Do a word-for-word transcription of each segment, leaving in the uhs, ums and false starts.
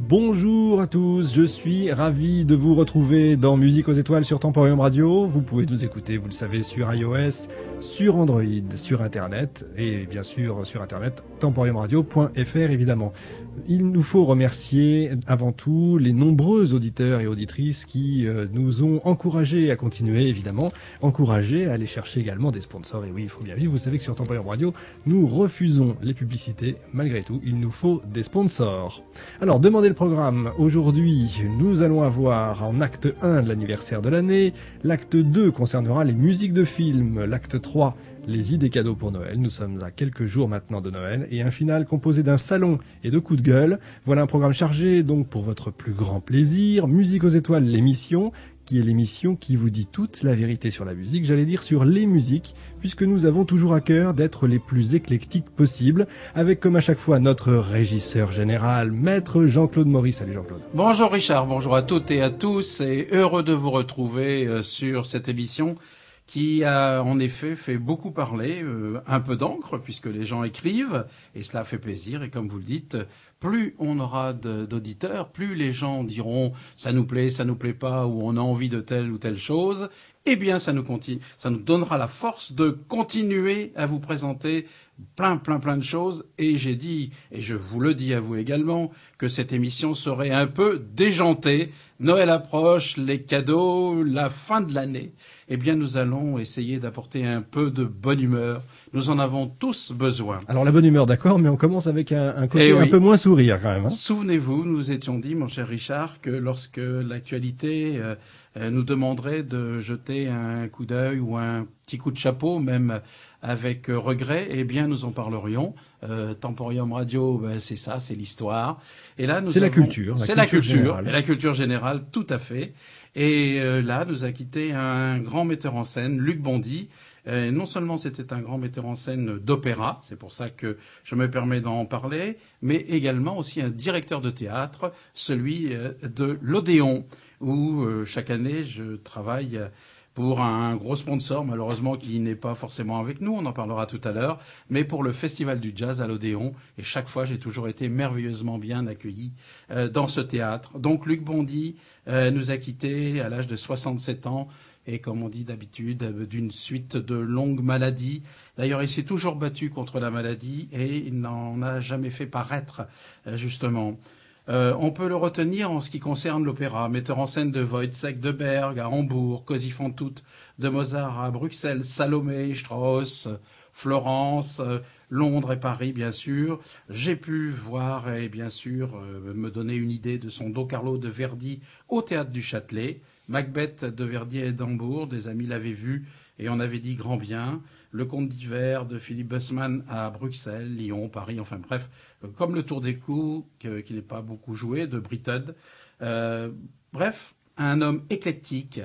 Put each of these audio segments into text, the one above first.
Bonjour à tous, je suis ravi de vous retrouver dans Musique aux étoiles sur Temporium Radio. Vous pouvez nous écouter, vous le savez, sur iOS, sur Android, sur Internet et bien sûr sur Internet, temporium radio point f r évidemment. Il nous faut remercier avant tout les nombreux auditeurs et auditrices qui euh, nous ont encouragés à continuer, évidemment, encouragés à aller chercher également des sponsors. Et oui, il faut bien vivre, vous savez que sur Temporium Radio, nous refusons les publicités. Malgré tout, il nous faut des sponsors. Alors, demandez le programme. Aujourd'hui, nous allons avoir en acte un l'anniversaire de l'année. L'acte deux concernera les musiques de films. L'acte trois, les idées cadeaux pour Noël. Nous sommes à quelques jours maintenant de Noël. Et un final composé d'un salon et de coups de gueule. Voilà un programme chargé donc pour votre plus grand plaisir. Musique aux étoiles, l'émission, qui est l'émission qui vous dit toute la vérité sur la musique, j'allais dire sur les musiques, puisque nous avons toujours à cœur d'être les plus éclectiques possibles, avec comme à chaque fois notre régisseur général, maître Jean-Claude Maurice. Salut Jean-Claude. Bonjour Richard, bonjour à toutes et à tous, et heureux de vous retrouver sur cette émission qui a en effet fait beaucoup parler, euh, un peu d'encre, puisque les gens écrivent, et cela fait plaisir, et comme vous le dites, plus on aura de, d'auditeurs, plus les gens diront « ça nous plaît, ça nous plaît pas » ou « on a envie de telle ou telle chose », eh bien ça nous, continue, ça nous donnera la force de continuer à vous présenter plein, plein, plein de choses. Et j'ai dit, et je vous le dis à vous également, que cette émission serait un peu déjantée. Noël approche, les cadeaux, la fin de l'année. Eh bien, nous allons essayer d'apporter un peu de bonne humeur. Nous en avons tous besoin. Alors, la bonne humeur, d'accord, mais on commence avec un, un côté eh un oui. peu moins sourire, quand même. Hein. Souvenez-vous, nous étions dit, mon cher Richard, que lorsque l'actualité euh, euh, nous demanderait de jeter un coup d'œil ou un petit coup de chapeau, même avec euh, regret, eh bien, nous en parlerions. Euh, Temporium Radio, ben, c'est ça, c'est l'histoire. Et là, nous c'est avons, la culture. C'est la la culture, culture, générale. et la culture générale, tout à fait. Et euh, là, nous a quitté un grand metteur en scène, Luc Bondy. Euh, non seulement c'était un grand metteur en scène d'opéra, c'est pour ça que je me permets d'en parler, mais également aussi un directeur de théâtre, celui euh, de l'Odéon, où euh, chaque année je travaille pour un gros sponsor, malheureusement qui n'est pas forcément avec nous, on en parlera tout à l'heure, mais pour le Festival du Jazz à l'Odéon. Et chaque fois, j'ai toujours été merveilleusement bien accueilli euh, dans ce théâtre. Donc Luc Bondy euh, nous a quittés à l'âge de soixante-sept ans, et comme on dit d'habitude, d'une suite de longues maladies. D'ailleurs, il s'est toujours battu contre la maladie et il n'en a jamais fait paraître, euh, justement. Euh, on peut le retenir en ce qui concerne l'opéra. Metteur en scène de Wojciech de Berg à Hambourg, Cosi fan tutte de Mozart à Bruxelles, Salomé, Strauss, Florence, euh, Londres et Paris, bien sûr. J'ai pu voir et bien sûr euh, me donner une idée de son Don Carlo de Verdi au Théâtre du Châtelet. Macbeth de Verdi à Édimbourg, des amis l'avaient vu et en avaient dit grand bien. Le Conte d'hiver de Philippe Bussmann à Bruxelles, Lyon, Paris, enfin bref, comme le Tour des coups, que, qui n'est pas beaucoup joué, de Britode. Euh, bref, un homme éclectique.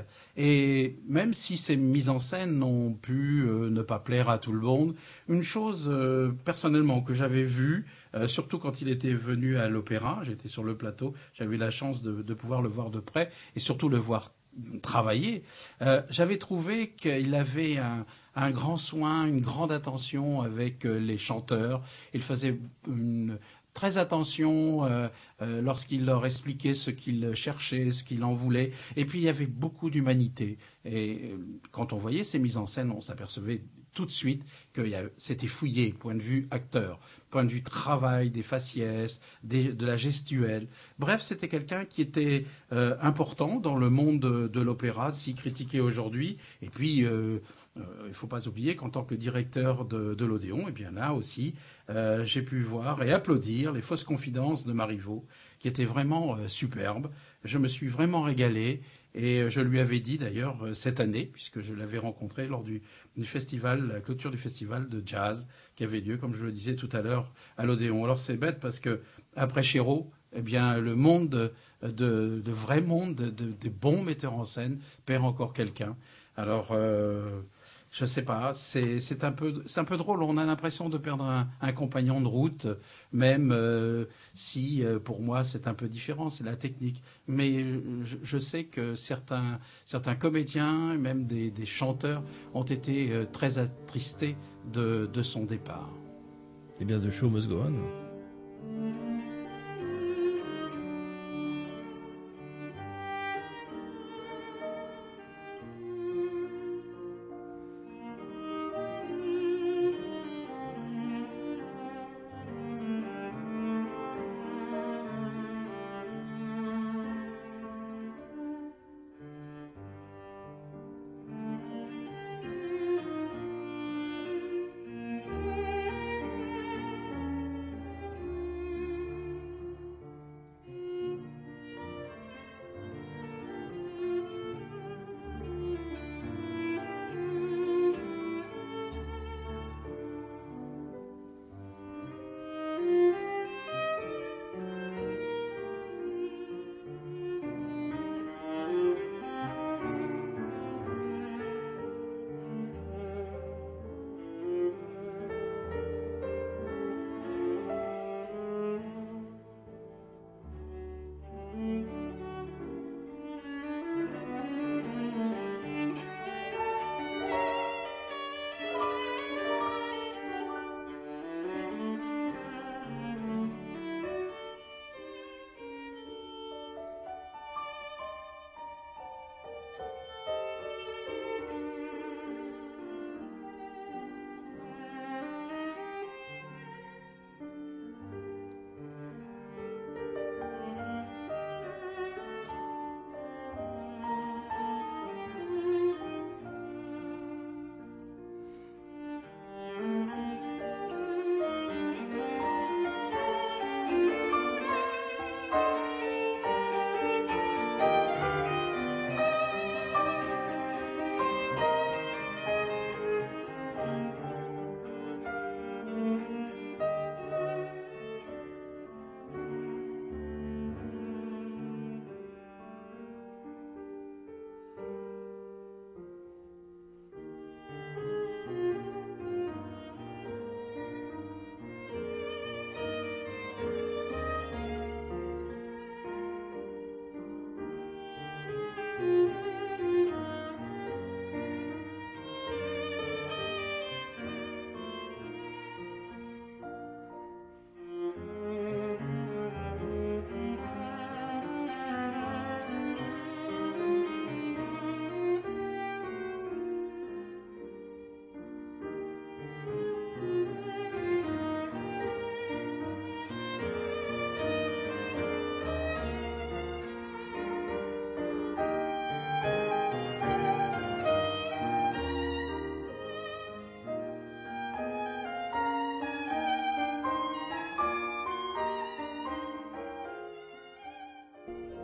Et même si ses mises en scène ont pu euh, ne pas plaire à tout le monde, une chose euh, personnellement que j'avais vue, euh, surtout quand il était venu à l'opéra, j'étais sur le plateau, j'avais eu la chance de, de pouvoir le voir de près et surtout le voir travailler, euh, j'avais trouvé qu'il avait un, un grand soin, une grande attention avec euh, les chanteurs. Il faisait une, très attention euh, euh, lorsqu'il leur expliquait ce qu'il cherchait, ce qu'il en voulait. Et puis il y avait beaucoup d'humanité. Et euh, quand on voyait ces mises en scène, on s'apercevait tout de suite que c'était fouillé, point de vue acteur, point de vue travail, des faciès, des, de la gestuelle. Bref, c'était quelqu'un qui était euh, important dans le monde de, de l'opéra, si critiqué aujourd'hui. Et puis, euh, euh, il ne faut pas oublier qu'en tant que directeur de, de l'Odéon, eh bien là aussi, euh, j'ai pu voir et applaudir les fausses confidences de Marivaux, qui étaient vraiment euh, superbes. Je me suis vraiment régalé. Et je lui avais dit d'ailleurs cette année, puisque je l'avais rencontré lors du, du festival, la clôture du festival de jazz qui avait lieu, comme je le disais tout à l'heure, à l'Odéon. Alors c'est bête parce que après Chéreau, eh bien le monde, de, de, de vrai monde, de, de, des bons metteurs en scène perd encore quelqu'un. Alors euh, je sais pas, c'est, c'est un peu, c'est un peu drôle. On a l'impression de perdre un, un compagnon de route, même euh, si euh, pour moi c'est un peu différent, c'est la technique. Mais je, je sais que certains, certains comédiens, même des, des chanteurs, ont été euh, très attristés de, de son départ. Eh bien, the show must go on.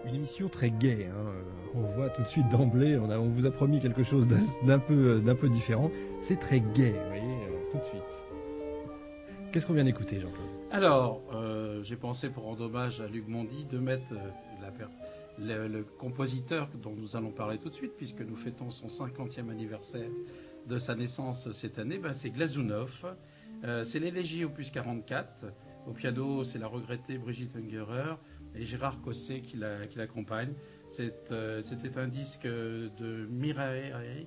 Une émission très gaie, hein. On voit tout de suite d'emblée, on, a, on vous a promis quelque chose d'un peu, d'un peu différent. C'est très gai, vous voyez, euh, tout de suite. Qu'est-ce qu'on vient d'écouter, Jean-Claude? Alors, euh, j'ai pensé, pour rendre hommage à Luc Bondy, de mettre euh, la, le, le compositeur dont nous allons parler tout de suite, puisque nous fêtons son cinquantième anniversaire de sa naissance cette année. Ben, c'est Glazunov. Euh, c'est l'élégie opus quarante-quatre. Au piano, c'est la regrettée Brigitte Ungerer et Gérard Cosset qui l'accompagne. C'est, euh, c'était un disque de Mireille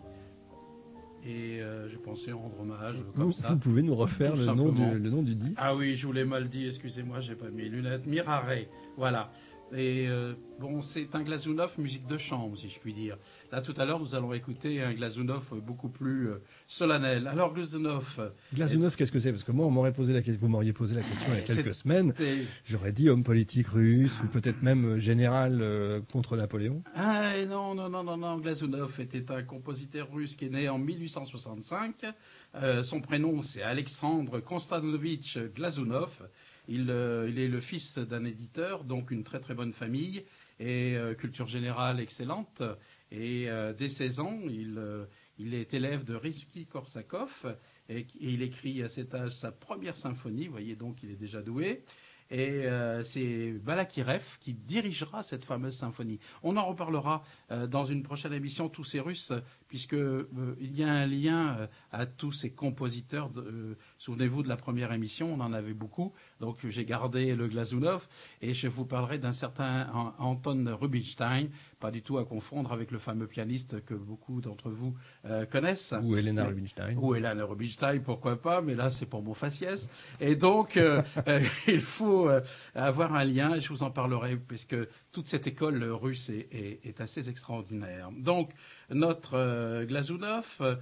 et euh, je pensais rendre hommage comme vous, ça. Vous pouvez nous refaire le nom, du, le nom du disque? Ah oui, je vous l'ai mal dit, excusez-moi, j'ai pas mis les lunettes. Mirare, voilà. Et euh, bon, c'est un Glazunov musique de chambre, si je puis dire. Là, tout à l'heure, nous allons écouter un Glazunov beaucoup plus euh, solennel. Alors, Glazunov... Glazunov, est... qu'est-ce que c'est? Parce que moi, on m'aurait posé la question, vous m'auriez posé la question il y a quelques c'est... semaines. J'aurais dit homme politique russe, ou peut-être même général euh, contre Napoléon. Ah non, non, non, non, non. Glazunov était un compositeur russe qui est né en mille huit cent soixante-cinq. Euh, son prénom, c'est Alexandre Konstantinovitch Glazunov. Il, euh, il est le fils d'un éditeur, donc une très très bonne famille et euh, culture générale excellente. Et euh, dès seize ans, il, euh, il est élève de Rimsky-Korsakov et, et il écrit à cet âge sa première symphonie. Vous voyez, donc il est déjà doué. Et euh, c'est Balakirev qui dirigera cette fameuse symphonie. On en reparlera euh, dans une prochaine émission, tous ces Russes, puisque euh, il y a un lien euh, à tous ces compositeurs. De, euh, souvenez-vous de la première émission, on en avait beaucoup. Donc j'ai gardé le Glazunov et je vous parlerai d'un certain Anton Rubinstein, pas du tout à confondre avec le fameux pianiste que beaucoup d'entre vous euh, connaissent. Ou Elena Rubinstein. Ou Elena Rubinstein, pourquoi pas, mais là c'est pour mon faciès. Et donc euh, euh, il faut euh, avoir un lien, et je vous en parlerai, parce que toute cette école russe est, est, est assez extraordinaire. Donc notre euh, Glazunov euh,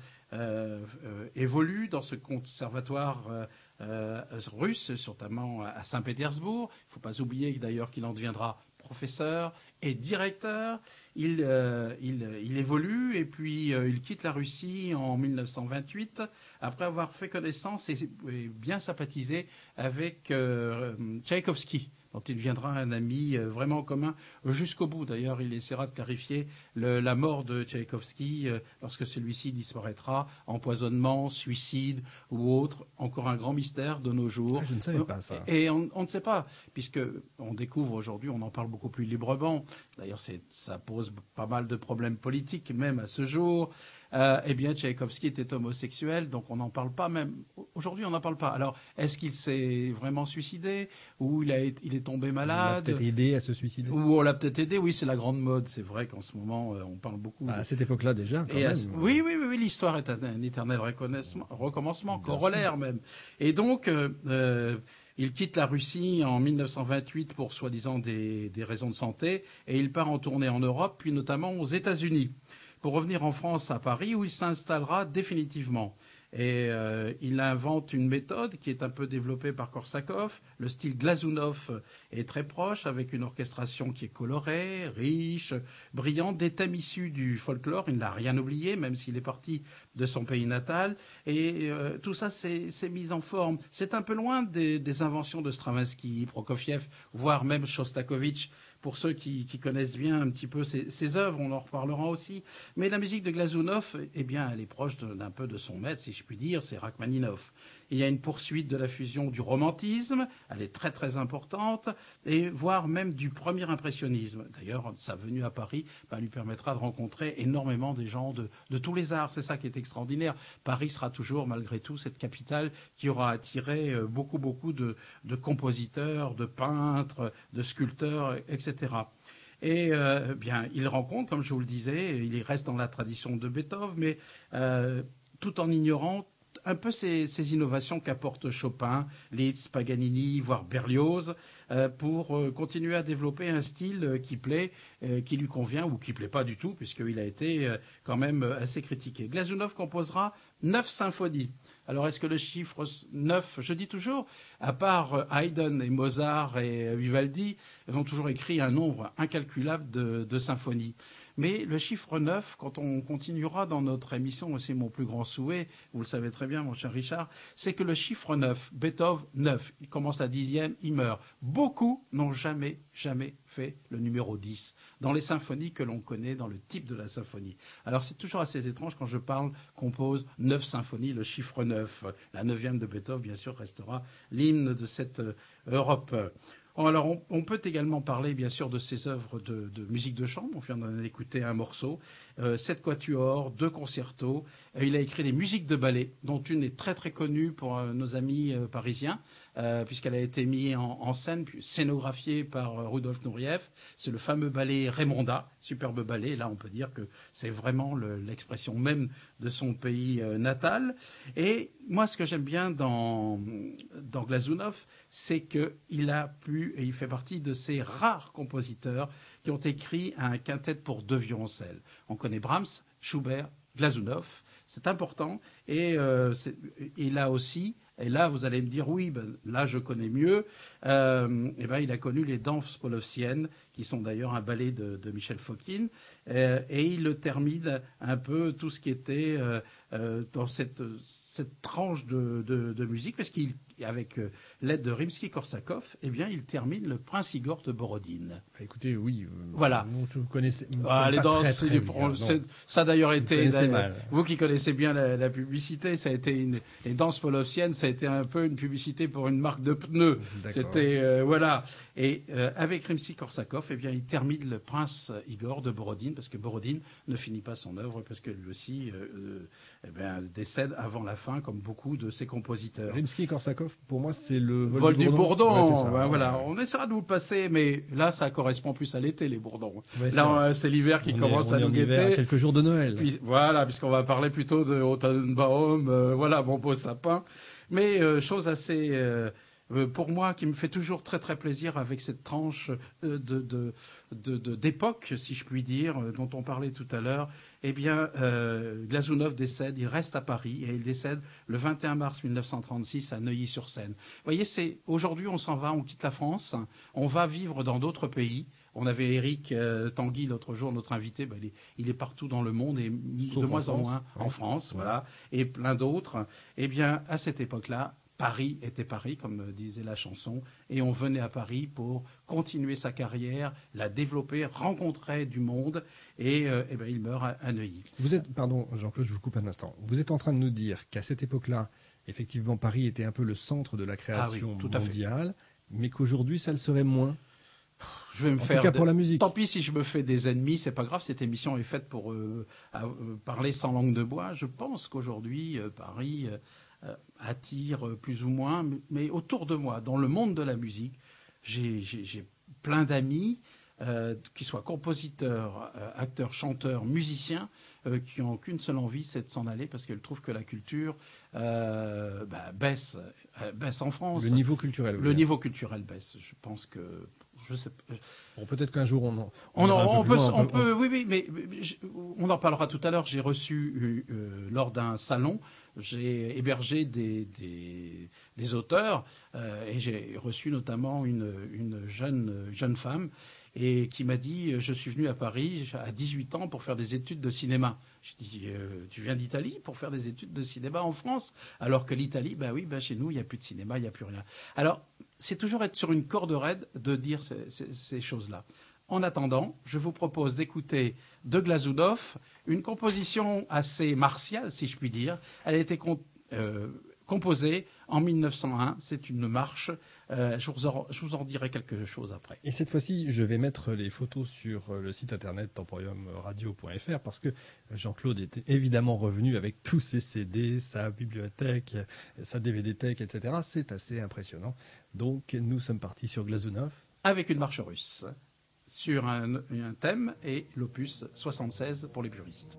euh, évolue dans ce conservatoire euh, euh, russe, notamment à Saint-Pétersbourg. Il ne faut pas oublier d'ailleurs qu'il en deviendra professeur et directeur. Il, euh, il, il évolue et puis euh, il quitte la Russie en mille neuf cent vingt-huit après avoir fait connaissance et, et bien sympathisé avec euh, Tchaïkovski, dont il deviendra un ami euh, vraiment commun jusqu'au bout. D'ailleurs, il essaiera de clarifier le, la mort de Tchaïkovski euh, lorsque celui-ci disparaîtra, empoisonnement, suicide ou autre. Encore un grand mystère de nos jours. Ah, je ne savais pas ça. Et on, on ne sait pas, puisque on découvre aujourd'hui, on en parle beaucoup plus librement. D'ailleurs, c'est, ça pose pas mal de problèmes politiques, même à ce jour. Euh, eh bien, Tchaïkovski était homosexuel, donc on n'en parle pas même. Aujourd'hui, on n'en parle pas. Alors, est-ce qu'il s'est vraiment suicidé, ou il, a, il est tombé malade? On l'a peut-être aidé à se suicider. Ou on l'a peut-être aidé, oui, c'est la grande mode. C'est vrai qu'en ce moment, euh, on parle beaucoup. Ah, à cette époque-là déjà, quand et même. À, oui, oui, oui, oui, l'histoire est un, un éternel recommencement, corollaire même. Et donc, euh, euh, il quitte la Russie en mille neuf cent vingt-huit pour soi-disant des, des raisons de santé, et il part en tournée en Europe, puis notamment aux États-Unis, pour revenir en France, à Paris, où il s'installera définitivement. Et euh, il invente une méthode qui est un peu développée par Korsakov. Le style Glazunov est très proche, avec une orchestration qui est colorée, riche, brillante, des thèmes issus du folklore. Il n'a rien oublié, même s'il est parti de son pays natal. Et euh, tout ça, c'est, c'est mis en forme. C'est un peu loin des, des inventions de Stravinsky, Prokofiev, voire même Shostakovich. Pour ceux qui, qui connaissent bien un petit peu ses, ses œuvres, on en reparlera aussi. Mais la musique de Glazunov, eh bien, elle est proche de, d'un peu de son maître, si je puis dire, c'est Rachmaninov. Il y a une poursuite de la fusion du romantisme, elle est très très importante, et voire même du premier impressionnisme. D'ailleurs, sa venue à Paris bah, lui permettra de rencontrer énormément des gens de, de tous les arts. C'est ça qui est extraordinaire. Paris sera toujours, malgré tout, cette capitale qui aura attiré beaucoup beaucoup de, de compositeurs, de peintres, de sculpteurs, et cetera. Et euh, bien, il rencontre, comme je vous le disais, il reste dans la tradition de Beethoven, mais euh, tout en ignorant un peu ces, ces innovations qu'apportent Chopin, Liszt, Paganini, voire Berlioz, euh, pour euh, continuer à développer un style euh, qui plaît, euh, qui lui convient, ou qui plaît pas du tout, puisqu'il a été euh, quand même assez critiqué. Glazunov composera neuf symphonies. Alors, est-ce que le chiffre neuf, je dis toujours, à part Haydn et Mozart et Vivaldi, ils ont toujours écrit un nombre incalculable de, de symphonies. Mais le chiffre neuf, quand on continuera dans notre émission, c'est mon plus grand souhait, vous le savez très bien, mon cher Richard, c'est que le chiffre neuf, Beethoven neuf, il commence la dixième, il meurt. Beaucoup n'ont jamais, jamais fait le numéro dix dans les symphonies que l'on connaît, dans le type de la symphonie. Alors c'est toujours assez étrange quand je parle, compose neuf symphonies, le chiffre neuf. La neuvième de Beethoven, bien sûr, restera l'hymne de cette euh, Europe. Alors, on, on peut également parler, bien sûr, de ses œuvres de, de musique de chambre. On vient d'en écouter un morceau. Euh, sept quatuors, deux concertos. Euh, il a écrit des musiques de ballet, dont une est très, très connue pour euh, nos amis euh, parisiens, euh, puisqu'elle a été mise en, en scène, puis scénographiée par euh, Rudolf Nureyev. C'est le fameux ballet Raymonda, superbe ballet. Là, on peut dire que c'est vraiment le, l'expression même de son pays euh, natal. Et moi, ce que j'aime bien dans, dans Glazunov, c'est qu'il a pu, et il fait partie de ces rares compositeurs qui ont écrit un quintet pour deux violoncelles. On connaît Brahms, Schubert, Glazunov, c'est important. Et, euh, c'est, et là aussi, et là vous allez me dire, oui, ben, là je connais mieux, euh, et ben, il a connu les danses polossiennes, qui sont d'ailleurs un ballet de, de Michel Fokine, euh, et il le termine un peu tout ce qui était euh, euh, dans cette, cette tranche de, de, de musique, parce qu'avec euh, l'aide de Rimsky-Korsakov, eh bien, il termine le Prince Igor de Borodine. Bah, écoutez, oui. Euh, voilà. Non, je vous connaissais. Ah, les danses, très, très bien, bien, ça a d'ailleurs été. Mal. Vous qui connaissez bien la, la publicité, ça a été une, les danses polossiennes, ça a été un peu une publicité pour une marque de pneus. D'accord. C'était euh, voilà. Et euh, avec Rimsky-Korsakov, eh bien, il termine le Prince Igor de Borodine, parce que Borodine ne finit pas son œuvre, parce que lui aussi euh, eh bien, décède avant la fin, comme beaucoup de ses compositeurs. Rimsky-Korsakov, pour moi, c'est le vol, vol du Bourdon. Ouais, ben, ouais. Voilà, on essaiera de vous le passer, mais là, ça correspond plus à l'été, les Bourdons. Ouais, là, c'est, c'est l'hiver qui on commence est, à nous guetter. Quelques jours de Noël. Puis, voilà, puisqu'on va parler plutôt de Tannenbaum, euh, voilà, mon beau sapin. Mais euh, chose assez, euh, pour moi, qui me fait toujours très très plaisir avec cette tranche euh, de, de, de, de, d'époque, si je puis dire, euh, dont on parlait tout à l'heure. Eh bien, euh, Glazunov décède, il reste à Paris et il décède le vingt et un mars mille neuf cent trente-six à Neuilly-sur-Seine. Vous voyez, c'est aujourd'hui, on s'en va, on quitte la France, on va vivre dans d'autres pays. On avait Eric euh, Tanguy l'autre jour, notre invité. Ben, il, est, il est partout dans le monde et Sauf de moins en, en moins oui. en France, ouais. Voilà, et plein d'autres. Eh bien, à cette époque-là, Paris était Paris, comme disait la chanson, et on venait à Paris pour continuer sa carrière, la développer, rencontrer du monde, et, euh, eh ben, il meurt à, à Neuilly. Vous êtes, pardon, Jean-Claude, je vous coupe un instant. Vous êtes en train de nous dire qu'à cette époque-là, effectivement, Paris était un peu le centre de la création ah oui, mondiale, mais qu'aujourd'hui, ça le serait moins. Je vais me en faire tout cas pour la musique. Tant pis si je me fais des ennemis, c'est pas grave. Cette émission est faite pour euh, à, euh, parler sans langue de bois. Je pense qu'aujourd'hui, euh, Paris euh, attire euh, plus ou moins, mais autour de moi, dans le monde de la musique, j'ai, j'ai, j'ai plein d'amis, euh, qui soient compositeurs, euh, acteurs, chanteurs, musiciens, euh, qui n'ont qu'une seule envie, c'est de s'en aller parce qu'elles trouvent que la culture euh, bah, baisse, euh, baisse en France. Le niveau culturel. Le niveau culturel baisse. Je pense que je sais. Bon, peut-être qu'un jour on en. On, on, en, on peut, loin, on on peut, oui, oui, mais, mais je, on en parlera tout à l'heure. J'ai reçu euh, lors d'un salon, j'ai hébergé des, des, des auteurs euh, et j'ai reçu notamment une, une jeune, jeune femme et qui m'a dit, je suis venu à Paris à dix-huit ans pour faire des études de cinéma. Je dis, euh, tu viens d'Italie pour faire des études de cinéma en France, alors que l'Italie, ben oui, ben chez nous, il n'y a plus de cinéma, il n'y a plus rien. Alors, c'est toujours être sur une corde raide de dire ces, ces, ces choses-là. En attendant, je vous propose d'écouter de Glazunov, une composition assez martiale, si je puis dire. Elle a été comp- euh, composée en mille neuf cent un. C'est une marche. Euh, je, vous en, je vous en dirai quelque chose après. Et cette fois-ci, je vais mettre les photos sur le site internet temporium radio point f r parce que Jean-Claude était évidemment revenu avec tous ses C D, sa bibliothèque, sa D V D tech, et cetera. C'est assez impressionnant. Donc, nous sommes partis sur Glazunov. Avec une marche russe, sur un, un thème et l'opus soixante-seize pour les puristes.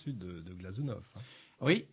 sud de, de Glazunov. Hein. Oui,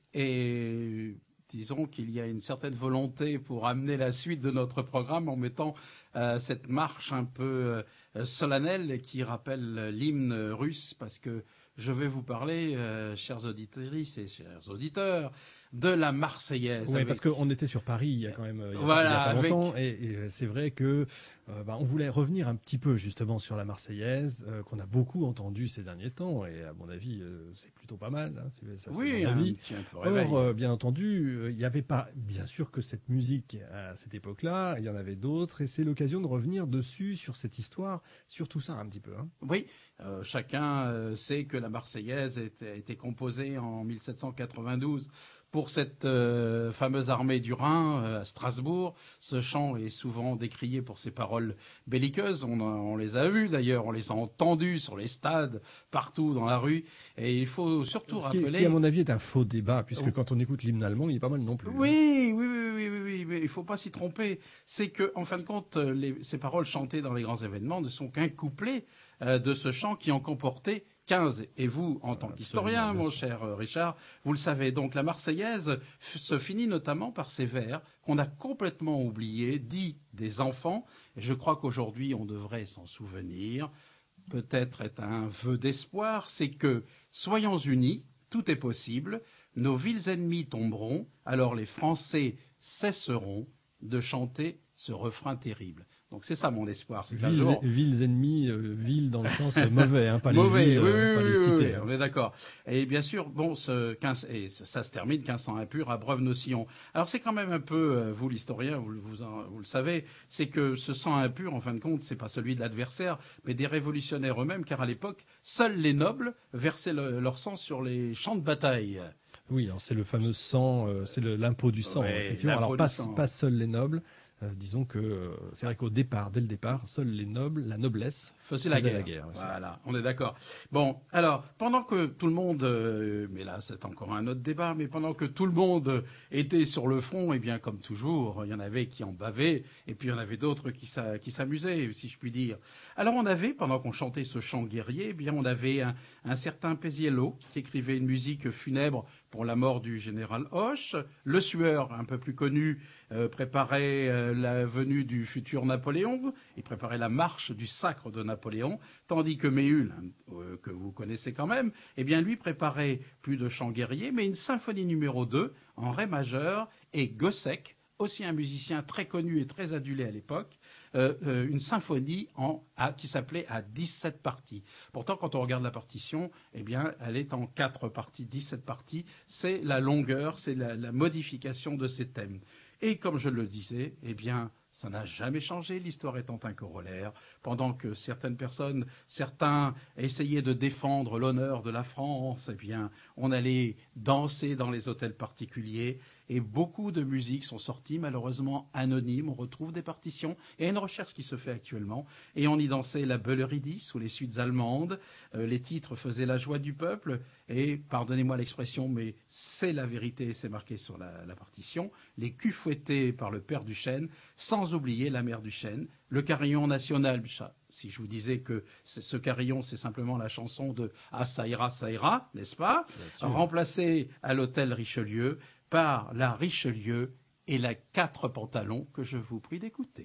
et disons qu'il y a une certaine volonté pour amener la suite de notre programme en mettant euh, cette marche un peu euh, solennelle qui rappelle l'hymne russe, parce que je vais vous parler, euh, chers auditrices et chers auditeurs, de la Marseillaise. Oui, avec... parce qu'on était sur Paris il y a quand même il y a, voilà, pas, il y a pas avec... longtemps, et, et c'est vrai que euh, bah, on voulait revenir un petit peu justement sur la Marseillaise, euh, qu'on a beaucoup entendu ces derniers temps, et à mon avis, euh, c'est plutôt pas mal. Hein, c'est, ça, oui, c'est mon avis. Or, euh, bien entendu, euh, il n'y avait pas, bien sûr que cette musique à cette époque-là, il y en avait d'autres, et c'est l'occasion de revenir dessus, sur cette histoire, sur tout ça un petit peu. Hein. Oui, euh, chacun euh, sait que la Marseillaise a été composée en mille sept cent quatre-vingt-douze pour cette euh, fameuse armée du Rhin euh, à Strasbourg. Ce chant est souvent décrié pour ses paroles belliqueuses. On, a, on les a vues d'ailleurs, on les a entendues sur les stades, partout dans la rue. Et il faut surtout Ce qui, rappeler... qui, à mon avis, est un faux débat, puisque oh. quand on écoute l'hymne allemand, il est pas mal non plus. Oui, oui, oui, oui, oui, oui, mais il faut pas s'y tromper. C'est que, en fin de compte, les, ces paroles chantées dans les grands événements ne sont qu'un couplet euh, de ce chant qui en comportait quinze. Et vous, en tant qu'historien, mon cher Richard, vous le savez. Donc la Marseillaise se finit notamment par ces vers qu'on a complètement oubliés, dits des enfants. Et je crois qu'aujourd'hui, on devrait s'en souvenir. Peut-être est un vœu d'espoir, c'est que, soyons unis, tout est possible, nos villes ennemies tomberont, alors les Français cesseront de chanter ce refrain terrible. Donc c'est ça mon espoir. C'est villes, jour... villes ennemies, euh, villes dans le sens mauvais, hein, pas mauvais, les villes, oui, euh, pas oui, les oui, cités. Oui, hein. on est d'accord. Et bien sûr, bon, ce quinze, et ça se termine quinze cent un pur à Breuve-Naucillon. Alors c'est quand même un peu, euh, vous l'historien, vous, vous, vous le savez, c'est que ce sang impur, en fin de compte, c'est pas celui de l'adversaire, mais des révolutionnaires eux-mêmes, car à l'époque, seuls les nobles versaient le, leur sang sur les champs de bataille. Oui, c'est le fameux sang, euh, c'est le, l'impôt du sang, ouais, effectivement. Alors pas, pas seuls les nobles. Euh, disons que euh, c'est vrai qu'au départ, dès le départ, seuls les nobles, la noblesse faisait la guerre. La guerre voilà, on est d'accord. Bon, alors pendant que tout le monde, euh, mais là c'est encore un autre débat, mais pendant que tout le monde était sur le front, eh bien comme toujours, il y en avait qui en bavaient, et puis il y en avait d'autres qui, s'a, qui s'amusaient, si je puis dire. Alors on avait, pendant qu'on chantait ce chant guerrier, eh bien on avait un, un certain Péziello qui écrivait une musique funèbre pour la mort du général Hoche. Le Sueur, un peu plus connu, euh, préparait euh, la venue du futur Napoléon. Il préparait la marche du sacre de Napoléon, tandis que Méhul, euh, que vous connaissez quand même, eh bien lui préparait plus de chants guerriers, mais une symphonie numéro deux en ré majeur, et Gossec, aussi un musicien très connu et très adulé à l'époque, euh, euh, une symphonie en, à, qui s'appelait à dix-sept parties. Pourtant, quand on regarde la partition, eh bien, elle est en quatre parties, dix-sept parties. C'est la longueur, c'est la, la modification de ces thèmes. Et comme je le disais, eh bien, ça n'a jamais changé, l'histoire étant un corollaire. Pendant que certaines personnes, certains essayaient de défendre l'honneur de la France, eh bien, on allait danser dans les hôtels particuliers. Et beaucoup de musiques sont sorties, malheureusement anonymes. On retrouve des partitions. Il y a une recherche qui se fait actuellement. Et on y dansait la Bölleridis sous les suites allemandes. Euh, les titres faisaient la joie du peuple. Et, pardonnez-moi l'expression, mais c'est la vérité, c'est marqué sur la, la partition. Les culs fouettés par le père Duchesne, sans oublier la mère Duchesne. Le carillon national, si je vous disais que ce carillon, c'est simplement la chanson de « Ah, ça ira, ça ira », n'est-ce pas ? Remplacé à l'hôtel Richelieu par la Richelieu et la quatre pantalons que je vous prie d'écouter.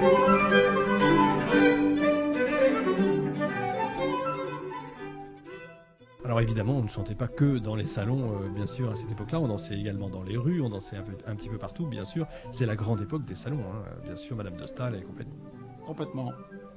Alors évidemment, on ne chantait pas que dans les salons, euh, bien sûr, à cette époque-là. On dansait également dans les rues, on dansait un, peu, un petit peu partout, bien sûr. C'est la grande époque des salons, hein, bien sûr, Madame de Staël et compagnie. Complètement.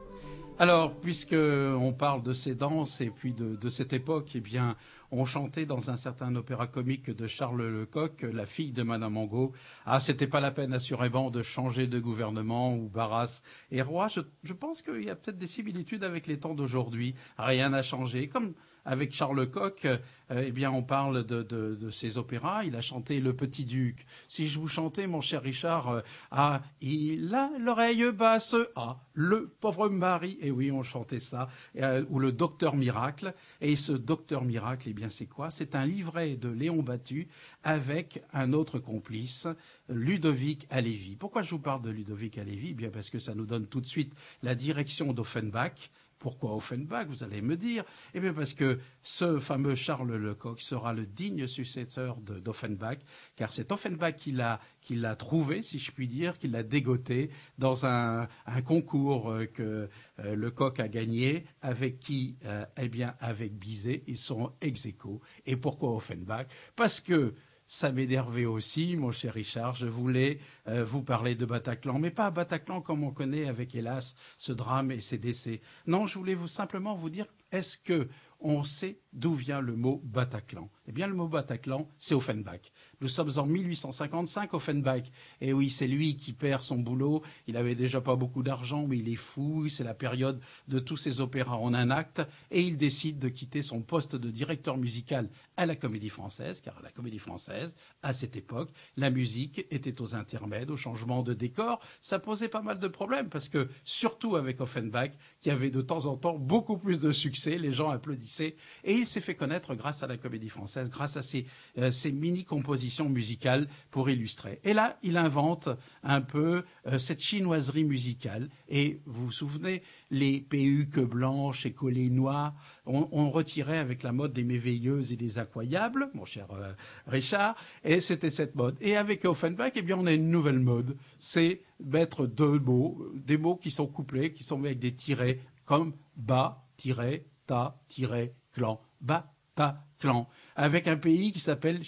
Alors, puisque on parle de ces danses et puis de, de cette époque, eh bien, on chantait dans un certain opéra comique de Charles Lecoq, La fille de Madame Angot. Ah, c'était pas la peine, assurément, de changer de gouvernement où Barras est roi. Je, je pense qu'il y a peut-être des similitudes avec les temps d'aujourd'hui. Rien n'a changé. Comme avec Charles Lecoq, euh, eh bien, on parle de, de, de ses opéras. Il a chanté Le Petit Duc. Si je vous chantais, mon cher Richard, euh, ah, il a l'oreille basse, ah, le pauvre Marie. Et oui, on chantait ça. Euh, ou le Docteur Miracle. Et ce Docteur Miracle, eh bien, c'est quoi? C'est un livret de Léon Battu avec un autre complice, Ludovic Halévy. Pourquoi je vous parle de Ludovic Halévy? Eh bien, parce que ça nous donne tout de suite la direction d'Offenbach. Pourquoi Offenbach, vous allez me dire? Eh bien parce que ce fameux Charles Lecoq sera le digne successeur de, d'Offenbach, car c'est Offenbach qui l'a, qui l'a trouvé, si je puis dire, qui l'a dégoté dans un, un concours que euh, Lecoq a gagné, avec qui? euh, Eh bien avec Bizet, ils sont ex-aequo. Et pourquoi Offenbach? Parce que ça m'énervait aussi, mon cher Richard. Je voulais euh, vous parler de Bataclan, mais pas Bataclan comme on connaît avec, hélas, ce drame et ces décès. Non, je voulais vous simplement vous dire, est-ce que on sait d'où vient le mot Bataclan? Eh bien, le mot Bataclan, c'est Offenbach. Nous sommes en mille huit cent cinquante-cinq, Offenbach. Et oui, c'est lui qui perd son boulot. Il avait déjà pas beaucoup d'argent, mais il est fou. C'est la période de tous ses opéras en un acte. Et il décide de quitter son poste de directeur musical à la Comédie Française, car à la Comédie Française, à cette époque, la musique était aux intermèdes, au changement de décor. Ça posait pas mal de problèmes, parce que, surtout avec Offenbach, qui avait de temps en temps beaucoup plus de succès, les gens applaudissaient. Et il s'est fait connaître grâce à la Comédie Française, grâce à ses, euh, ses mini-compositions musicales pour illustrer. Et là, il invente un peu euh, cette chinoiserie musicale. Et vous vous souvenez, les perruques blanches et collets noirs, on, on retirait avec la mode des merveilleuses et des incroyables, mon cher euh, Richard, et c'était cette mode. Et avec Offenbach, eh bien, on a une nouvelle mode. C'est mettre deux mots, des mots qui sont couplés, qui sont mis avec des tirets, comme bas, tiret, ta, tiret, clan, Bataclan, avec un pays qui s'appelle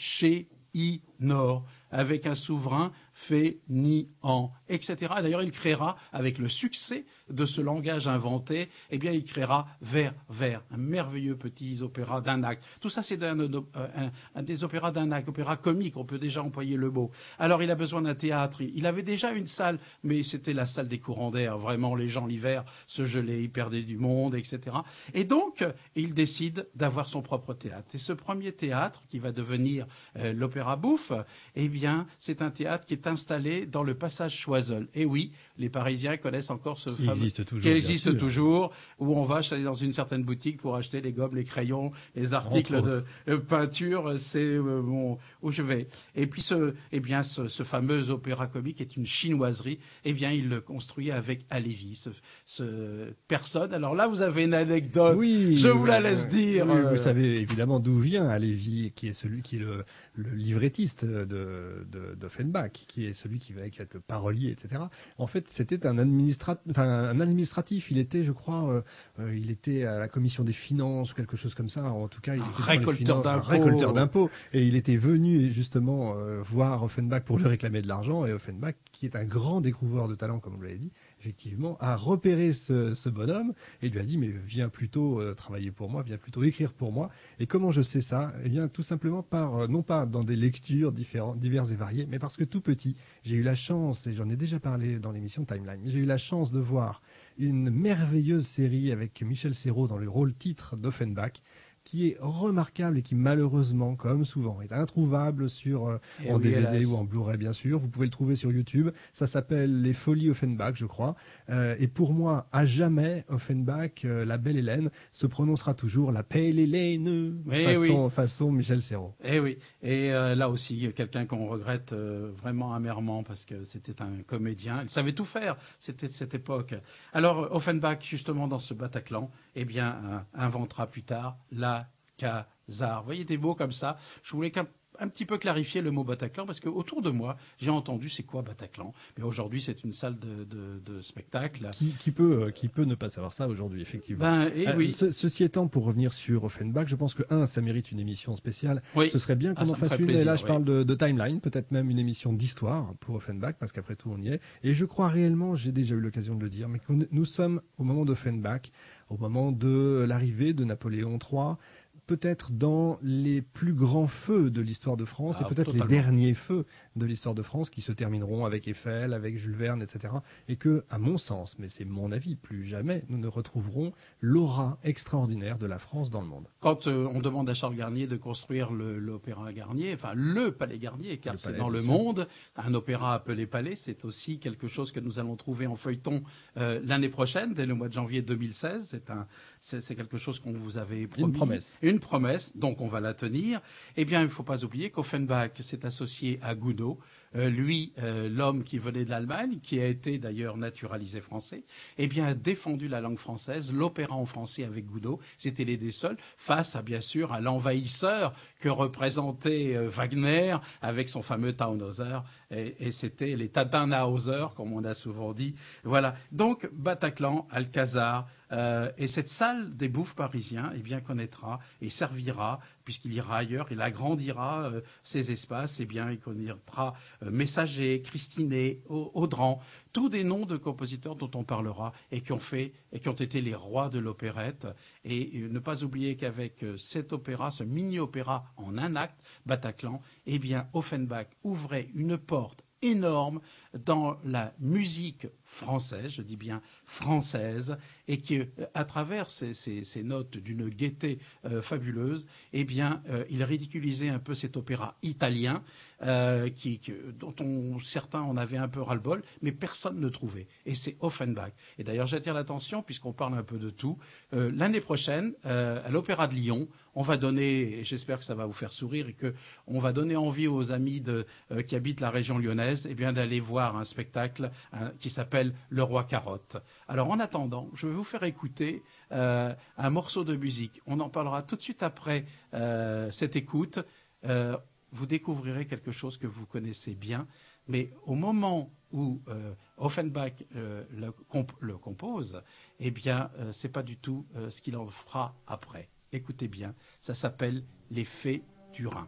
Chéi-Nord, avec un souverain fainéant, et cetera. D'ailleurs, il créera, avec le succès de ce langage inventé, eh bien, il créera Vers, Vers, un merveilleux petit opéra d'un acte. Tout ça, c'est un, un, un des opéras d'un acte, opéra comique, on peut déjà employer le mot. Alors, il a besoin d'un théâtre. Il avait déjà une salle, mais c'était la salle des courants d'air. Vraiment, les gens, l'hiver, se gelaient, ils perdaient du monde, et cetera. Et donc, il décide d'avoir son propre théâtre. Et ce premier théâtre, qui va devenir euh, l'Opéra Bouffe, eh bien, c'est un théâtre qui est installé dans le passage Choiseul. Et oui, les Parisiens connaissent encore ce qui fameux... existe toujours, qui existe bien sûr. toujours, où on va aller dans une certaine boutique pour acheter les gommes, les crayons, les articles de euh, peinture. C'est euh, bon, où je vais. Et puis, ce, eh bien, ce, ce fameux opéra comique est une chinoiserie. Eh bien, il le construit avec Halévy, ce, ce personne. Alors là, vous avez une anecdote. Oui, je vous la euh, laisse dire. Oui, euh, vous savez évidemment d'où vient Halévy, qui est celui qui est le, le livrettiste de, de, d'Offenbach, qui est celui qui va être le parolier, et cetera. En fait, c'était un administratif, enfin un administratif. Il était, je crois, euh, euh, il était à la commission des finances ou quelque chose comme ça. En tout cas, il Un était dans récolteur les finances, un d'impôts. récolteur d'impôts. Et il était venu justement euh, voir Offenbach pour lui réclamer de l'argent. Et Offenbach, qui est un grand découvreur de talent, comme vous l'avez dit, effectivement, a repéré ce, ce bonhomme et lui a dit, mais viens plutôt euh, travailler pour moi, viens plutôt écrire pour moi. Et comment je sais ça? Eh bien, tout simplement par, euh, non pas dans des lectures différentes, diverses et variées, mais parce que tout petit, j'ai eu la chance, et j'en ai déjà parlé dans l'émission Timeline, mais j'ai eu la chance de voir une merveilleuse série avec Michel Serrault dans le rôle titre d'Offenbach, qui est remarquable et qui malheureusement, comme souvent, est introuvable sur euh, en oui, D V D hélas. ou en Blu-ray bien sûr. Vous pouvez le trouver sur YouTube. Ça s'appelle Les Folies Offenbach, je crois. Euh, et pour moi, à jamais, Offenbach, euh, la belle Hélène, se prononcera toujours la Pale Hélène, Eh façon, oui. façon Michel Serrault. Eh oui, et euh, là aussi, quelqu'un qu'on regrette euh, vraiment amèrement parce que c'était un comédien, il savait tout faire, c'était de cette époque. Alors Offenbach, justement dans ce Bataclan, eh bien, euh, inventera plus tard la Khazar. Vous voyez des mots comme ça. Je voulais qu'un un petit peu clarifier le mot Bataclan, parce que autour de moi, j'ai entendu c'est quoi Bataclan. Mais aujourd'hui, c'est une salle de, de, de spectacle. Qui, qui peut, euh, qui peut ne pas savoir ça aujourd'hui, effectivement. Ben, et Euh, oui. ce- ceci étant, pour revenir sur Offenbach, je pense que un, ça mérite une émission spéciale. Oui. Ce serait bien qu'on Ah, ça en me fasse ferait une. Et plaisir, là, je oui. parle de, de timeline, peut-être même une émission d'histoire pour Offenbach, parce qu'après tout, on y est. Et je crois réellement, j'ai déjà eu l'occasion de le dire, mais que nous sommes au moment d'Offenbach, au moment de l'arrivée de Napoléon trois, peut-être dans les plus grands feux de l'histoire de France, Ah, et peut-être totalement. les derniers feux de l'histoire de France qui se termineront avec Eiffel, avec Jules Verne, et cetera. Et que, à mon sens, mais c'est mon avis, plus jamais nous ne retrouverons l'aura extraordinaire de la France dans le monde. Quand euh, on demande à Charles Garnier de construire le- l'opéra Garnier, enfin le Palais Garnier, car Le c'est palais, dans bien le sûr. monde, un opéra appelé Palais, c'est aussi quelque chose que nous allons trouver en feuilleton euh, l'année prochaine, dès le mois de janvier deux mille seize. C'est un, c'est c'est quelque chose qu'on vous avait promis. Une promesse. Une promesse, donc on va la tenir. Eh bien, il ne faut pas oublier qu'Offenbach s'est associé à Gounod. Euh, lui, euh, l'homme qui venait de l'Allemagne, qui a été d'ailleurs naturalisé français, eh bien, a défendu la langue française, l'opéra en français avec Gounod. C'était les des seuls, face à, bien sûr, à l'envahisseur que représentait euh, Wagner avec son fameux Tannhäuser. Et, et c'était les Tannhäuser, comme on a souvent dit. Voilà. Donc, Bataclan, Alcazar, euh, et cette salle des bouffes parisiens, eh bien, connaîtra et servira, puisqu'il ira ailleurs, il agrandira euh, ses espaces, eh bien, il connaîtra euh, Messager, Christinet, Audran, tous des noms de compositeurs dont on parlera et qui ont fait et qui ont été les rois de l'opérette. Et, et ne pas oublier qu'avec euh, cet opéra, ce mini-opéra en un acte, Bataclan, eh bien, Offenbach ouvrait une porte énorme dans la musique française, je dis bien française, et qui, à travers ces, ces, ces notes d'une gaieté euh, fabuleuse, eh bien, euh, il ridiculisait un peu cet opéra italien, euh, qui, qui, dont on, certains en avaient un peu ras-le-bol, mais personne ne trouvait. Et c'est Offenbach. Et d'ailleurs, j'attire l'attention, puisqu'on parle un peu de tout, euh, l'année prochaine, euh, à l'Opéra de Lyon, on va donner, et j'espère que ça va vous faire sourire, et que on va donner envie aux amis de, euh, qui habitent la région lyonnaise, eh bien, d'aller voir un spectacle hein, qui s'appelle Le Roi Carotte. Alors, en attendant, je vais vous faire écouter euh, un morceau de musique. On en parlera tout de suite après euh, cette écoute. Euh, vous découvrirez quelque chose que vous connaissez bien, mais au moment où euh, Offenbach euh, le, comp le compose, eh bien, euh, c'est pas du tout euh, ce qu'il en fera après. Écoutez bien, ça s'appelle Les Fées du Rhin.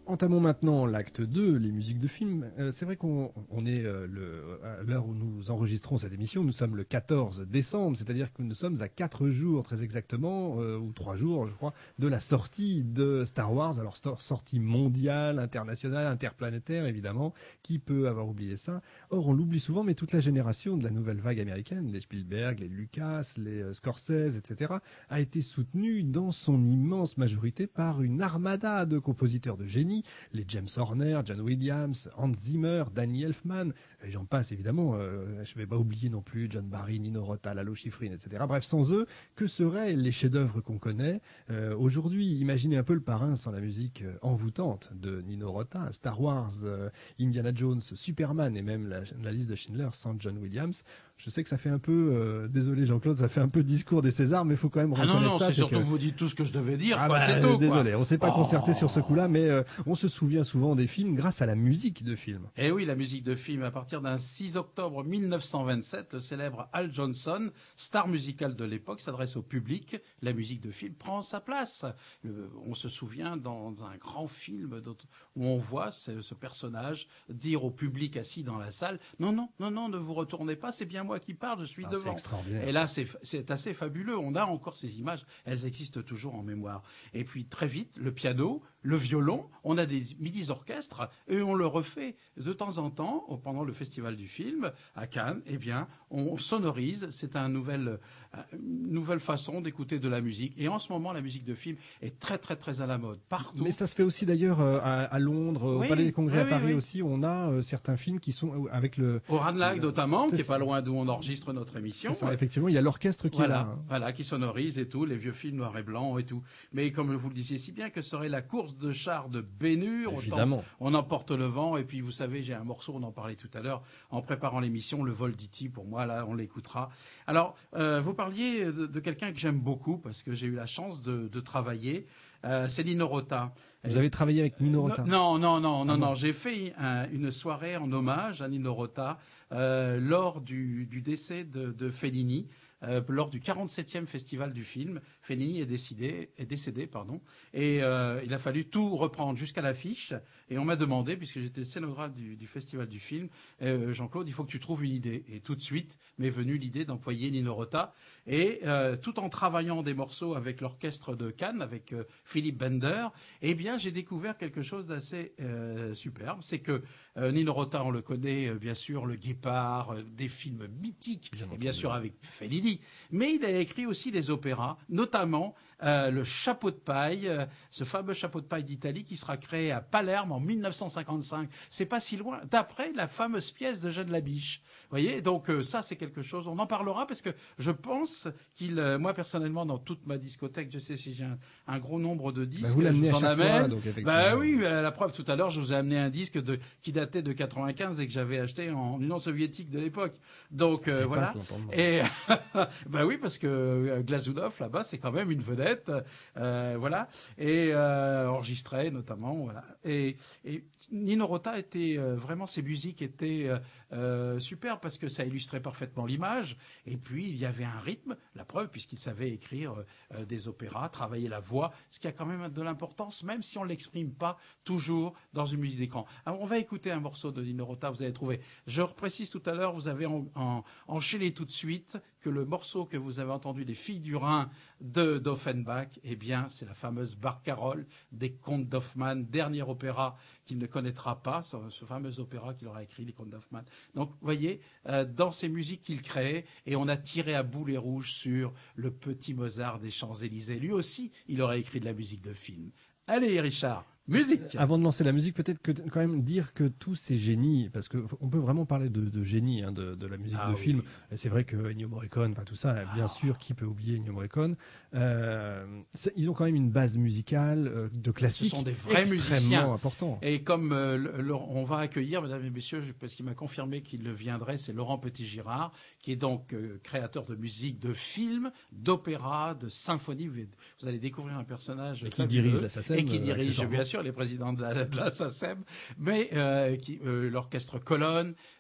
Entamons maintenant l'acte deux, les musiques de films. Euh, c'est vrai qu'on on est euh, le, à l'heure où nous enregistrons cette émission, nous sommes le quatorze décembre, c'est-à-dire que nous sommes à quatre jours très exactement, euh, ou trois jours je crois, de la sortie de Star Wars. Alors sortie mondiale, internationale, interplanétaire évidemment, qui peut avoir oublié ça? Or on l'oublie souvent, mais toute la génération de la nouvelle vague américaine, les Spielberg, les Lucas, les euh, Scorsese, et cetera, a été soutenue dans son immense majorité par une armada de compositeurs de génie, les James Horner, John Williams, Hans Zimmer, Danny Elfman, et j'en passe évidemment, euh, je vais pas oublier non plus John Barry, Nino Rota, Lalo Schifrin, et cetera. Bref, sans eux, que seraient les chefs-d'œuvre qu'on connaît euh, aujourd'hui? Imaginez un peu le parrain sans la musique euh, envoûtante de Nino Rota, Star Wars, euh, Indiana Jones, Superman et même la, la liste de Schindler sans John Williams. Je sais que ça fait un peu, euh, désolé Jean-Claude, ça fait un peu discours des Césars, mais il faut quand même ah reconnaître non, non, ça. c'est surtout que... que vous dites tout ce que je devais dire, ah quoi, bah, c'est tout. Désolé, quoi. on s'est pas oh. concerté sur ce coup-là, mais euh, on se souvient souvent des films grâce à la musique de films. Eh oui, la musique de film. À partir d'un six octobre mille neuf cent vingt-sept, le célèbre Al Jolson, star musicale de l'époque, s'adresse au public. La musique de film prend sa place. Le, on se souvient dans un grand film où on voit ce, ce personnage dire au public assis dans la salle « Non, non, non, non, ne vous retournez pas, c'est bien moi qui parle, je suis ah, devant. » C'est extraordinaire. Et là, c'est, c'est assez fabuleux. On a encore ces images, elles existent toujours en mémoire. Et puis très vite, le piano, le violon, on a des midis-orchestres et on le refait de temps en temps pendant le festival du film à Cannes. Eh bien, on sonorise. C'est un nouvel, une nouvelle façon d'écouter de la musique. Et en ce moment, la musique de film est très, très, très à la mode partout. Mais ça se fait aussi d'ailleurs euh, à, à Londres, oui, au Palais des Congrès oui, à Paris oui, oui. aussi. On a euh, certains films qui sont euh, avec le au Ranelagh le, notamment, qui est ça. pas loin d'où on enregistre notre émission. C'est ça, effectivement, il y a l'orchestre qui voilà, est là. Hein. Voilà, qui sonorise et tout, les vieux films noir et blanc et tout. Mais comme vous le disiez si bien, que serait la course de chars de Bénur, Évidemment. Autant on emporte le vent. Et puis vous savez, j'ai un morceau, on en parlait tout à l'heure, en préparant l'émission, le vol d'E T, pour moi, là, on l'écoutera. Alors, euh, vous parliez de, de quelqu'un que j'aime beaucoup, parce que j'ai eu la chance de, de travailler, euh, c'est Nino Rota. Vous avez travaillé avec Nino Rota? Non, non, non, non, ah non. Bon. J'ai fait un, une soirée en hommage à Nino Rota euh, lors du, du décès de, de Fellini. Euh, lors du quarante-septième festival du film, Fellini est décidé, est décédé, pardon, et euh, il a fallu tout reprendre jusqu'à l'affiche. Et on m'a demandé, puisque j'étais scénographe du, du festival du film, euh, Jean-Claude, il faut que tu trouves une idée. Et tout de suite m'est venue l'idée d'employer Nino Rota. Et euh, tout en travaillant des morceaux avec l'orchestre de Cannes, avec euh, Philippe Bender, eh bien j'ai découvert quelque chose d'assez euh, superbe. C'est que euh, Nino Rota, on le connaît, euh, bien sûr, Le Guépard, euh, des films mythiques, bien et bien sûr avec Fellini. Mais il a écrit aussi les opéras, notamment euh, le Chapeau de paille, euh, ce fameux Chapeau de paille d'Italie qui sera créé à Palerme en mille neuf cent cinquante-cinq. C'est pas si loin, d'après la fameuse pièce de Jeanne Labiche. Vous voyez, donc euh, ça c'est quelque chose. On en parlera parce que je pense qu'il, euh, moi personnellement, dans toute ma discothèque, je sais si j'ai un, un gros nombre de disques, bah vous l'amenez je vous à en chaque amène. Fois, donc effectivement. Bah oui, la preuve tout à l'heure, je vous ai amené un disque de qui datait de quatre-vingt-quinze et que j'avais acheté en Union soviétique de l'époque. Donc euh, voilà. Et bah oui, parce que euh, Glazunov là-bas, c'est quand même une vedette, euh, voilà, et euh, enregistré notamment, voilà. Et, et Nino Rota était euh, vraiment, ses musiques étaient euh, euh, superbes parce que ça illustrait parfaitement l'image. Et puis il y avait un rythme, la preuve, puisqu'il savait écrire euh, des opéras, travailler la voix, ce qui a quand même de l'importance, même si on l'exprime pas toujours dans une musique d'écran. Alors, on va écouter un morceau de Nino Rota, vous allez trouver. Je reprécise tout à l'heure, vous avez en, en, enchaîné tout de suite que le morceau que vous avez entendu, Les Filles du Rhin de d'Offenbach, eh bien, c'est la fameuse barcarolle des Contes d'Hoffmann, dernier opéra qu'il ne connaîtra pas, ce, ce fameux opéra qu'il aura écrit, les Contes d'Hoffmann. Donc, vous voyez, euh, dans ces musiques qu'il créait, et on a tiré à boulet rouge sur le petit Mozart des Champs-Élysées. Lui aussi, il aurait écrit de la musique de film. Allez, Richard, musique. Avant de lancer la musique, peut-être que quand même dire que tous ces génies, parce que on peut vraiment parler de, de génie hein, de, de la musique ah, de oui. film. Et c'est vrai que Ennio Morricone, enfin tout ça, bien ah. sûr, qui peut oublier Ennio Morricone. Euh, ils ont quand même une base musicale euh, de classique. Ce sont des vrais extrêmement musiciens. Importants. Et comme euh, le, on va accueillir, mesdames et messieurs, parce qu'il m'a confirmé qu'il le viendrait, c'est Laurent Petit-Girard, qui est donc euh, créateur de musique, de films, d'opéra, de symphonie. Vous, vous allez découvrir un personnage et qui dirige la SACEM, et qui dirige bien sûr les présidents de la, de la SACEM, mais euh, qui, euh, l'orchestre Colonne,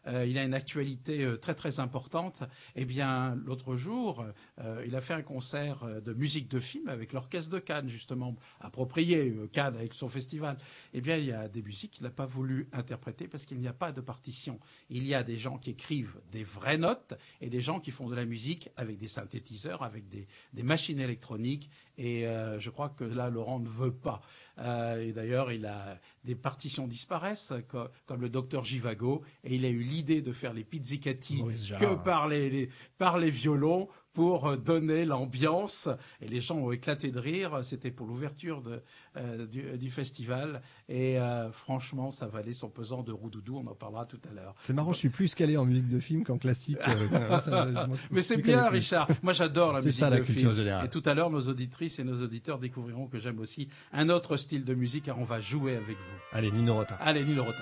euh, il a une actualité euh, très très importante. Eh bien, l'autre jour, euh, il a fait un concert de musique de film avec l'orchestre de Cannes, justement, approprié, euh, Cannes avec son festival. Eh bien, il y a des musiques qu'il n'a pas voulu interpréter parce qu'il n'y a pas de partition. Il y a des gens qui écrivent des vraies notes et des gens qui font de la musique avec des synthétiseurs, avec des, des machines électroniques. Et euh, je crois que là, Laurent ne veut pas. Euh, et d'ailleurs, il a des partitions disparaissent, comme, comme le docteur Givago, et il a eu l'idée de faire les pizzicati que par les, les par les violons pour donner l'ambiance. Et les gens ont éclaté de rire. C'était pour l'ouverture de, euh, du, du festival. Et euh, franchement, ça valait son pesant de roudoudou. On en parlera tout à l'heure. C'est marrant, je suis plus calé en musique de film qu'en classique. Euh, ça, Mais c'est bien, Richard. Moi, j'adore la musique ça, la de film. Générale. Et tout à l'heure, nos auditrices et nos auditeurs découvriront que j'aime aussi un autre style de musique, car on va jouer avec vous. Allez, Nino Rota. Allez, Nino Rota.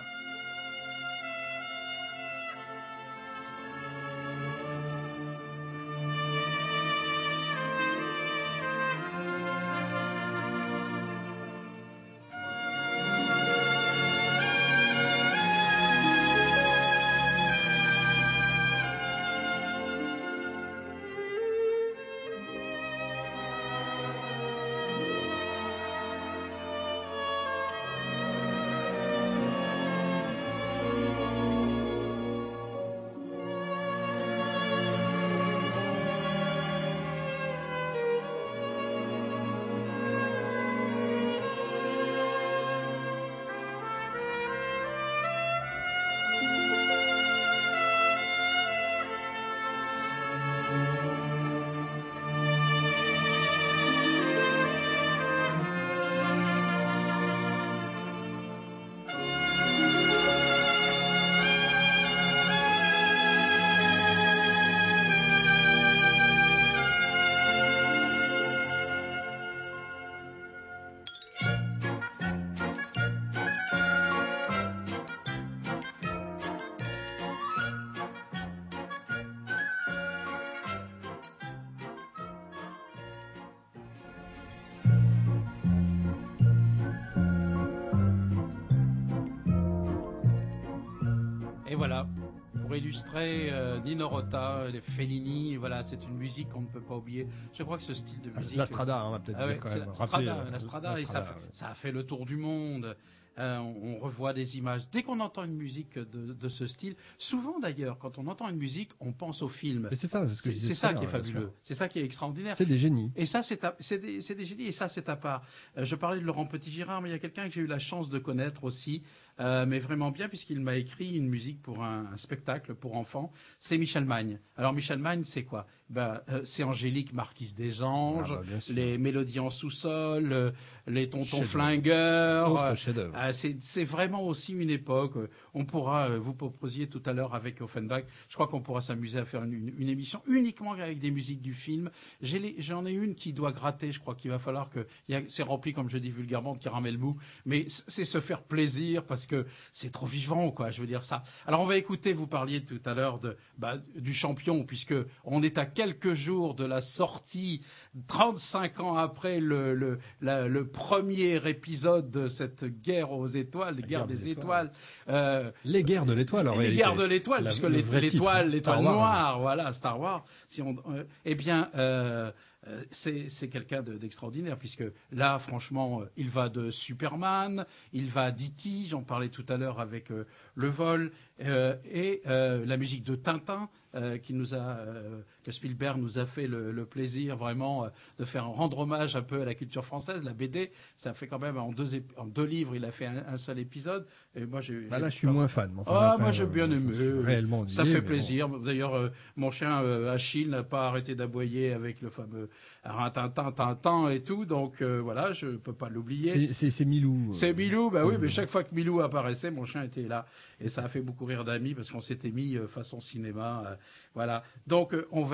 Et voilà, pour illustrer euh, Nino Rota, les Fellini, voilà, c'est une musique qu'on ne peut pas oublier. Je crois que ce style de musique... La Strada, on va peut-être ah ouais, dire quand c'est même. La Rappeler, Strada, euh, la Strada, la et ça, Strada, fait, ouais. ça a fait le tour du monde. Euh, on, on revoit des images. Dès qu'on entend une musique de, de ce style, souvent d'ailleurs, quand on entend une musique, on pense au film. Mais c'est ça, c'est ce que je disais C'est tout ça à qui est l'heure, bien fabuleux. sûr. C'est ça qui est extraordinaire. C'est des génies. Et ça, c'est à- c'est des, c'est des génies, et ça, c'est à part. Euh, je parlais de Laurent Petit-Girard, mais il y a quelqu'un que j'ai eu la chance de connaître aussi, euh, mais vraiment bien, puisqu'il m'a écrit une musique pour un, un spectacle pour enfants. C'est Michel Magne. Alors, Michel Magne, c'est quoi? Ben, euh, c'est Angélique, Marquise des Anges, Ah bah, bien sûr. les Mélodies en sous-sol, euh, les Tontons Chef-d'œuvre. Flingueurs. Autre euh, chef-d'œuvre. euh, c'est, c'est vraiment aussi une époque. euh, On pourra, euh, vous proposiez tout à l'heure avec Offenbach, je crois qu'on pourra s'amuser à faire une, une, une émission uniquement avec des musiques du film. J'ai les, j'en ai une qui doit gratter. Je crois qu'il va falloir que, il y a, c'est rempli, comme je dis vulgairement, de caramel mou. Mais c'est se faire plaisir parce que c'est trop vivant, quoi. Je veux dire ça. Alors on va écouter. Vous parliez tout à l'heure de, bah, du champion, puisque on est à quelques jours de la sortie, trente-cinq ans après le, le, la, le premier épisode de cette guerre aux étoiles, guerre, guerre des, des étoiles. Euh, Les guerres de l'étoile, en les réalité. guerres de l'étoile, La- puisque le l'é- vrai titre, l'étoile, l'étoile Star Wars. noire, voilà, Star Wars. Si on, euh, eh bien, euh, euh, c'est, c'est quelqu'un de- d'extraordinaire, puisque là, franchement, euh, il va de Superman, il va d'E T, j'en parlais tout à l'heure avec euh, le vol, euh, et euh, la musique de Tintin, euh, qui nous a, euh, que Spielberg nous a fait le, le plaisir vraiment euh, de faire rendre hommage un peu à la culture française, la B D. Ça fait quand même en deux, ép- en deux livres, il a fait un, un seul épisode. Et moi, j'ai, Bah j'ai là, je suis pas- moins fan. mais enfin, Ah, après, moi j'ai euh, bien je aimé. suis réellement Ça ennuyé, fait mais plaisir. D'ailleurs, euh, mon chien euh, Achille n'a pas arrêté d'aboyer avec le fameux rintintin, tintin et tout. Donc euh, voilà, je peux pas bon. l'oublier. C'est- C'est c'est Milou. euh, C'est Milou, bah c'est oui, mais Milou. chaque fois que Milou apparaissait, mon chien était là. Et ça a fait beaucoup rire d'amis parce qu'on s'était mis euh, façon cinéma. euh, voilà. Donc, euh, on va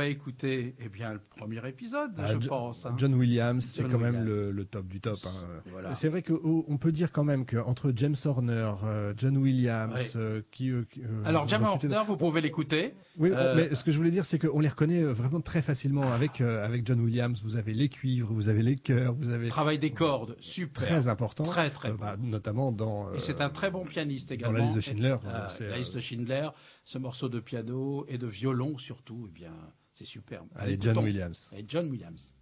va écouter, eh bien, le premier épisode, Ah, je Jo- pense. Hein. John Williams, c'est John quand même Williams. le, le top du top. Hein. Voilà. C'est vrai qu'on peut dire quand même qu'entre James Horner, euh, John Williams, Ouais. euh, qui, euh, qui, euh, Alors, James bon, c'était- Horner, vous pouvez l'écouter. Oui, on- Euh, mais ce que je voulais dire, c'est qu'on les reconnaît euh, vraiment très facilement avec euh, avec John Williams. Vous avez les cuivres, vous avez les chœurs, vous avez Travail des cordes, super. très important, Très, très euh, bon. bah, notamment dans euh, Et c'est un très bon pianiste également. dans la liste de Schindler. Euh, c'est, la euh, liste de Schindler, ce morceau de piano et de violon surtout, eh bien, c'est superbe. Allez, John Écoutons. Williams. Et John Williams.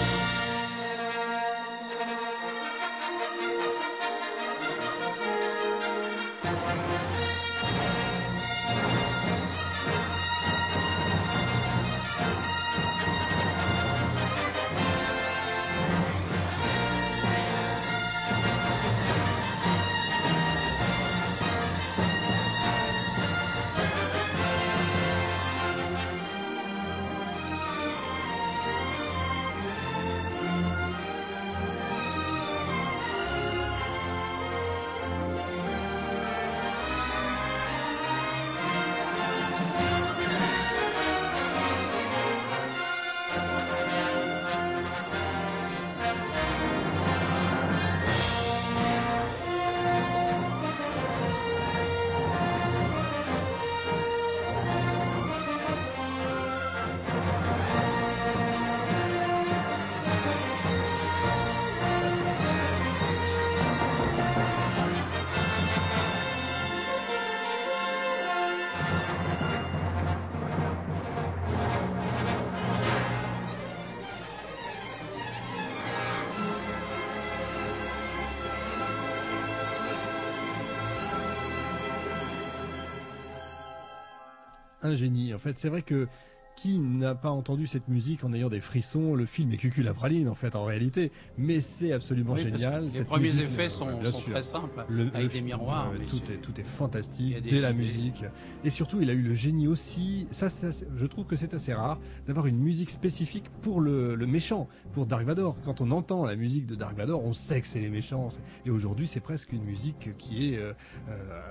Un génie. En fait, c'est vrai que qui n'a pas entendu cette musique en ayant des frissons? Le film est cucul à praline, en fait, en réalité. Mais c'est absolument Oui, parce que génial. Les cette premiers musique, effets euh, sont, bien sont sûr. très simples, Le- avec le des film, miroirs. ouais, mais tout c'est- est tout est Il y a fantastique des dès la idées. musique, et surtout il a eu le génie aussi. Ça, c'est assez- je trouve que c'est assez rare d'avoir une musique spécifique pour le, le méchant, pour Dark Vador. Quand on entend la musique de Dark Vador, on sait que c'est les méchants. Et aujourd'hui, c'est presque une musique qui est euh, euh,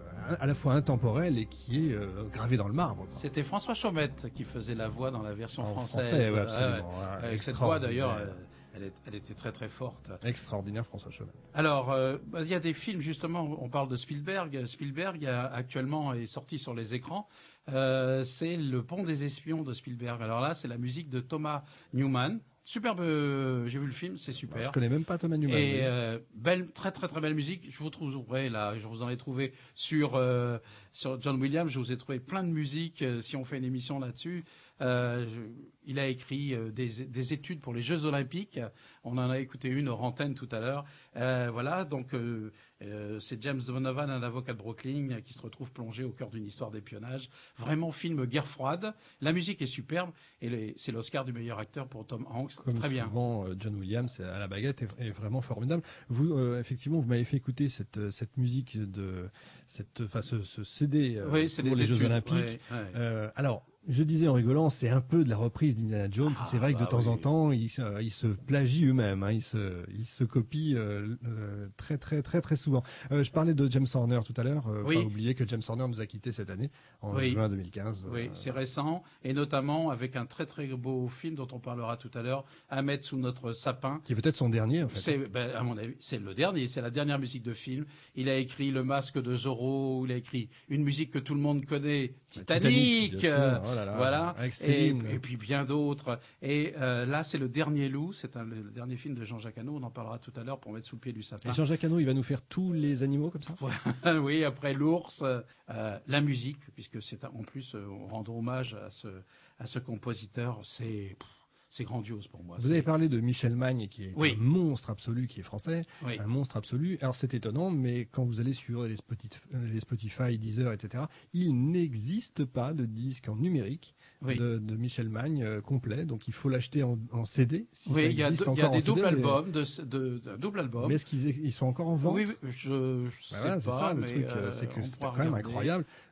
à la fois intemporelle et qui est euh, gravée dans le marbre. C'était François Chaumette qui faisait la voix dans la version En française. français, ouais, Ouais, absolument. ouais. Ouais, Avec cette voix d'ailleurs, extraordinaire. euh, elle, est- elle était très très forte. Extraordinaire, François Chaumette. Alors, euh, bah, il y a des films justement. On parle de Spielberg. Spielberg a, actuellement est sorti sur les écrans. Euh, c'est Le Pont des Espions de Spielberg. Alors là, c'est la musique de Thomas Newman. Superbe. euh, J'ai vu le film, c'est super. Je connais même pas Thomas Newman. Et oui. euh, belle, très très très belle musique. Je vous trouverai là, je vous en ai trouvé sur euh, sur John Williams. Je vous ai trouvé plein de musique. euh, si on fait une émission là-dessus, euh, je- il a écrit euh, des, des études pour les Jeux Olympiques. On en a écouté une hors antenne tout à l'heure. Euh, voilà, donc euh, euh, c'est James Donovan, un avocat de Brooklyn, qui se retrouve plongé au cœur d'une histoire d'espionnage. Vraiment film guerre froide. La musique est superbe et les- c'est l'Oscar du meilleur acteur pour Tom Hanks. Comme Très bien. souvent, euh, John Williams à la baguette est, est vraiment formidable. Vous, euh, effectivement, vous m'avez fait écouter cette euh, cette musique de cette, enfin ce, ce C D euh, Oui, c'est pour des les Jeux études. Olympiques. Ouais, ouais. Euh, alors, je disais en rigolant, c'est un peu de la reprise d'Indiana Jones. Ah, c'est vrai que de bah temps oui. en temps, ils, se- ils se plagient eux-mêmes. Hein, ils se ils se copient euh, euh, très très très très souvent. Euh, je parlais de James Horner tout à l'heure. Euh, Oui. Pas oublier que James Horner nous a quittés cette année en Oui. juin deux mille quinze. Oui, Euh, c'est récent, et notamment avec un très très beau film dont on parlera tout à l'heure, À mettre sous notre sapin. qui est peut-être son dernier en fait. C'est, ben, à mon avis, c'est le dernier, c'est la dernière musique de film. Il a écrit Le Masque de Zorro, il a écrit une musique que tout le monde connaît, Titanic, Titanic, bien sûr. euh, Oh là là, voilà, avec et, Céline. et puis bien d'autres. Et euh, là, c'est Le Dernier Loup, c'est un, le dernier film de Jean-Jacques Hano, on en parlera tout à l'heure pour mettre sous le pied du sapin. Et Jean-Jacques Hano, il va nous faire tous les animaux comme ça. Oui, après l'ours, euh, la musique, puisque c'est un- en plus euh, rendre hommage à ce à ce compositeur, c'est pff, c'est grandiose pour moi. Vous C'est- avez parlé de Michel Magne, qui est Oui. un monstre absolu, qui est français, Oui. un monstre absolu. Alors c'est étonnant, mais quand vous allez sur les Spotify, les Spotify, Deezer, et cetera, il n'existe pas de disque en numérique Oui. de, de Michel Magne euh, complet, donc il faut l'acheter en, en C D. Si oui, ça il y a, existe deux- il y a encore en des C D, doubles mais- albums, de, de, de- un double album. Mais est-ce qu'ils ils sont encore en vente? Oui, oui, je, je Bah sais voilà, c'est pas, ça le mais truc, euh, euh, c'est que on c'est pourra quand même regarder. incroyable.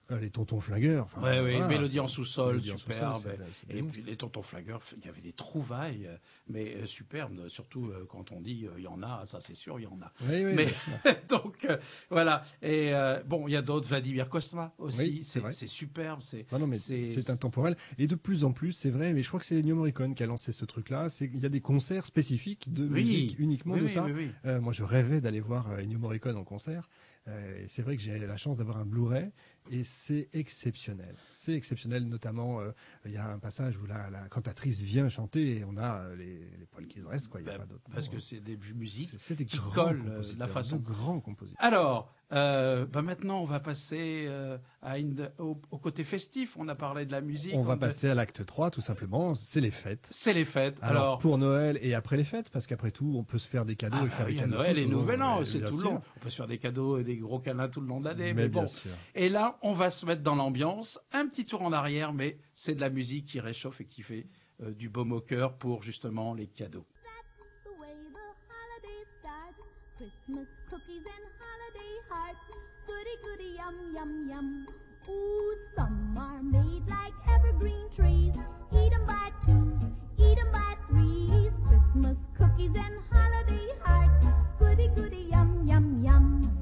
Les tontons flingueurs. Enfin, ouais, oui, voilà, Mélodie en sous-sol, Mélodie en superbe. sous-sol, c'est- c'est Et bon. puis les tontons flingueurs, il y avait des trouvailles, euh, mais euh, superbes, surtout euh, quand on dit euh, il y en a, ça c'est sûr, il y en a. Oui, oui, mais bien sûr. donc euh, voilà. Et euh, bon, il y a d'autres, Vladimir Cosma aussi, Oui, c'est c'est vrai. c'est superbe. C'est Non, non, mais c'est- c'est intemporel. Et de plus en plus, c'est vrai, mais je crois que c'est Ennio Morricone qui a lancé ce truc-là. C'est il y a des concerts spécifiques de Oui. musique uniquement Oui, de oui, ça. oui, oui. Euh, moi, je rêvais d'aller voir euh, Ennio Morricone en concert. Euh, et c'est vrai que j'ai la chance d'avoir un Blu-ray et c'est exceptionnel. C'est exceptionnel, notamment euh, il y a un passage où la, la cantatrice vient chanter et on a euh, les, les poils qui se restent. Quoi. Il y a Ben, pas d'autre parce mot, que hein. c'est des musiques C'est- c'est des qui grands collent euh, compositeurs, la façon. de grands compositeurs. Alors, euh, bah maintenant, on va passer euh, à une, au, au côté festif. On a parlé de la musique. On va a- passer à l'acte trois, tout simplement. C'est les fêtes. C'est les fêtes. Alors, Alors, pour Noël et après les fêtes, parce qu'après tout, on peut se faire des cadeaux ah, et faire bah, des il y a cadeaux. Noël tout et au long, Nouvel An, ouais, c'est bien tout le sûr. long. On peut se faire des cadeaux et des gros câlins tout le long de l'année. Mais Mais, bien bon. sûr. Et là, on va se mettre dans l'ambiance. Un petit tour en arrière, mais c'est de la musique qui réchauffe et qui fait euh, du baume au cœur pour justement les cadeaux. That's the way the holiday starts. Christmas cookies and holiday hearts. Goody goody yum yum yum. Ooh, some are made like evergreen trees. Eat 'em by twos, eat 'em by threes. Christmas cookies and holiday hearts. Goody goody yum yum yum.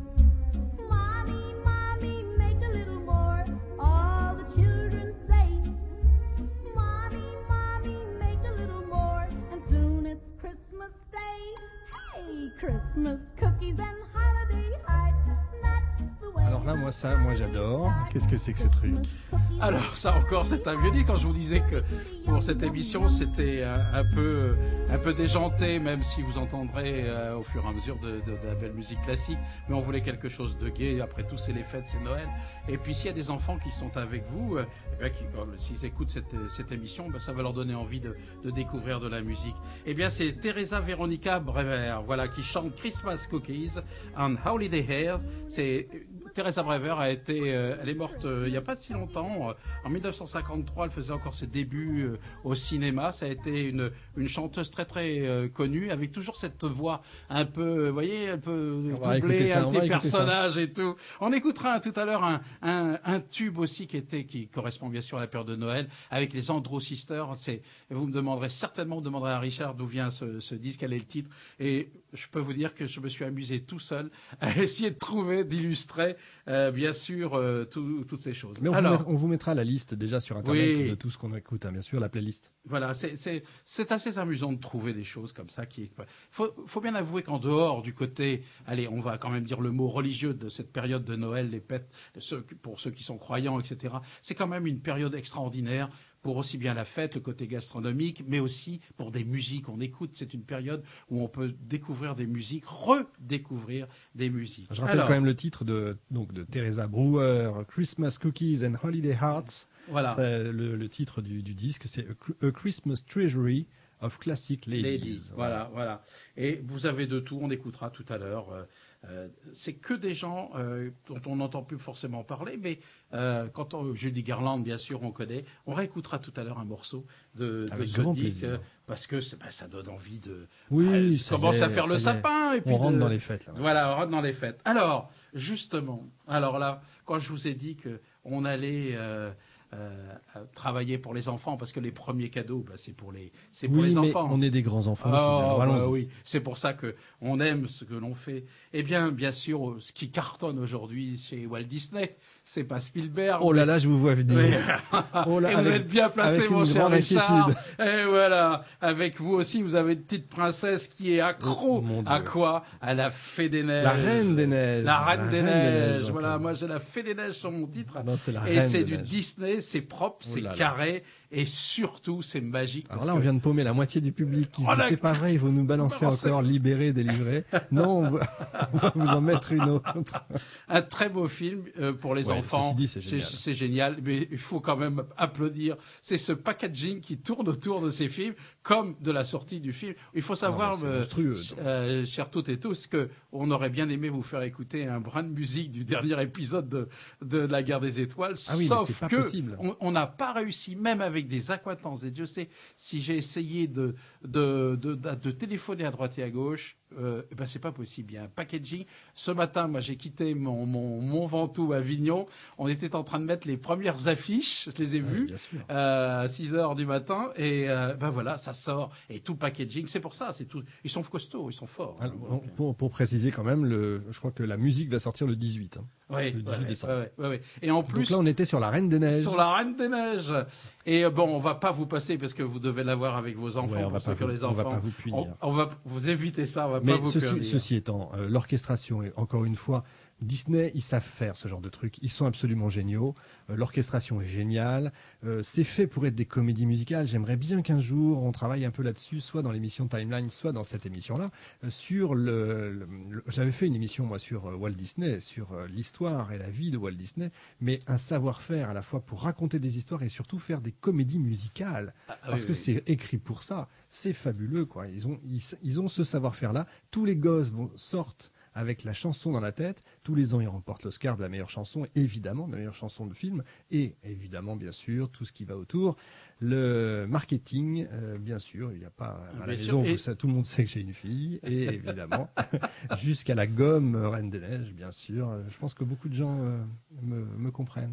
Mommy, mommy, make a little more. All the children say. Mommy, mommy, make a little more. And soon it's Christmas Day. Hey, Christmas cookies and holiday hearts. That's the way. Alors là, moi, ça, moi, j'adore. Qu'est-ce que c'est que ce truc? Alors ça encore, c'est un vieux dit. Quand je vous disais que pour cette émission, c'était un, un peu, un peu déjanté, même si vous entendrez euh, au fur et à mesure de, de, de la belle musique classique. Mais on voulait quelque chose de gai. Après tout, c'est les fêtes, c'est Noël. Et puis s'il y a des enfants qui sont avec vous, euh, eh bien, qui, quand, s'ils écoutent cette, cette émission, ben, ça va leur donner envie de, de découvrir de la musique. Eh bien, c'est Teresa Veronica Brever, voilà, qui chante Christmas Cookies and Holiday Hairs. C'est Teresa Brever a été, euh, elle est morte euh, il n'y a pas si longtemps. En mille neuf cent cinquante-trois, elle faisait encore ses débuts euh, au cinéma. Ça a été une, une chanteuse très très euh, connue, avec toujours cette voix un peu, vous voyez, un peu On va écouter doublée, ça, un on petit va écouter ça. personnage et tout. On écoutera hein, tout à l'heure un, un, un tube aussi qui était, qui correspond bien sûr à la période de Noël, avec les Andro Sisters. C'est, vous me demanderez certainement, vous demanderez à Richard d'où vient ce, ce disque, quel est le titre. Et je peux vous dire que je me suis amusé tout seul à essayer de trouver, d'illustrer, euh, bien sûr, euh, tout, toutes ces choses. Mais on, Alors, vous mettra, on vous mettra la liste déjà sur Internet Oui. de tout ce qu'on écoute, hein, bien sûr, la playlist. voilà, c'est, c'est, c'est assez amusant de trouver des choses comme ça qui, faut, faut bien avouer qu'en dehors du côté, allez, on va quand même dire le mot religieux de cette période de Noël, les fêtes, ceux, pour ceux qui sont croyants, et cetera. C'est quand même une période extraordinaire pour aussi bien la fête, le côté gastronomique, mais aussi pour des musiques. On écoute, c'est une période où on peut découvrir des musiques, redécouvrir des musiques. Je rappelle Alors, quand même le titre de, donc, de Teresa Brewer, Christmas Cookies and Holiday Hearts. Voilà. C'est Le, le titre du, du disque, c'est A Cr- A Christmas Treasury of Classic Ladies. Ladies, voilà, voilà. Et vous avez de tout, on écoutera tout à l'heure. Euh, euh, c'est que des gens euh, dont on n'entend plus forcément parler, mais euh, quand on, Judy Garland, bien sûr, on connaît. On réécoutera tout à l'heure un morceau de, de Avec ce grand disque, plaisir. euh, parce que c'est- ben, ça donne envie de, Oui, euh, de ça y commencer est, à faire ça le y est. sapin. Et puis On rentre de- dans les fêtes. Là. Voilà, on rentre dans les fêtes. Alors, justement, alors là, quand je vous ai dit que on allait euh, euh, travailler pour les enfants, parce que les premiers cadeaux, bah, c'est pour les, c'est pour Oui, les mais enfants. on est des grands enfants aussi. Ah, alors bah allons-y. oui, c'est pour ça que on aime ce que l'on fait. Eh bien, bien sûr, ce qui cartonne aujourd'hui chez Walt Disney, c'est pas Spielberg. Oh là là, je vous vois venir. mais- Oh là, et vous avec- êtes bien placé, avec mon une cher grande Richard. inquiétude. Et voilà, avec vous aussi, vous avez une petite princesse qui est accro Oh, mon à Dieu. quoi? À la Fée des Neiges. La Reine des Neiges. La Reine des Neiges. Jean-Claude. Voilà, moi j'ai la Fée des Neiges sur mon titre. Non, c'est la et Reine c'est des du Neiges. Disney, c'est propre, Oh c'est là là. carré, et surtout c'est magique. Alors parce là, on que- vient de paumer la moitié du public qui se Oh dit là- c'est pas vrai, il faut nous balancer Balancer. encore libéré, délivré. Non, on va, on va vous en mettre une autre. Un très beau film euh, pour les Ouais, enfants. ceci dit, c'est génial. c'est génial, mais il faut quand même applaudir. C'est ce packaging qui tourne autour de ces films, comme de la sortie du film. Il faut savoir, Non, mais c'est euh, monstrueux. euh, chers toutes et tous, que on aurait bien aimé vous faire écouter un brin de musique du dernier épisode de, de La Guerre des Étoiles, Ah oui, mais sauf c'est pas que possible. on- on n'a pas réussi, même avec des accointances, et Dieu sait, si j'ai essayé de, de, de, de, de téléphoner à droite et à gauche, euh, eh ben c'est pas possible. Il y a un packaging. Ce matin, moi, j'ai quitté mon, mon, mon Ventoux à Avignon. On était en train de mettre les premières affiches. Je les ai Oui, vues bien sûr. euh, à six heures du matin. Et euh, ben voilà, ça sort. Et tout le packaging, c'est pour ça. C'est tout. Ils sont costauds, ils sont forts. Alors, bon, pour, pour préciser quand même, le, je crois que la musique va sortir le dix-huit. Hein. Oui, le dix-huit ouais, décembre. ouais, ouais, ouais. Et en plus, Donc là, on était sur la Reine des Neiges. sur la Reine des Neiges. Et euh, bon, on va pas vous passer parce que vous devez l'avoir avec vos enfants. Ouais, on pour va ceux pas qui ont vous- les on va enfants. pas vous punir. On, on va vous éviter ça. On va Mais pas vous ceci, punir. ceci étant, euh, l'orchestration, et encore une fois, Disney, ils savent faire ce genre de trucs. Ils sont absolument géniaux. Euh, l'orchestration est géniale. Euh, c'est fait pour être des comédies musicales. J'aimerais bien qu'un jour, on travaille un peu là-dessus, soit dans l'émission Timeline, soit dans cette émission-là. Euh, sur le, le- le- j'avais fait une émission, moi, sur euh, Walt Disney, sur euh, l'histoire et la vie de Walt Disney, mais un savoir-faire à la fois pour raconter des histoires et surtout faire des comédies musicales. Ah, ah, Parce oui, que oui. c'est écrit pour ça. C'est fabuleux, quoi. Ils ont, ils, ils ont ce savoir-faire-là. Tous les gosses vont, sortent avec la chanson dans la tête. Tous les ans, ils remportent l'Oscar de la meilleure chanson, évidemment, de la meilleure chanson de film. Et évidemment, bien sûr, tout ce qui va autour. Le marketing, euh, bien sûr, il n'y a pas à la Bien sûr. maison, Et- vous savez, tout le monde sait que j'ai une fille. Et évidemment, jusqu'à la gomme euh, Reine des Neiges, bien sûr. Euh, Je pense que beaucoup de gens euh, me, me comprennent.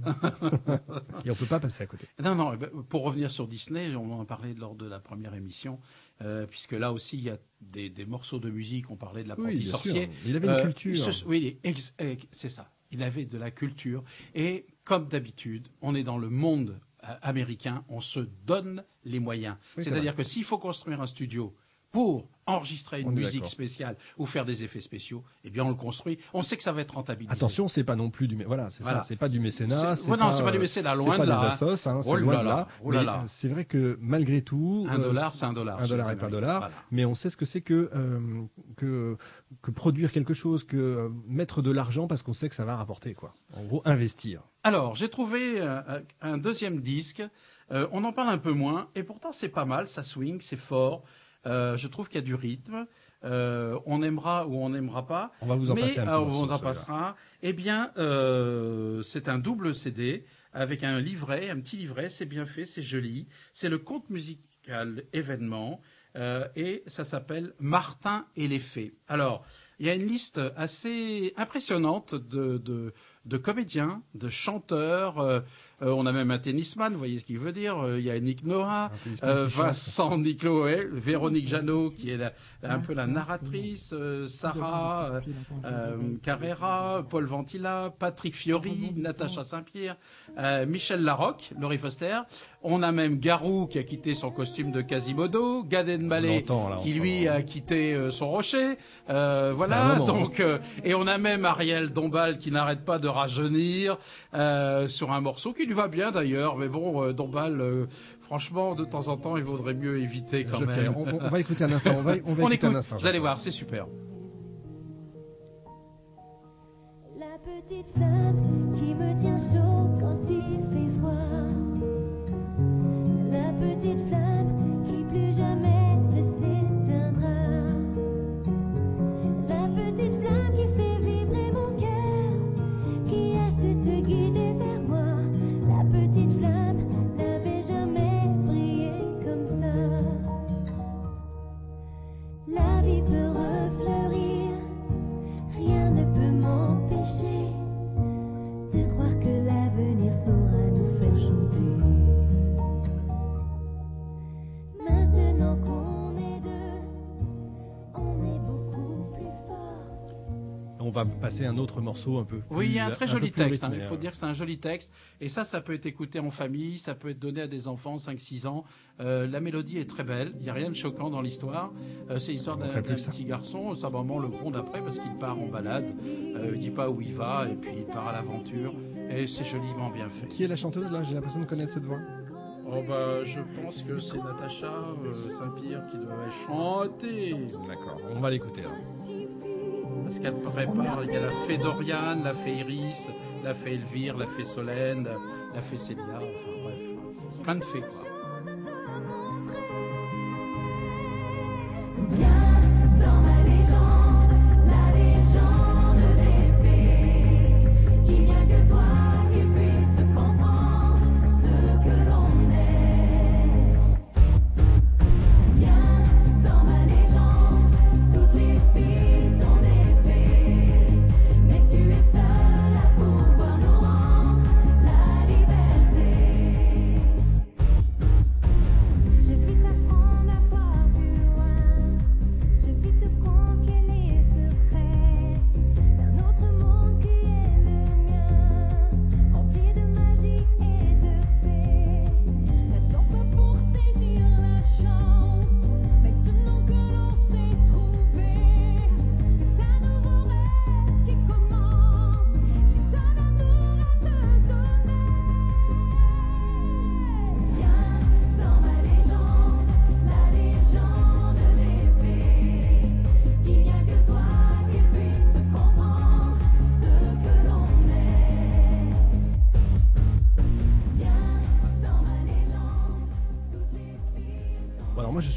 Et on peut pas passer à côté. Non, non, eh ben, pour revenir sur Disney, on en parlait lors de la première émission, euh, puisque là aussi, il y a des, des morceaux de musique, on parlait de l'apprenti Oui, bien sorcier. sûr. Il avait une Euh, culture. ce- oui, il est ex- eh, c'est ça. Il avait de la culture. Et comme d'habitude, on est dans le monde euh, américain, on se donne les moyens. Oui, c'est C'est-à-dire vrai. que s'il faut construire un studio pour enregistrer une On est musique d'accord. spéciale ou faire des effets spéciaux, eh bien, on le construit. On sait que ça va être rentabilisé. Attention, c'est pas non plus du, mé- voilà, c'est Voilà. ça, c'est pas du mécénat. C'est- ouais, non, c'est pas du mécénat, euh, loin c'est pas de là, des hein. assos, hein, c'est Oh là loin de là, là. oh là Mais là. c'est vrai que malgré tout, Un euh, dollar, c'est un dollar. un chez dollar les est un Américains. dollar. Voilà. Mais on sait ce que c'est que euh, que que produire quelque chose, que euh, mettre de l'argent parce qu'on sait que ça va rapporter, quoi. En gros, investir. Alors, j'ai trouvé euh, un deuxième disque. Euh, on en parle un peu moins, et pourtant c'est pas mal. Ça swing, c'est fort. Euh, je trouve qu'il y a du rythme. Euh, on aimera ou on n'aimera pas. On va vous en mais passer un petit euh, morceau, on vous en celui-là. passera. Eh bien, euh, c'est un double C D avec un livret, un petit livret. C'est bien fait, c'est joli. C'est le conte musical événement. Euh, et ça s'appelle Martin et les Fées. Alors, il y a une liste assez impressionnante de, de, de comédiens, de chanteurs. Euh, euh, on a même un tennisman, vous voyez ce qu'il veut dire. Euh, il y a Nick Noah, Un tennisman euh, qui chante. Vincent Nicloel, Véronique Jeannot, qui est la, un peu la narratrice, euh, Sarah euh, euh, Carrera, Paul Ventila, Patrick Fiori, Natacha Saint-Pierre, euh, Michel Larocque, Laurie Foster. On a même Garou qui a quitté son costume de Quasimodo, Gad Elmaleh l'entend, là, en qui ce lui moment. a quitté euh, son rocher. Euh, un voilà, moment, donc euh, et on a même Ariel Dombal qui n'arrête pas de rajeunir euh, sur un morceau qui lui va bien d'ailleurs, mais bon, euh, Dombal, euh, franchement, de temps en temps, il vaudrait mieux éviter quand Joker. même. On, on va écouter un instant. On va, on va On écouter écoute, un instant. vous allez Joker. voir, c'est super. La petite flamme qui me tient chaud quand il fait froid. La petite flamme qui plus jamais ne s'éteindra. La petite flamme qui fait vibrer mon cœur, qui a su te guider vers moi. La petite flamme n'avait jamais brillé comme ça. La vie peut refleurir, rien ne peut m'empêcher de croire que l'avenir saura nous faire chanter. Maintenant qu'on est deux, on est beaucoup plus fort. On va passer un autre morceau un peu. Plus, Oui, il y a un très peu joli plus texte. hein. rythmé, Il faut hein. dire que c'est un joli texte. Et ça, ça peut être écouté en famille, ça peut être donné à des enfants, cinq six ans. Euh, la mélodie est très belle. Il n'y a rien de choquant dans l'histoire. Euh, c'est l'histoire d'un manquerait d'un plus que ça. petit garçon. Sa maman le gronde après parce qu'il part en balade. Euh, il dit pas où il va et puis il part à l'aventure. Et c'est joliment bien fait. Qui est la chanteuse là? J'ai l'impression de connaître cette voix. Oh bah, je pense que c'est Natacha euh, Saint-Pierre qui doit chanter. D'accord. On va l'écouter alors. Parce qu'elle prépare, il y a la fée Doriane, la fée Iris, la fée Elvire, la fée Solène, la fée Célia, enfin bref, plein de fées quoi.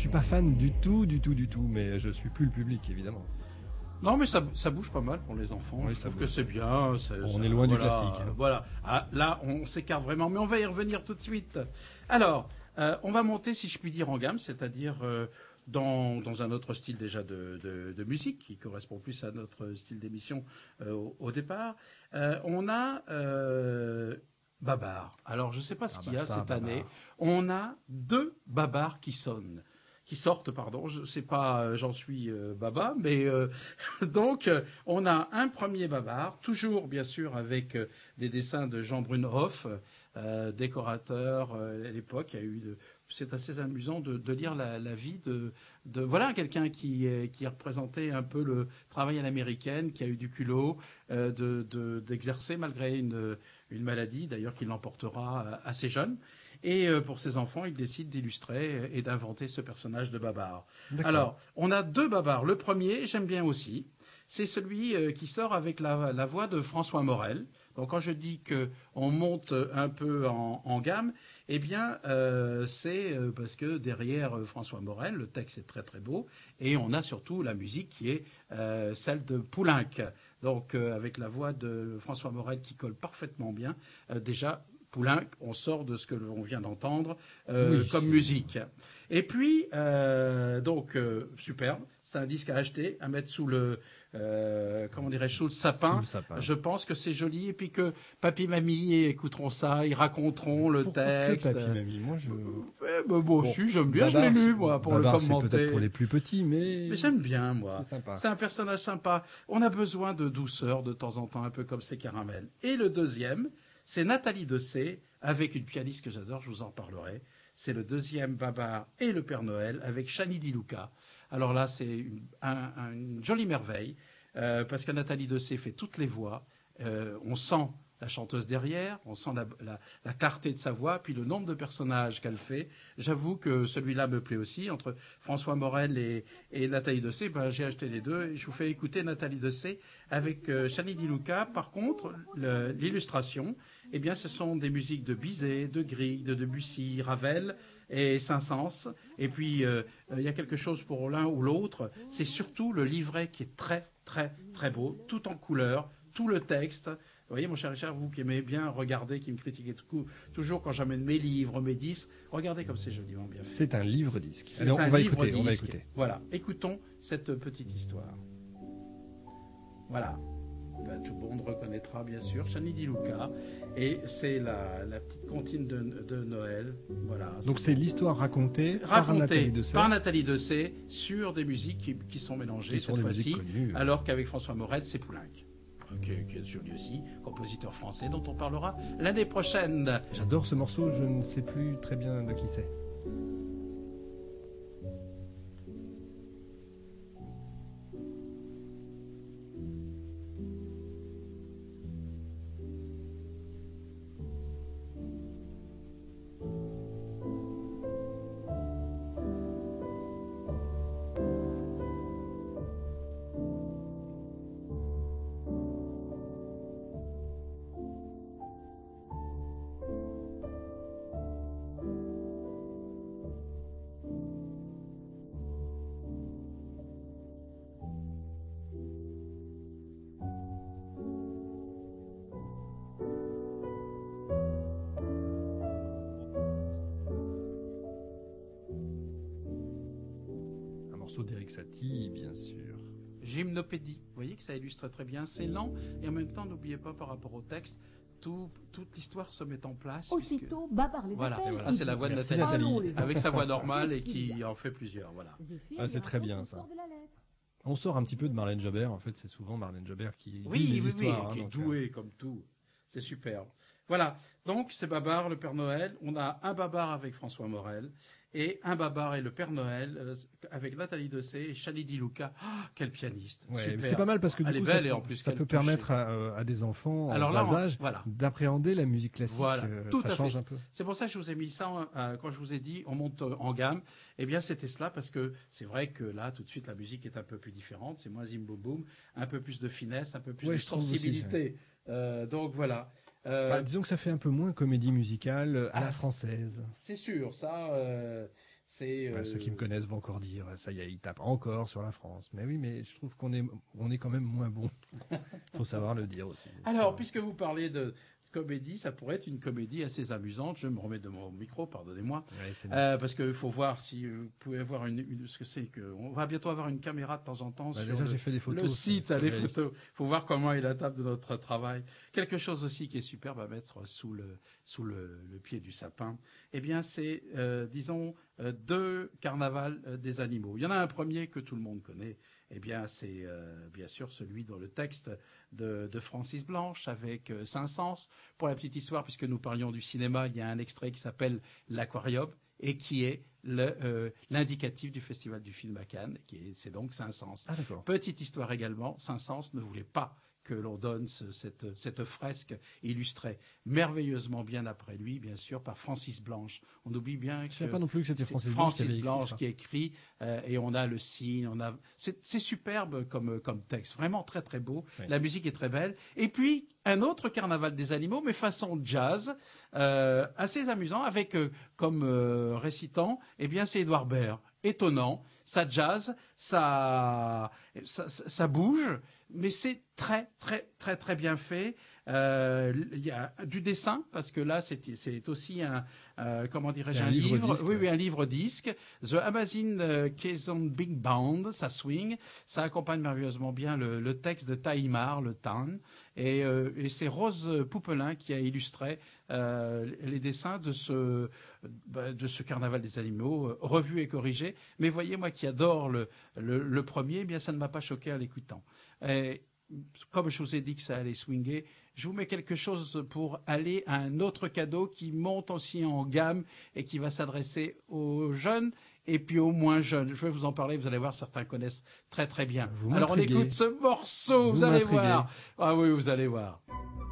suis pas fan du tout, du tout, du tout, mais je suis plus le public, évidemment. Non, mais ça, ça bouge pas mal pour les enfants. Oui, je ça trouve bouge. que c'est bien. c'est- On ça- est loin du voilà, classique, hein. Voilà. Ah, là, on s'écarte vraiment, mais on va y revenir tout de suite. Alors, euh, on va monter, si je puis dire, en gamme, c'est-à-dire euh, dans, dans un autre style déjà de, de, de musique qui correspond plus à notre style d'émission euh, au, au départ. Euh, on a euh, Babar. Alors, je ne sais pas ce Ah qu'il bah y a ça, cette Babar. année. On a deux Babars qui sonnent. Qui sortent, pardon, je sais pas, euh, j'en suis euh, baba, mais euh, donc euh, on a un premier babar, toujours bien sûr avec euh, des dessins de Jean Brunhoff, euh, décorateur euh, à l'époque. Il y a eu, de, c'est assez amusant de, de lire la, la vie de, de voilà quelqu'un qui est- qui représentait un peu le travail à l'américaine, qui a eu du culot euh, de, de- d'exercer malgré une une maladie, d'ailleurs qu'il l'emportera euh, assez jeune. Et euh, pour ses enfants, il décide d'illustrer et d'inventer ce personnage de Babar. D'accord. Alors, on a deux Babars. Le premier, j'aime bien aussi, c'est celui euh, qui sort avec la, la voix de François Morel. Donc, quand je dis que on monte un peu en, en gamme, eh bien, euh, c'est euh, parce que derrière euh, François Morel, le texte est très très beau, et on a surtout la musique qui est euh, celle de Poulenc. Donc, euh, avec la voix de François Morel qui colle parfaitement bien, euh, déjà. Poulenc, on sort de ce que l'on vient d'entendre euh, Oui. comme musique. Et puis, euh, donc, euh, superbe. C'est un disque à acheter, à mettre sous le, euh, comment dirais-je, sous le sapin. Sous le sapin. Je pense que c'est joli. Et puis que papy, mamie écouteront ça, ils raconteront le Pourquoi texte. que papy, mamie? Moi, je... Ouais, bah, moi aussi, j'aime bien. Babar, je l'ai lu, moi, pour Babar, le c'est commenter. peut-être pour les plus petits, mais... Mais j'aime bien, moi. C'est sympa. C'est un personnage sympa. On a besoin de douceur de temps en temps, un peu comme ces caramels. Et le deuxième, c'est Nathalie Dessay, avec une pianiste que j'adore, je vous en reparlerai. C'est le deuxième Babar et le Père Noël, avec Chani Di Luca. Alors là, c'est une, un- un- une jolie merveille, euh, parce que Nathalie Dessay fait toutes les voix. Euh, on sent la chanteuse derrière, on sent la, la- la clarté de sa voix, puis le nombre de personnages qu'elle fait. J'avoue que celui-là me plaît aussi. Entre François Morel et, et Nathalie Dessay, ben, j'ai acheté les deux et je vous fais écouter Nathalie Dessay avec euh, Chani Di Luca. Par contre, le- l'illustration, eh bien, ce sont des musiques de Bizet, de Grieg, de Debussy, Ravel et Saint-Saëns. Et puis, euh, euh, il y a quelque chose pour l'un ou l'autre. C'est surtout le livret qui est très, très, très beau, tout en couleur, tout le texte. Vous voyez, mon cher Richard, vous qui aimez bien regarder, qui me critiquez tout coup, toujours quand j'amène mes livres, mes disques, regardez comme c'est joliment bien fait. C'est un livre-disque. C'est Alors, un on va livre écouter, on va disque. écouter. Voilà, écoutons cette petite histoire. Voilà. Ben, tout le monde reconnaîtra, bien sûr, Chani Di Luca. Et c'est la, la petite comptine de, de Noël. Voilà. Donc, c'est l'histoire racontée C'est par raconté Nathalie Dessay. par Nathalie Dessay sur des musiques qui, qui sont mélangées Qui sont cette des musiques fois-ci, connues. alors qu'avec François Morel, c'est Poulenc. Qui est, qui est joli aussi, compositeur français dont on parlera l'année prochaine. J'adore ce morceau, je ne sais plus très bien de qui c'est. Un morceau d'Eric Satie, bien sûr. Gymnopédie, vous voyez que ça illustre très bien. C'est lent et en même temps, n'oubliez pas par rapport au texte, tout, toute l'histoire se met en place. puisque- Aussitôt, Babar les Voilà, appelle. et voilà, c'est la voix de Merci, Nathalie, Nathalie. Allons, les avec sa voix enfants. normale et qui en fait plusieurs. Voilà. Zéphyr Ah, c'est vient très au bien, ça. sort de la lettre. On sort un petit peu de Marlène Jabert. En fait, c'est souvent Marlène Jabert qui Oui, lit oui, les oui, histoires. hein, qui est donc, euh, doué comme tout. C'est super. Voilà. Donc, c'est Babar, le Père Noël. On a un Babar avec François Morel et un Babar et le Père Noël euh, avec Nathalie Dessay et Chani Di Luca. Ah, quel pianiste. Ouais, Super. c'est pas mal parce que du Elle coup, est belle ça, et en plus ça qu'elle peut touche. permettre à, euh, à des enfants Alors en là, bas on- âge voilà. d'appréhender la musique classique. Voilà, euh, tout ça à change fait. un peu. C'est pour ça que je vous ai mis ça euh, quand je vous ai dit on monte euh, en gamme. Eh bien, c'était cela parce que c'est vrai que là, tout de suite, la musique est un peu plus différente. C'est moins zim boum boum, un peu plus de finesse, un peu plus Ouais, de je trouve aussi, sensibilité. Euh, donc voilà. Euh, Bah, disons que ça fait un peu moins comédie musicale euh, à ah, la française. C'est sûr, ça, euh, C'est Ouais, euh, ceux qui me connaissent vont encore dire, ça y est, ils tapent encore sur la France. Mais oui, mais je trouve qu'on est, on est quand même moins bon. Faut savoir le dire aussi. Alors, Ça- puisque vous parlez de comédie, ça pourrait être une comédie assez amusante. Je me remets de mon micro, pardonnez-moi. Ouais, c'est bien. Euh, parce qu'il faut voir si euh, vous pouvez avoir une, une ce que c'est que on va bientôt avoir une caméra de temps en temps Bah, sur déjà, le, j'ai fait des photos. le c'est- site, c'est les réaliste. photos. Faut voir comment est la table de notre travail. Quelque chose aussi qui est superbe à mettre sous le sous le, le pied du sapin. Eh bien, c'est euh, disons euh, deux carnavals euh, des animaux. Il y en a un premier que tout le monde connaît. Eh bien, c'est euh, bien sûr celui dans le texte de, de Francis Blanche avec euh, Saint-Saëns. Pour la petite histoire, puisque nous parlions du cinéma, il y a un extrait qui s'appelle l'Aquarium et qui est le, euh, l'indicatif du Festival du film à Cannes, qui est, c'est donc Saint-Saëns. Ah, d'accord. Petite histoire également, Saint-Saëns ne voulait pas que l'on donne ce, cette, cette fresque illustrée merveilleusement bien après lui, bien sûr, par Francis Blanche. On oublie bien que Je savais pas non plus que c'était c'est Francis, Francis Blanche qui avait écrit Blanche ça. qui a écrit, euh, et on a le signe, on a, c'est, c'est superbe comme, comme texte, vraiment très très beau. Oui. La musique est très belle. Et puis, un autre carnaval des animaux, mais façon jazz, euh, assez amusant, avec euh, comme euh, récitant, eh bien, c'est Édouard Baird. Étonnant, ça jazz, ça, ça, ça, ça bouge, mais c'est très, très, très, très bien fait. Euh, Il y a du dessin, parce que là, c'est, c'est aussi un, euh, comment dirais-je, C'est un un livre livre, disque, oui, ouais. oui, un livre disque. The Amazing euh, Kazan Big Band, ça swing, ça accompagne merveilleusement bien le, le texte de Taïmar, le Tan, et, euh, et c'est Rose Poupelin qui a illustré euh, les dessins de ce, bah, de ce carnaval des animaux, euh, revu et corrigé. Mais voyez, moi qui adore le, le, le premier, eh bien ça ne m'a pas choqué à l'écoutant. Et, comme je vous ai dit que ça allait swinger, je vous mets quelque chose pour aller à un autre cadeau qui monte aussi en gamme et qui va s'adresser aux jeunes et puis aux moins jeunes. Je vais vous en parler, vous allez voir, certains connaissent très très bien. Vous Alors on m'intriguez. écoute ce morceau, vous, Vous allez m'intriguez. voir. Ah oui, vous allez voir.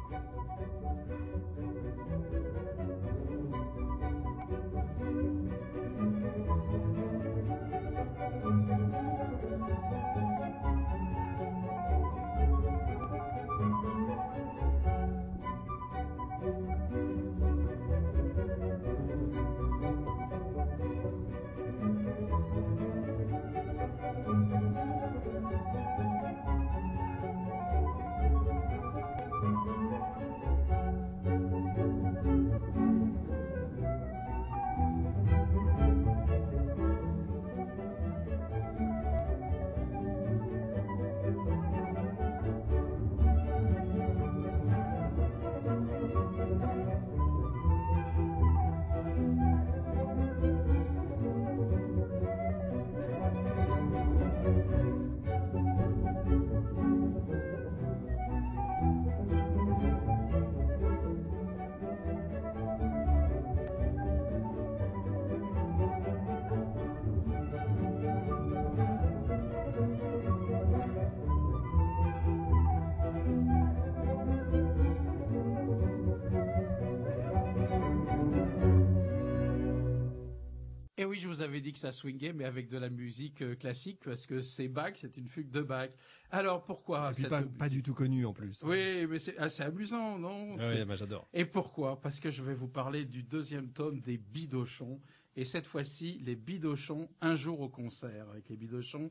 Et oui, je vous avais dit que ça swingait, mais avec de la musique euh, classique, parce que c'est Bach, c'est une fugue de Bach. Alors pourquoi Et puis cette pas, musique pas du tout connu en plus. Oui, mais c'est assez amusant, non? Ah C'est- ouais, bah, j'adore. Et pourquoi? Parce que je vais vous parler du deuxième tome des Bidochons. Et cette fois-ci, les Bidochons, un jour au concert. Avec les Bidochons,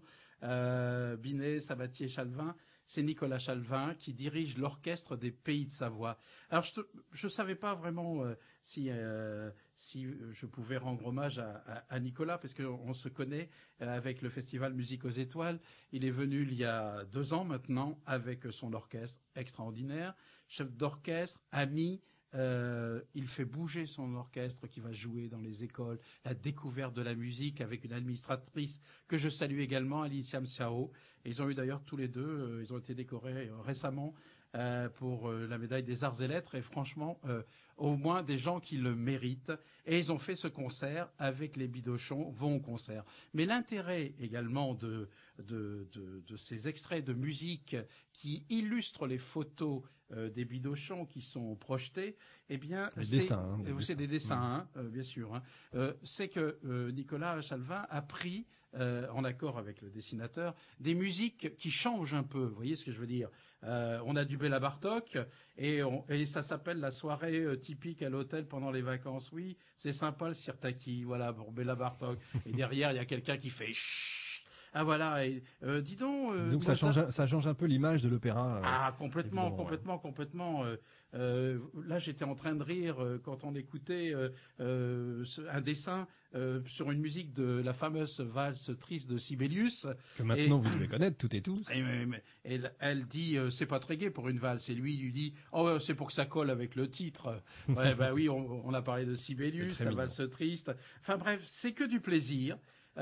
euh, Binet, Sabatier, Chalvin. C'est Nicolas Chalvin qui dirige l'orchestre des Pays de Savoie. Alors, je ne savais pas vraiment euh, si euh, si je pouvais rendre hommage à, à, à Nicolas, parce qu'on on se connaît euh, avec le festival Musique aux Étoiles. Il est venu il y a deux ans maintenant avec son orchestre extraordinaire, chef d'orchestre, ami. Euh, il fait bouger son orchestre qui va jouer dans les écoles, la découverte de la musique avec une administratrice que je salue également, Alicia Msiao. Et ils ont eu d'ailleurs tous les deux, euh, ils ont été décorés euh, récemment euh, pour euh, la médaille des arts et lettres. Et franchement, euh, au moins des gens qui le méritent. Et ils ont fait ce concert avec les Bidochons, vont au concert. Mais l'intérêt également de, de, de, de ces extraits de musique qui illustrent les photos euh, des Bidochons qui sont projetés, eh bien, Les c'est, dessins, hein, des euh, c'est dessins. des dessins, Mmh. hein, euh, bien sûr. Hein. Euh, c'est que euh, Nicolas Chalvin a pris euh, en accord avec le dessinateur, des musiques qui changent un peu. Vous voyez ce que je veux dire? Euh, on a du Béla Bartok et, on, et ça s'appelle la soirée euh, typique à l'hôtel pendant les vacances. Oui, c'est sympa le sirtaki, voilà, pour Béla Bartok. Et derrière, il y a quelqu'un qui fait chut. Ah voilà, et, euh, dis donc. Euh, Disons que ça change, ça change un peu l'image de l'opéra. Euh, ah complètement, complètement, ouais. complètement. Euh, euh, là, j'étais en train de rire euh, quand on écoutait euh, euh, un dessin euh, sur une musique de la fameuse valse triste de Sibelius. Que maintenant et, vous devez connaître toutes et tous. Et, mais, mais, elle, elle dit euh, c'est pas très gai pour une valse, et lui il lui dit oh c'est pour que ça colle avec le titre. Ouais bah oui, on, on a parlé de Sibelius, la valse triste. Enfin bref, c'est que du plaisir.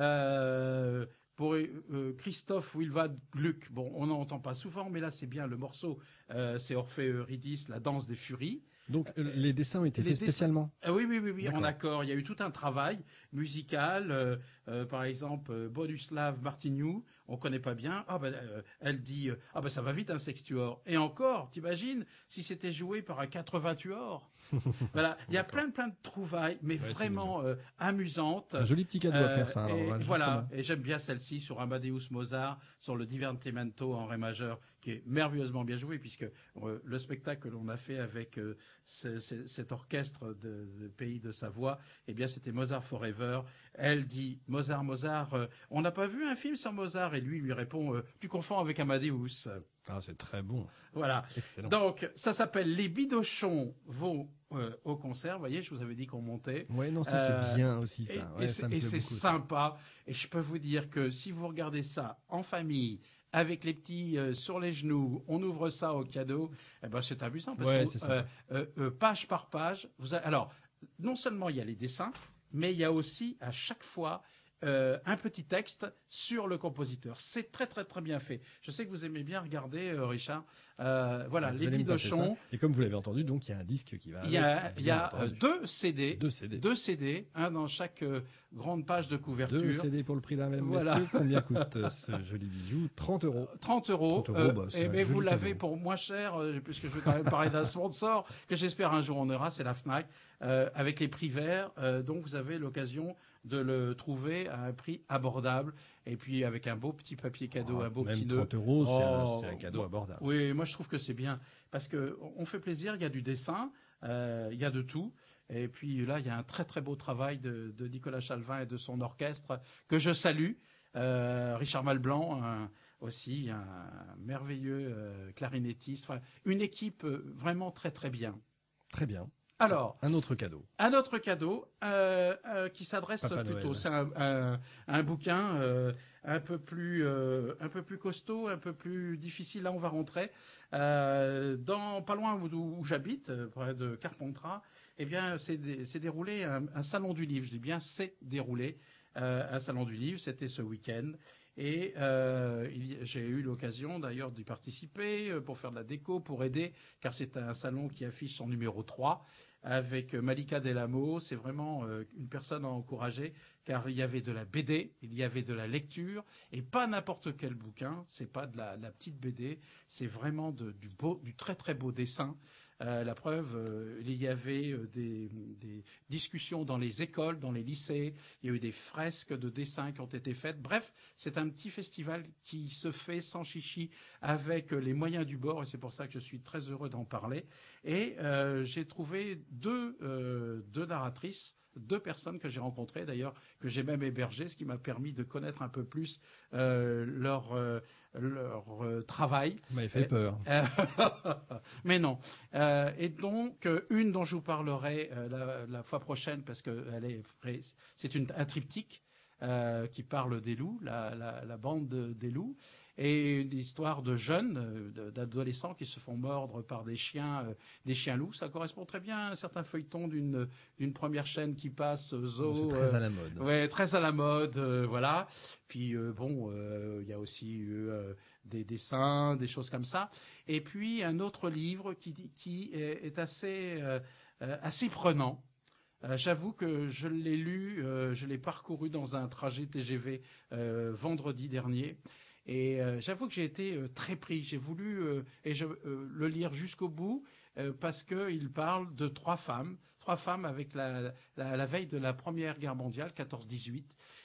Euh, Pour euh, Christophe Willvad Gluck, bon, on n'en entend pas souvent, mais là c'est bien le morceau, euh, c'est Orphée Eurydice, la danse des furies. Donc euh, les dessins ont été faits dessins... spécialement. Ah oui, oui, oui, oui, en accord. Il y a eu tout un travail musical. Euh, euh, par exemple, euh, Boduslav Martiniu, on connaît pas bien. Ah ben, euh, elle dit euh, ah ben ça va vite un sextuor. Et encore, t'imagines si c'était joué par un quatre-vingts-tuor. Voilà, il y a plein, plein de trouvailles, mais ouais, vraiment euh, amusantes. Un joli petit cadeau euh, à faire, ça. Et, alors, voilà, et j'aime bien celle-ci sur Amadeus Mozart, sur le Divertimento en ré majeur, qui est merveilleusement bien joué, puisque euh, le spectacle que l'on a fait avec euh, ce, ce, cet orchestre de, de Pays de Savoie, eh bien c'était Mozart Forever. Elle dit Mozart, Mozart, euh, on n'a pas vu un film sur Mozart, et lui lui répond euh, tu confonds avec Amadeus. Ah, c'est très bon. Voilà. Excellent. Donc, ça s'appelle Les Bidochons vont euh, au concert. Vous voyez, je vous avais dit qu'on montait. Ouais, non, ça euh, c'est bien aussi, ça. Et, ouais, et ça c'est, et c'est sympa. Et je peux vous dire que si vous regardez ça en famille, avec les petits euh, sur les genoux, on ouvre ça au cadeau, eh ben c'est amusant parce ouais, que c'est euh, euh, euh, page par page, vous avez, alors non seulement il y a les dessins, mais il y a aussi à chaque fois Euh, un petit texte sur le compositeur. C'est très très très bien fait. Je sais que vous aimez bien regarder, euh, Richard. Euh, voilà, vous les Bidochons. Et comme vous l'avez entendu, donc il y a un disque qui va. Il y a, il y a euh, deux C D, deux C D, deux C D, un dans chaque euh, grande page de couverture. Deux C D pour le prix d'un même. Voilà. Messieurs, combien coûte euh, ce joli bijou? Trente euros. Trente euros. trente euros, bah, euh, et, et vous l'avez cadeau. Pour moins cher, euh, puisque je vais quand même parler d'un sponsor que j'espère un jour on aura, c'est la Fnac, euh, avec les prix verts. Euh, donc vous avez l'occasion de le trouver à un prix abordable, et puis avec un beau petit papier cadeau, oh, un beau même petit trente euros, c'est, oh, un, c'est un cadeau bon, abordable. Oui, moi je trouve que c'est bien, parce que on fait plaisir, il y a du dessin, euh, il y a de tout, et puis là il y a un très très beau travail de, de Nicolas Chalvin et de son orchestre, que je salue, euh, Richard Malblanc, un, aussi un merveilleux euh, clarinettiste, enfin une équipe euh, vraiment très très bien. Très bien. Alors, un autre cadeau. Un autre cadeau euh, euh, qui s'adresse Papa plutôt, Noël. c'est un, un, un bouquin euh, un peu plus euh, un peu plus costaud, un peu plus difficile. Là, on va rentrer euh, dans pas loin où, où j'habite, près de Carpentras. Eh bien, c'est, dé, c'est déroulé un, un salon du livre. Je dis bien, c'est déroulé euh, un salon du livre. C'était ce week-end. Et euh, il, j'ai eu l'occasion d'ailleurs d'y participer euh, pour faire de la déco, pour aider, car c'est un salon qui affiche son numéro trois avec Malika Delamo. C'est vraiment euh, une personne à encourager, car il y avait de la B D, il y avait de la lecture, et pas n'importe quel bouquin. C'est pas de la, la petite B D, c'est vraiment de, du beau, du très très beau dessin. Euh, la preuve, euh, il y avait euh, des, des discussions dans les écoles, dans les lycées, il y a eu des fresques de dessins qui ont été faites. Bref, c'est un petit festival qui se fait sans chichi, avec euh, les moyens du bord, et c'est pour ça que je suis très heureux d'en parler. Et euh, j'ai trouvé deux, euh, deux narratrices, deux personnes que j'ai rencontrées, d'ailleurs, que j'ai même hébergées, ce qui m'a permis de connaître un peu plus euh, leur euh, leur euh, travail. Vous m'avez fait peur. Mais non. Euh, et donc, euh, une dont je vous parlerai euh, la, la fois prochaine, parce que elle est, c'est une, un triptyque euh, qui parle des loups, la, la, la bande de, des loups, et une histoire de jeunes, euh, d'adolescents qui se font mordre par des chiens, euh, des chiens loups. Ça correspond très bien à un certain feuilleton d'une d'une première chaîne qui passe, euh, Zoo. C'est très euh, à la mode. Ouais, très à la mode, euh, voilà. Puis euh, bon, il euh, y a aussi eu euh, des dessins, des choses comme ça. Et puis un autre livre qui qui est, est assez euh, assez prenant. Euh, j'avoue que je l'ai lu, euh, je l'ai parcouru dans un trajet T G V euh, vendredi dernier. Et euh, j'avoue que j'ai été euh, très pris. J'ai voulu euh, et je, euh, le lire jusqu'au bout euh, parce que il parle de trois femmes, trois femmes avec la, la, la veille de la Première Guerre mondiale, quatorze dix-huit,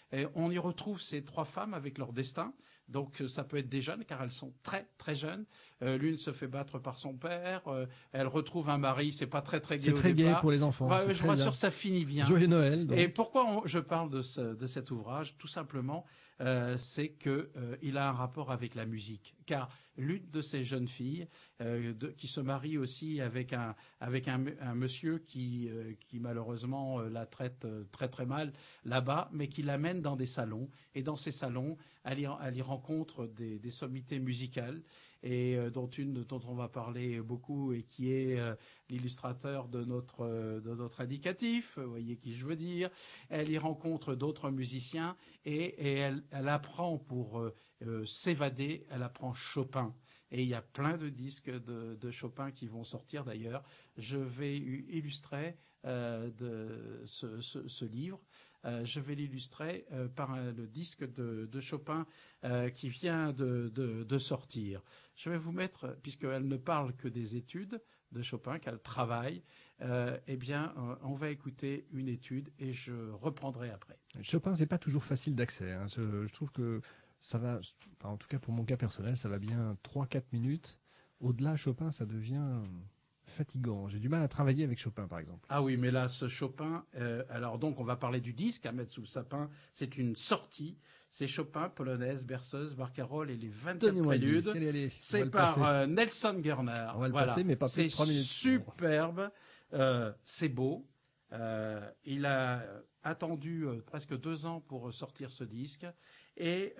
Et on y retrouve ces trois femmes avec leur destin. Donc ça peut être des jeunes, car elles sont très très jeunes. Euh, l'une se fait battre par son père, euh, elle retrouve un mari, c'est pas très très gai C'est au très gai départ. pour les enfants. Ouais, c'est je très vous bien. rassure, ça finit bien. Joyeux Noël. Donc. Et pourquoi on- je parle de, ce, de cet ouvrage? Tout simplement, euh, c'est que euh, il a un rapport avec la musique, car l'une de ces jeunes filles euh, de, qui se marie aussi avec un avec un, un monsieur qui euh, qui malheureusement euh, la traite euh, très très mal là-bas, mais qui l'amène dans des salons, et dans ces salons, elle y, elle y rencontre des, des sommités musicales, et euh, dont une dont on va parler beaucoup, et qui est euh, l'illustrateur de notre euh, de notre indicatif, vous voyez qui je veux dire. Elle y rencontre d'autres musiciens, et, et elle, elle apprend pour euh, euh, s'évader, elle apprend Chopin. Et il y a plein de disques de, de Chopin qui vont sortir d'ailleurs. Je vais illustrer euh, de ce, ce, ce livre. Euh, je vais l'illustrer euh, par un, le disque de, de Chopin euh, qui vient de, de, de sortir. Je vais vous mettre, puisqu'elle ne parle que des études de Chopin, qu'elle travaille, euh, eh bien, euh, on va écouter une étude et je reprendrai après. Chopin, c'est pas toujours facile d'accès. Hein. Je, je trouve que ça va, enfin en tout cas pour mon cas personnel, ça va bien trois quatre minutes. Au-delà, Chopin, ça devient fatigant. J'ai du mal à travailler avec Chopin, par exemple. Ah oui, mais là, ce Chopin, euh, alors donc on va parler du disque à mettre sous le sapin. C'est une sortie. C'est Chopin, polonaise, berceuse, barcarolle et les vingt-quatre Donnez-moi le préludes. disque. Allez, allez, on va C'est le par passer. euh, Nelson Gerner. On va le Voilà. passer, mais pas plus de C'est trois minutes. superbe. Euh, c'est beau. Euh, il a attendu euh, presque deux ans pour sortir ce disque. Et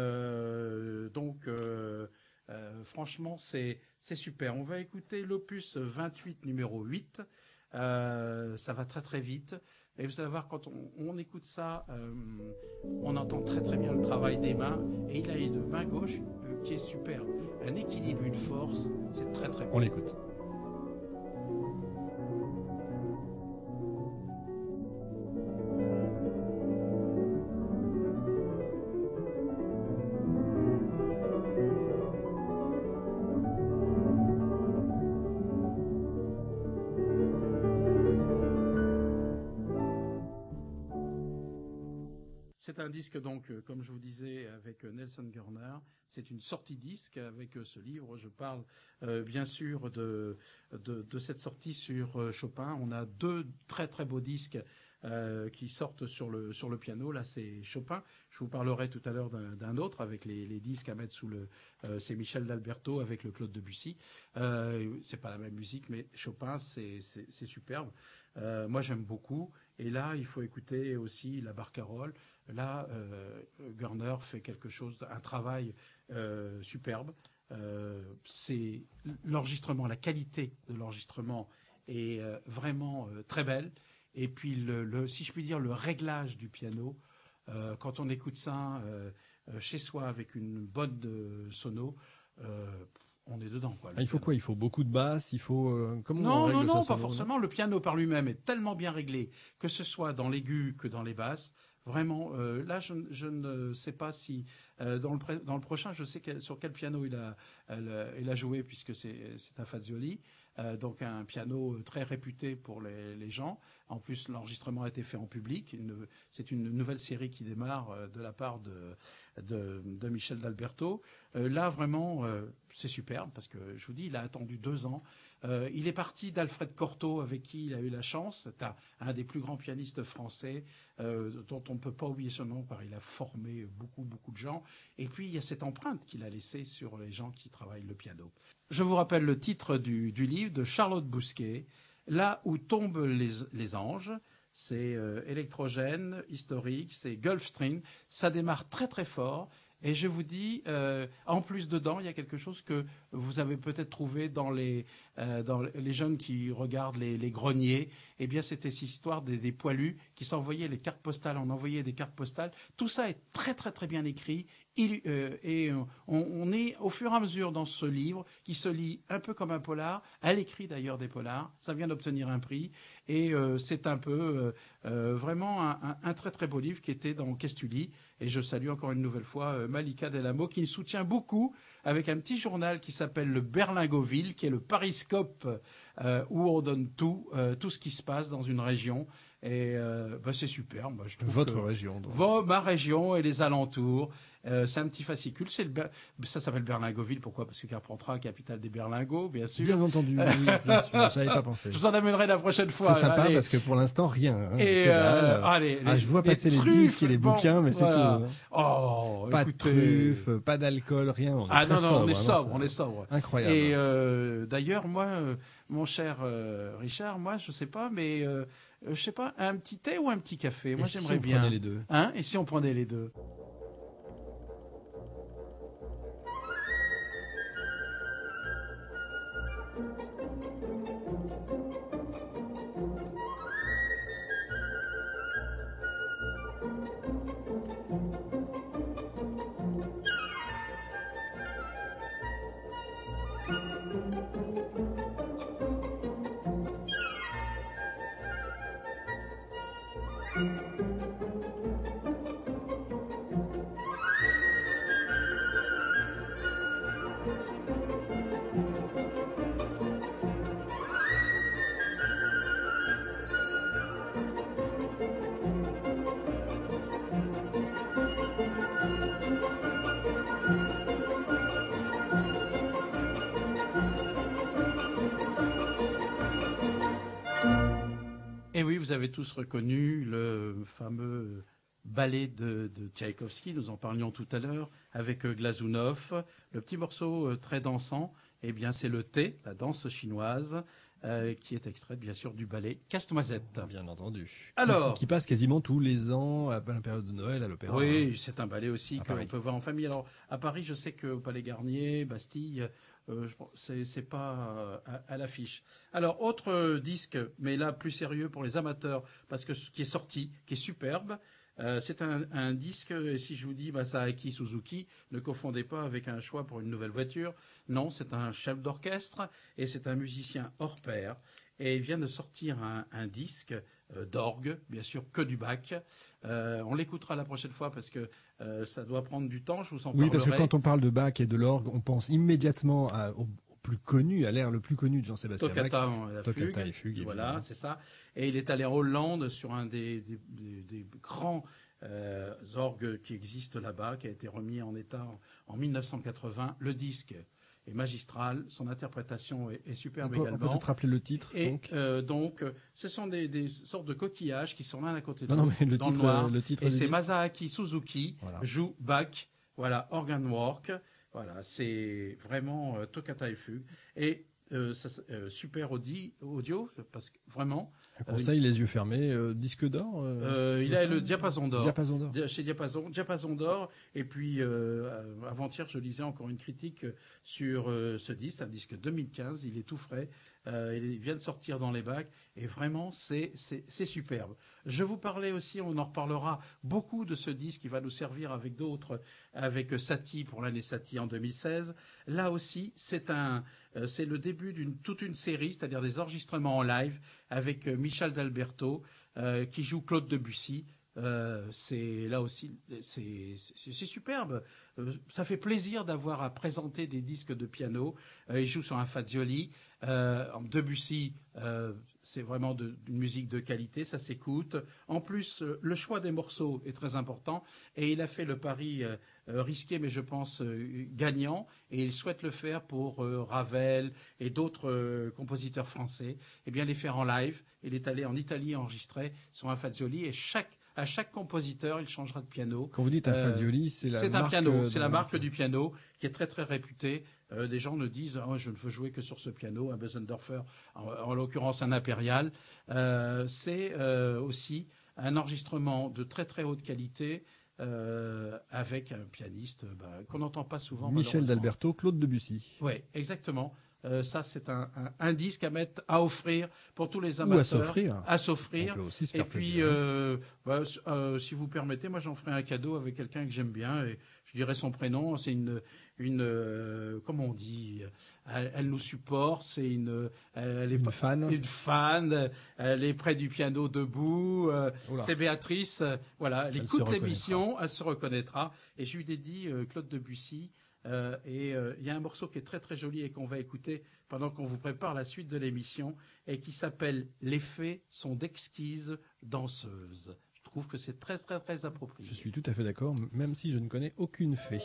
euh, donc, euh, euh, franchement, c'est c'est super. On va écouter l'opus vingt-huit, numéro huit. Euh, ça va très très vite. Et vous allez voir, quand on, on écoute ça, euh, on entend très très bien le travail des mains. Et il a une main gauche euh, qui est superbe. Un équilibre, une force, c'est très très On bien. l'écoute. C'est un disque donc, euh, comme je vous disais, avec euh, Nelson Gerner. C'est une sortie disque avec euh, ce livre. Je parle euh, bien sûr de, de de cette sortie sur euh, Chopin. On a deux très très beaux disques euh, qui sortent sur le sur le piano. Là, c'est Chopin. Je vous parlerai tout à l'heure d'un, d'un autre avec les, les disques à mettre sous le. Euh, c'est Michel d'Alberto avec le Claude Debussy. Euh, c'est pas la même musique, mais Chopin, c'est c'est, c'est superbe. Euh, moi, j'aime beaucoup. Et là, il faut écouter aussi la barcarolle. Là, euh, Gerner fait quelque chose, un travail euh, superbe. Euh, c'est l'enregistrement, la qualité de l'enregistrement est euh, vraiment euh, très belle. Et puis, le, le, si je puis dire, le réglage du piano, euh, quand on écoute ça euh, chez soi avec une bonne euh, sono, euh, on est dedans, quoi. Ah, il faut piano. quoi? Il faut beaucoup de basses. Il faut euh, comment on Non, règle non, non, ça, pas ça, forcément. Le piano par lui-même est tellement bien réglé, que ce soit dans l'aigu que dans les basses. Vraiment, euh, là, je, je ne sais pas si euh, dans le pré- dans le prochain, je sais quel- sur quel piano il a elle, il a joué, puisque c'est c'est un Fazioli, euh, donc un piano très réputé pour les, les gens. En plus, l'enregistrement a été fait en public. Une, c'est une nouvelle série qui démarre euh, de la part de de, de Michel d'Alberto. Euh, là, vraiment, euh, c'est superbe parce que je vous dis, il a attendu deux ans. Euh, il est parti d'Alfred Cortot, avec qui il a eu la chance. C'est un, un des plus grands pianistes français, euh, dont on ne peut pas oublier son nom, car il a formé beaucoup, beaucoup de gens. Et puis, il y a cette empreinte qu'il a laissée sur les gens qui travaillent le piano. Je vous rappelle le titre du, du livre de Charlotte Bousquet, Là où tombent les, les anges. C'est euh, électrogène, historique, c'est Gulfstream. Ça démarre très, très fort. Et je vous dis, euh, en plus dedans, il y a quelque chose que vous avez peut-être trouvé dans les euh, dans les jeunes qui regardent les, les greniers. Eh bien, c'était cette histoire des, des poilus qui s'envoyaient les cartes postales. On envoyait des cartes postales. Tout ça est très très très bien écrit. Il, euh, et on, on est au fur et à mesure dans ce livre qui se lit un peu comme un polar. Elle écrit d'ailleurs des polars. Ça vient d'obtenir un prix. Et euh, c'est un peu euh, euh, vraiment un, un, un très très beau livre qui était dans Qu'est-ce que tu lis. Et je salue encore une nouvelle fois euh, Malika Delamo qui nous soutient beaucoup avec un petit journal qui s'appelle le Berlingoville, qui est le Pariscope euh, où on donne tout, euh, tout ce qui se passe dans une région. Et euh, bah, c'est super. Moi, je trouve Votre que région. Donc. Vo- ma région et les alentours. Euh, c'est un petit fascicule. C'est le Ber- ça s'appelle Berlingoville. Pourquoi? Parce que Carpentras, capitale des Berlingots, bien sûr. Bien entendu, oui, bien sûr. J'avais pas pensé. Je vous en amènerai la prochaine fois. C'est sympa Allez. parce que pour l'instant rien. Hein, Et que euh, dalle. allez, ah, les- je vois les passer les truffes, disques et les bon, bouquins, mais voilà. c'est tout. Oh, Pas écoutez. de truffes, pas d'alcool, rien. On est Ah très non, non, sobre, on est hein, sobre, ça- on est sobre. Incroyable. Et euh, d'ailleurs, moi, euh, mon cher euh, Richard, moi, je sais pas, mais euh, euh, je sais pas, un petit thé ou un petit café. Moi, Et si j'aimerais on bien. prenait les deux. Hein? Et si on prenait les deux? Et oui, vous avez tous reconnu le fameux ballet de, de Tchaïkovski, nous en parlions tout à l'heure, avec euh, Glazunov. Le petit morceau euh, très dansant, eh bien, c'est le thé, la danse chinoise, euh, qui est extraite, bien sûr, du ballet Casse-Noisette. Bien entendu. Alors- Qui, qui passe quasiment tous les ans à la période de Noël à l'opéra. Oui, c'est un ballet aussi À qu'on Paris. peut voir en famille. Alors, à Paris, je sais qu'au Palais Garnier, Bastille, euh, je pense- c'est c'est pas euh, à, à l'affiche. Alors, autre euh, disque, mais là, plus sérieux pour les amateurs, parce que ce qui est sorti, qui est superbe, euh, c'est un, un disque, et si je vous dis Masaaki Suzuki, ne confondez pas avec un choix pour une nouvelle voiture. Non, c'est un chef d'orchestre, et c'est un musicien hors pair. Et il vient de sortir un, un disque euh, d'orgue, bien sûr que du Bach. Euh, on l'écoutera la prochaine fois parce que euh, ça doit prendre du temps. Je vous en Oui, parlerai. parce que quand on parle de Bach et de l'orgue, on pense immédiatement à- au, au plus connu, à l'air le plus connu de Jean-Sébastien Bach. Toccata en la Toccata fugue, et fugue, voilà, évidemment. c'est ça. Et il est allé en Hollande sur un des, des, des- des grands euh, orgues qui existent là-bas, qui a été remis en état en, en mille neuf cent quatre-vingts. Le disque est magistral, son interprétation est, est On superbe peut, on peut également. peut-être rappeler le titre. Et donc. euh, donc, euh, ce sont des, des sortes de coquillages qui sont l'un à côté de Non, non, l'autre mais le dans titre, le noir. euh, le titre Et du c'est disque. Masaaki Suzuki Voilà. joue Bach, voilà, organ work, voilà, c'est vraiment euh, toccata et fugue. Et euh, ça, euh, super audi- audio, parce que vraiment, Un conseil, les yeux fermés, euh, disque d'or. euh, euh, c'est il a ça le diapason d'or. Diapason d'or. Dia- Chez Diapason, Diapason d'or. Et puis, euh, euh, avant-hier, je lisais encore une critique sur euh, ce disque, un disque deux mille quinze. Il est tout frais. Euh, il vient de sortir dans les bacs. Et vraiment, c'est, c'est, c'est superbe. Je vous parlais aussi, on en reparlera beaucoup de ce disque qui va nous servir avec d'autres, avec Satie pour l'année Satie en deux mille seize. Là aussi, c'est un, euh, c'est le début d'une toute une série, c'est-à-dire des enregistrements en live avec euh, Michel d'Alberto euh, qui joue Claude Debussy. Euh, c'est là aussi, c'est, c'est, c'est superbe. Euh, ça fait plaisir d'avoir à présenter des disques de piano. Euh, il joue sur un Fazioli. Euh, Debussy, euh, c'est vraiment de, une musique de qualité, ça s'écoute. En plus, euh, le choix des morceaux est très important. Et il a fait le pari euh, euh, risqué, mais je pense euh, gagnant. Et il souhaite le faire pour euh, Ravel et d'autres euh, compositeurs français. Eh bien, les faire en live. Il est allé en Italie enregistrer sur un Fazioli. Et chaque À chaque compositeur, il changera de piano. Quand vous dites un Euh, Fazioli, c'est la C'est un marque, piano, euh, c'est de- la marque du piano qui est très très réputée. Euh, des gens ne disent oh, je ne veux jouer que sur ce piano, un Bösendorfer, en, en l'occurrence un impérial. Euh, c'est euh, aussi un enregistrement de très très haute qualité euh, avec un pianiste bah, qu'on n'entend pas souvent. Michel malheureusement. d'Alberto, Claude Debussy. Oui, exactement. Euh, ça, c'est un, un, un disque à mettre, à offrir pour tous les Ou amateurs. à s'offrir. À s'offrir. On peut aussi se Et faire puis, plaisir. euh, bah, s- euh, si vous permettez, moi, j'en ferai un cadeau avec quelqu'un que j'aime bien. Et je dirais son prénom. C'est une, une, euh, comment on dit, elle, elle nous supporte. C'est une, elle est Une pas- fan. une fan. Elle est près du piano debout. euh, Oula. c'est Béatrice. euh, voilà, elle Elle écoute se l'émission, elle se reconnaîtra. Et je lui dédie euh, Claude Debussy. Euh, et euh, il y a un morceau qui est très très joli et qu'on va écouter pendant qu'on vous prépare la suite de l'émission et qui s'appelle « Les fées sont d'exquises danseuses ». Je trouve que c'est très très très approprié. Je suis tout à fait d'accord, même si je ne connais aucune fée.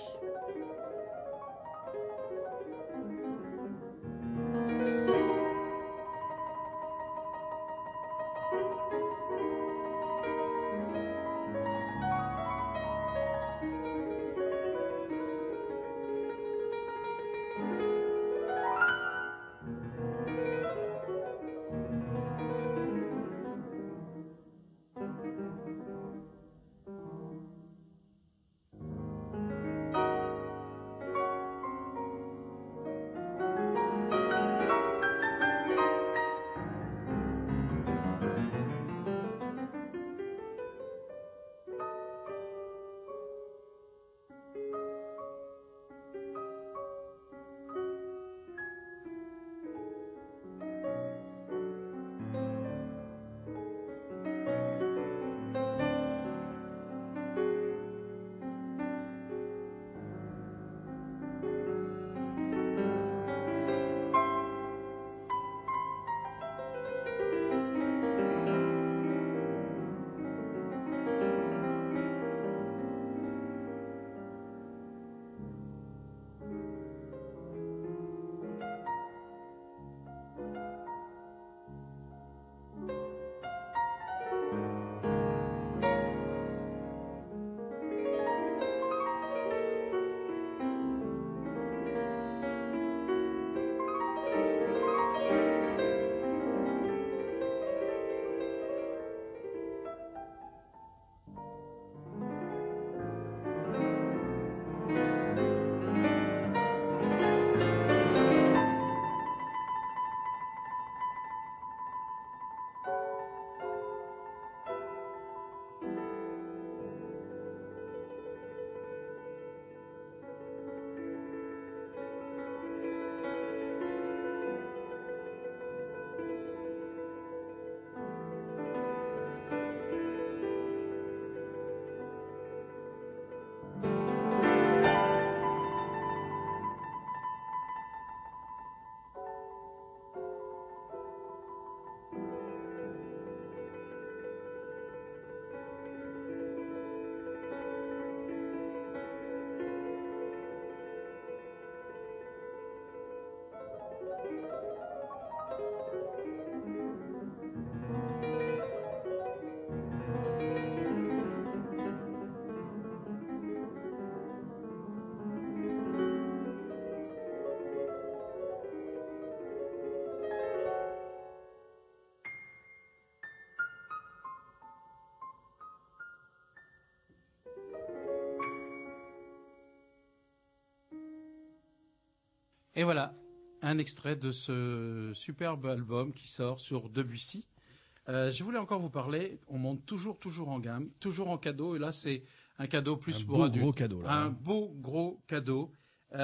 Et voilà, un extrait de ce superbe album qui sort sur Debussy. Euh, je voulais encore vous parler, on monte toujours, toujours en gamme, toujours en cadeau, et là c'est un cadeau plus un pour beau adultes. gros cadeau, là. Un beau gros cadeau.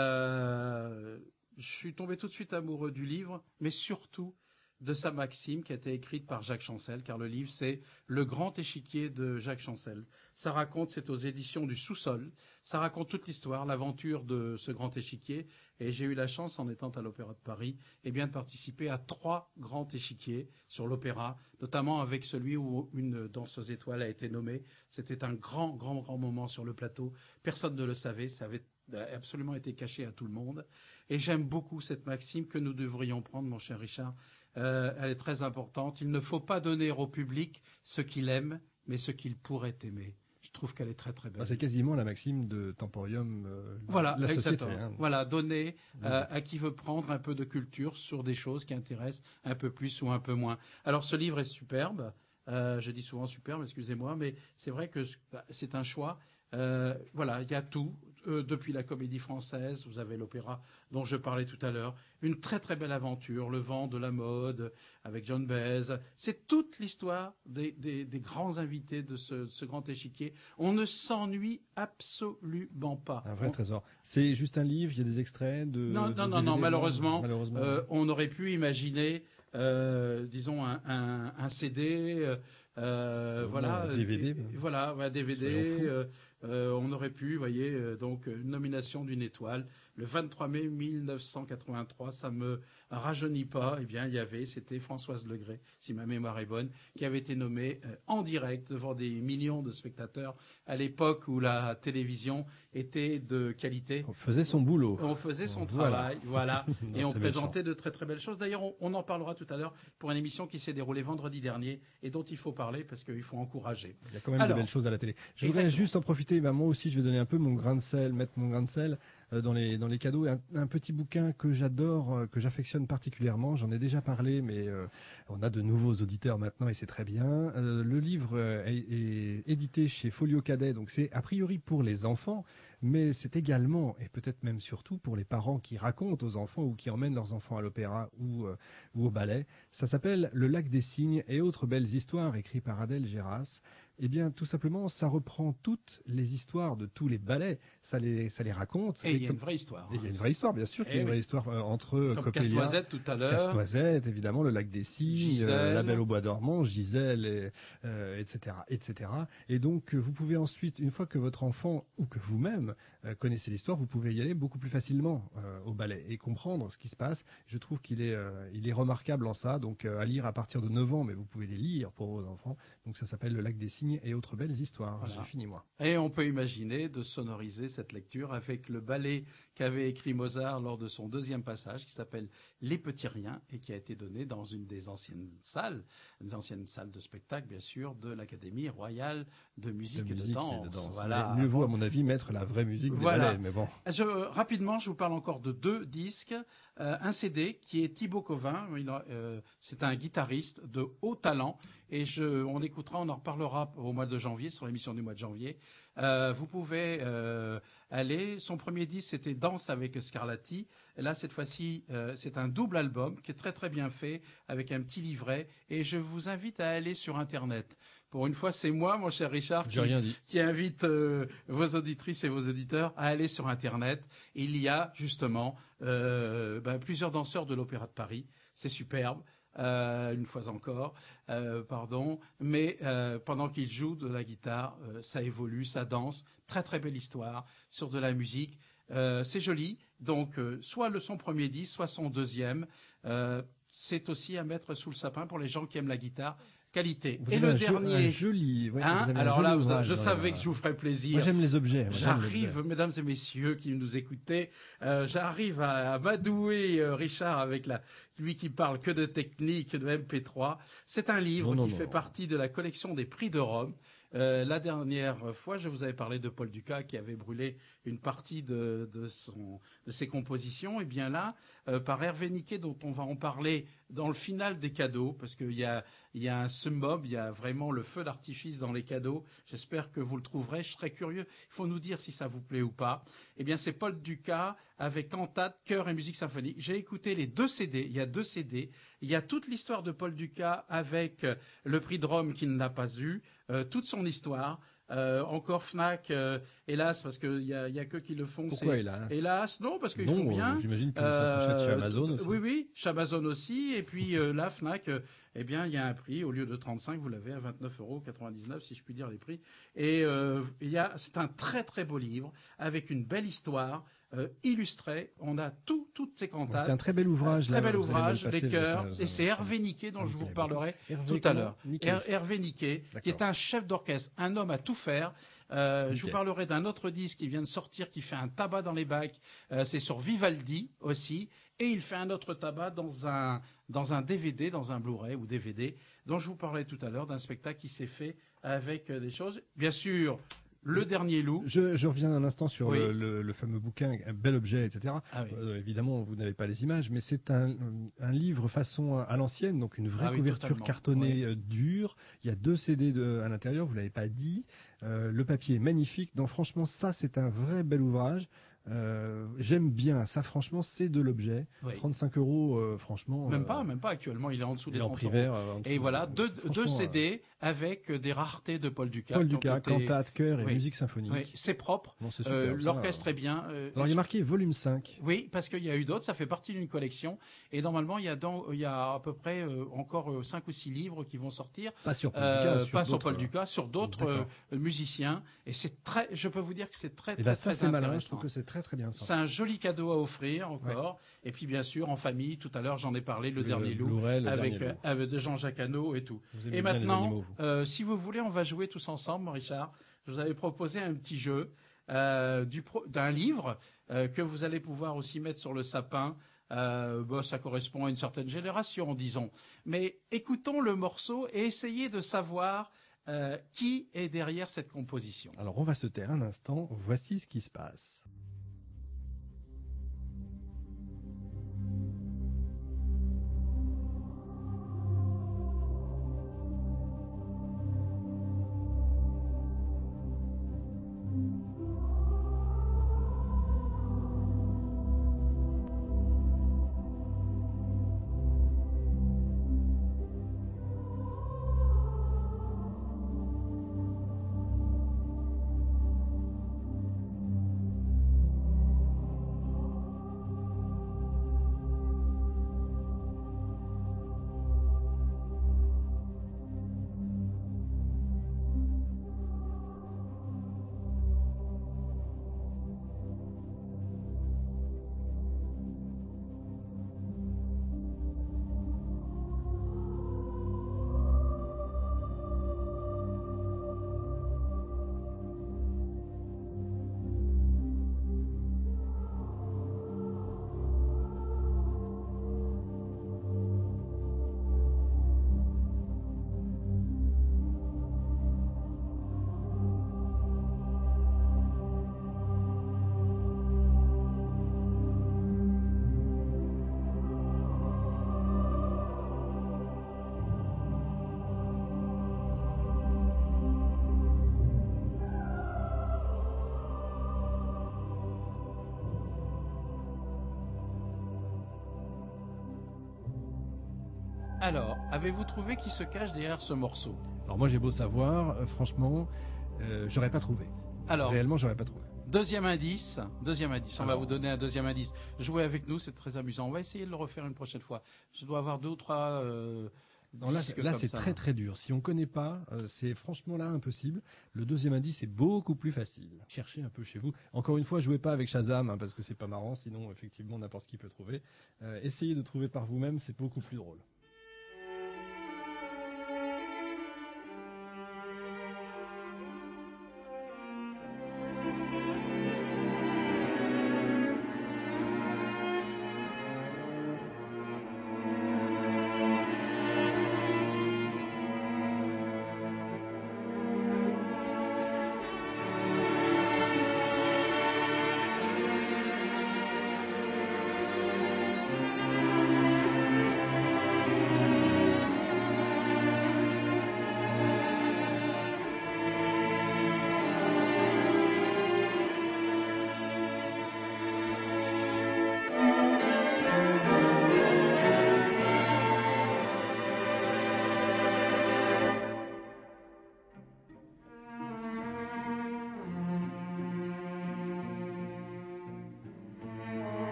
Euh, je suis tombé tout de suite amoureux du livre, mais surtout de sa maxime qui a été écrite par Jacques Chancel, car le livre c'est Le Grand Échiquier de Jacques Chancel. Ça raconte, c'est aux éditions du Sous-Sol, ça raconte toute l'histoire, l'aventure de ce grand échiquier, et j'ai eu la chance, en étant à l'Opéra de Paris, eh bien de participer à trois grands échiquiers sur l'opéra, notamment avec celui où une danseuse étoile a été nommée. C'était un grand, grand, grand moment sur le plateau. Personne ne le savait, ça avait absolument été caché à tout le monde. Et j'aime beaucoup cette maxime que nous devrions prendre, mon cher Richard. Euh, elle est très importante. Il ne faut pas donner au public ce qu'il aime, mais ce qu'il pourrait aimer. Je trouve qu'elle est très très belle. Ah, c'est quasiment la maxime de Temporium, euh, voilà, la société. Exactement. Hein. Voilà, donner euh, à qui veut prendre un peu de culture sur des choses qui intéressent un peu plus ou un peu moins. Alors ce livre est superbe. Euh, je dis souvent superbe, excusez-moi, mais c'est vrai que c'est un choix. Euh, voilà, il y a tout, euh, depuis la comédie française, vous avez l'opéra dont je parlais tout à l'heure, une très très belle aventure, le vent de la mode, avec John Baez, c'est toute l'histoire des, des, des grands invités de ce, de ce grand échiquier. On ne s'ennuie absolument pas. Un vrai on... trésor. C'est juste un livre, il y a des extraits de... Non, de non, non, D V D, non, malheureusement, malheureusement. Euh, on aurait pu imaginer, euh, disons, un, un, un C D... Euh, Euh, non, voilà, un D V D. euh, voilà, un D V D, euh, euh, on aurait pu, vous voyez, euh, donc une nomination d'une étoile. Le vingt-trois mai mille neuf cent quatre-vingt-trois, ça me rajeunit pas. Eh bien, il y avait, c'était Françoise Legrès, si ma mémoire est bonne, qui avait été nommée euh, en direct devant des millions de spectateurs à l'époque où la télévision était de qualité. On faisait son boulot. On faisait son Voilà. travail, voilà, Non, et on c'est présentait de très très belles choses. D'ailleurs, on, on en parlera tout à l'heure pour une émission qui s'est déroulée vendredi dernier et dont il faut parler parce qu'il faut encourager. Il y a quand même Alors, de belles choses à la télé. Je voudrais exactement. juste en profiter. Ben, moi aussi, je vais donner un peu mon grain de sel, mettre mon grain de sel euh, dans les dans les cadeaux. Un, un petit bouquin que j'adore, euh, que j'affectionne particulièrement. J'en ai déjà parlé, mais euh, on a de nouveaux auditeurs maintenant et c'est très bien. Euh, le livre euh, est, est édité chez Folio Cadet, donc c'est a priori pour les enfants, mais c'est également et peut-être même surtout pour les parents qui racontent aux enfants ou qui emmènent leurs enfants à l'opéra ou euh, ou au ballet. Ça s'appelle Le Lac des Cygnes et autres belles histoires, écrit par Adèle Géras. Eh bien, tout simplement, ça reprend toutes les histoires de tous les ballets. Ça les, ça les raconte. Et il y a comme- une vraie histoire. et il y a une vraie histoire, bien sûr, qu'il y a Eh une vraie oui. histoire euh, entre euh, Comme Coppelia, Casse-Noisette tout à l'heure. Casse-Noisette, évidemment, le lac des Cygnes, Gisèle. euh, la Belle au bois dormant, Gisèle, et, euh, et cetera, et cetera. Et donc, euh, vous pouvez ensuite, une fois que votre enfant ou que vous-même euh, connaissez l'histoire, vous pouvez y aller beaucoup plus facilement euh, au ballet et comprendre ce qui se passe. Je trouve qu'il est, euh, il est remarquable en ça. Donc, euh, à lire à partir de neuf ans, mais vous pouvez les lire pour vos enfants. Donc, ça s'appelle Le Lac des Cygnes et autres belles histoires. Voilà. J'ai fini moi. Et on peut imaginer de sonoriser cette lecture avec le ballet qu'avait écrit Mozart lors de son deuxième passage, qui s'appelle Les Petits Riens, et qui a été donné dans une des anciennes salles, des anciennes salles de spectacle, bien sûr, de l'Académie royale de musique, De et, musique de et danse. de danse. Voilà. Mais mieux vaut, à mon avis, mettre la vraie musique des Voilà. ballets. Mais bon. Je, rapidement, je vous parle encore de deux disques. Euh, un C D qui est Thibaut Covin. Il a, euh, c'est un guitariste de haut talent. Et je, on écoutera, on en reparlera au mois de janvier, sur l'émission du mois de janvier. Euh, vous pouvez euh, aller. Son premier disque, c'était Danse avec Scarlatti. Et là, cette fois-ci, euh, c'est un double album qui est très très bien fait, avec un petit livret. Et je vous invite à aller sur Internet. Pour une fois, c'est moi, mon cher Richard, J'ai qui, rien dit. qui invite euh, vos auditrices et vos auditeurs à aller sur Internet. Il y a justement euh, ben, plusieurs danseurs de l'Opéra de Paris. C'est superbe. Euh, une fois encore, euh, pardon, mais euh, pendant qu'il joue de la guitare, euh, ça évolue, ça danse, très très belle histoire sur de la musique, euh, c'est joli, donc euh, soit le son premier disque, soit son deuxième, euh, c'est aussi à mettre sous le sapin pour les gens qui aiment la guitare, qualité. Vous Et avez le un jo- dernier, un joli. Ouais, hein, vous avez un alors joli là, vous- ouvrage, je ouais, savais ouais. que je vous ferais plaisir. Moi, j'aime les objets. moi, j'aime les J'arrive, objets. mesdames et messieurs qui nous écoutez, euh, j'arrive à, à m'adouer euh, Richard avec la, lui qui parle que de technique, de M P trois. C'est un livre Non, non, qui non. fait partie de la collection des prix de Rome. Euh, la dernière fois, je vous avais parlé de Paul Dukas qui avait brûlé une partie de, de son, de ses compositions. Et bien là, euh, par Hervé Niquet, dont on va en parler dans le final des cadeaux, parce qu'il y a, il y a un summum, il y a vraiment le feu d'artifice dans les cadeaux. J'espère que vous le trouverez. Je serais curieux. Il faut nous dire si ça vous plaît ou pas. Eh bien, c'est Paul Dukas avec cantate, chœur et musique symphonique. J'ai écouté les deux C D. Il y a deux C D. Il y a toute l'histoire de Paul Dukas avec euh, le prix de Rome qui ne l'a pas eu, euh, toute son histoire. Euh, encore Fnac, euh, hélas, parce qu'il y a, y a que qui le font. Pourquoi c'est- hélas Hélas, non, parce qu'ils Non, font bien. euh, j'imagine que ça s'achète chez Euh, Amazon aussi. Oui, oui, chez Amazon aussi. Et puis euh, la Fnac, euh, eh bien, il y a un prix au lieu de trente-cinq, vous l'avez à vingt-neuf euros quatre-vingt-dix-neuf, si je puis dire les prix. Et euh, il y a, c'est un très très beau livre avec une belle histoire. Euh, illustré, on a tout, toutes ces cantates. C'est un très bel ouvrage. Très là, bel vous allez me ouvrage, le passer, des je- chœurs, ça- ça- et c'est ça- Hervé Niquet dont Ah, je vous Niquet, reparlerai Hervé tout à comment l'heure. Niquet. Her- Hervé Niquet, qui est D'accord. un chef d'orchestre, un homme à tout faire. Euh, je Niquet. vous parlerai d'un autre disque qui vient de sortir, qui fait un tabac dans les bacs. Euh, c'est sur Vivaldi aussi, et il fait un autre tabac dans un dans un D V D, dans un Blu-ray ou D V D, dont je vous parlais tout à l'heure d'un spectacle qui s'est fait avec euh, des choses. Bien sûr, Le Dernier Loup. Je, je reviens un instant sur Oui. le, le, le fameux bouquin, un bel objet, et cetera. Ah oui. Euh, évidemment, vous n'avez pas les images, mais c'est un, un livre façon à l'ancienne, donc une vraie Ah oui, couverture totalement. cartonnée euh, dure. Il y a deux C D de, à l'intérieur, vous l'avez pas dit. Euh, le papier est magnifique. Donc franchement, ça, c'est un vrai bel ouvrage. Euh, j'aime bien ça, franchement, c'est de l'objet. Oui. trente-cinq euros, euh, franchement. Même euh, pas, même pas actuellement, il est en dessous des et en trente privé. euros. euh, en dessous, Et voilà, deux, franchement, deux C D euh, avec des raretés de Paul Dukas. Paul qui ont Dukas, été- cantate, chœur et Oui. musique symphonique. Oui, c'est propre. Bon, c'est Euh, superbe, ça, L'orchestre euh. est bien. euh, Alors il y a marqué volume cinq. Oui, parce qu'il y a eu d'autres, ça fait partie d'une collection. Et normalement, il y a, dans, il y a à peu près euh, encore euh, cinq ou six livres qui vont sortir. Pas sur Paul Euh, Dukas, sur pas sur d'autres, Paul euh, Dukas, sur d'autres D'accord. euh, musiciens. Et c'est très, je peux vous dire que c'est très, Et très, ben ça très c'est malin, je intéressant. trouve que c'est très très bien ça. C'est un joli cadeau à offrir encore. Et puis bien sûr en famille. Tout à l'heure j'en ai parlé, le, Le dernier loup, Blu-ray, le avec dernier loup. euh, avec de Jean-Jacques Hano et tout. Vous aimez Et bien les maintenant, animaux, vous. euh, si vous voulez, on va jouer tous ensemble, Richard. Je vous avais proposé un petit jeu euh, du pro- d'un livre euh, que vous allez pouvoir aussi mettre sur le sapin. Euh, bon, ça correspond à une certaine génération, disons. Mais écoutons le morceau et essayez de savoir euh, qui est derrière cette composition. Alors on va se taire un instant, voici ce qui se passe. Alors, avez-vous trouvé qui se cache derrière ce morceau? Alors moi j'ai beau savoir, euh, franchement, euh, j'aurais pas trouvé. Alors, Réellement j'aurais pas trouvé. deuxième indice, deuxième indice. On va Alors. vous donner un deuxième indice. Jouez avec nous, c'est très amusant. On va essayer de le refaire une prochaine fois. Je dois avoir deux ou trois. Euh, Non, là, disques là comme c'est ça. très très dur. Si on connaît pas, euh, c'est franchement là impossible. Le deuxième indice est beaucoup plus facile. Cherchez un peu chez vous. Encore une fois, jouez pas avec Shazam hein, parce que c'est pas marrant. Sinon, effectivement, n'importe qui peut trouver. Euh, essayez de trouver par vous-même, c'est beaucoup plus drôle.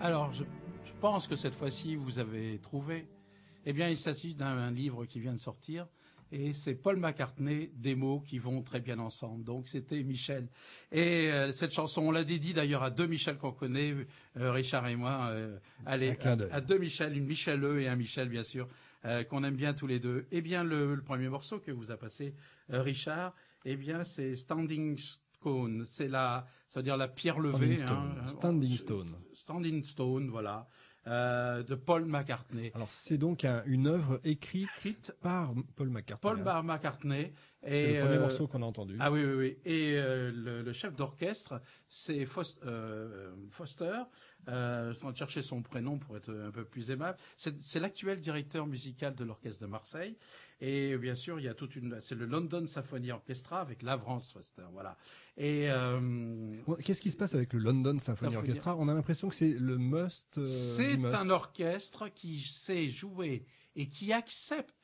Alors, je, je pense que cette fois-ci, vous avez trouvé. Eh bien, il s'agit d'un livre qui vient de sortir. Et c'est Paul McCartney, des mots qui vont très bien ensemble. Donc c'était Michel. Et euh, cette chanson, on l'a dédiée d'ailleurs à deux Michel qu'on connaît, euh, Richard et moi. Euh, allez, à, à deux Michel, une Michel E et un Michel bien sûr, euh, qu'on aime bien tous les deux. Eh bien, le, le premier morceau que vous a passé euh, Richard, eh bien c'est Standing Stone. C'est la, ça veut dire la pierre levée. Standing Stone. Hein, Standing Stone. Standing Stone, voilà. Euh, de Paul McCartney. Alors c'est donc un, une œuvre écrite, écrite par Paul McCartney. Paul hein. McCartney. C'est le premier euh, morceau qu'on a entendu. Ah oui, oui, oui. Et euh, le, le chef d'orchestre, c'est Foster. Euh, Foster euh, je vais chercher son prénom pour être un peu plus aimable. C'est l'actuel directeur musical de l'orchestre de Marseille. Et bien sûr, il y a toute une. C'est le London Symphony Orchestra avec Lavrance Foster. Voilà. Et euh, qu'est-ce qui se passe avec le London Symphony Orchestra? On a l'impression que c'est le must. Euh, c'est un orchestre qui sait jouer et qui accepte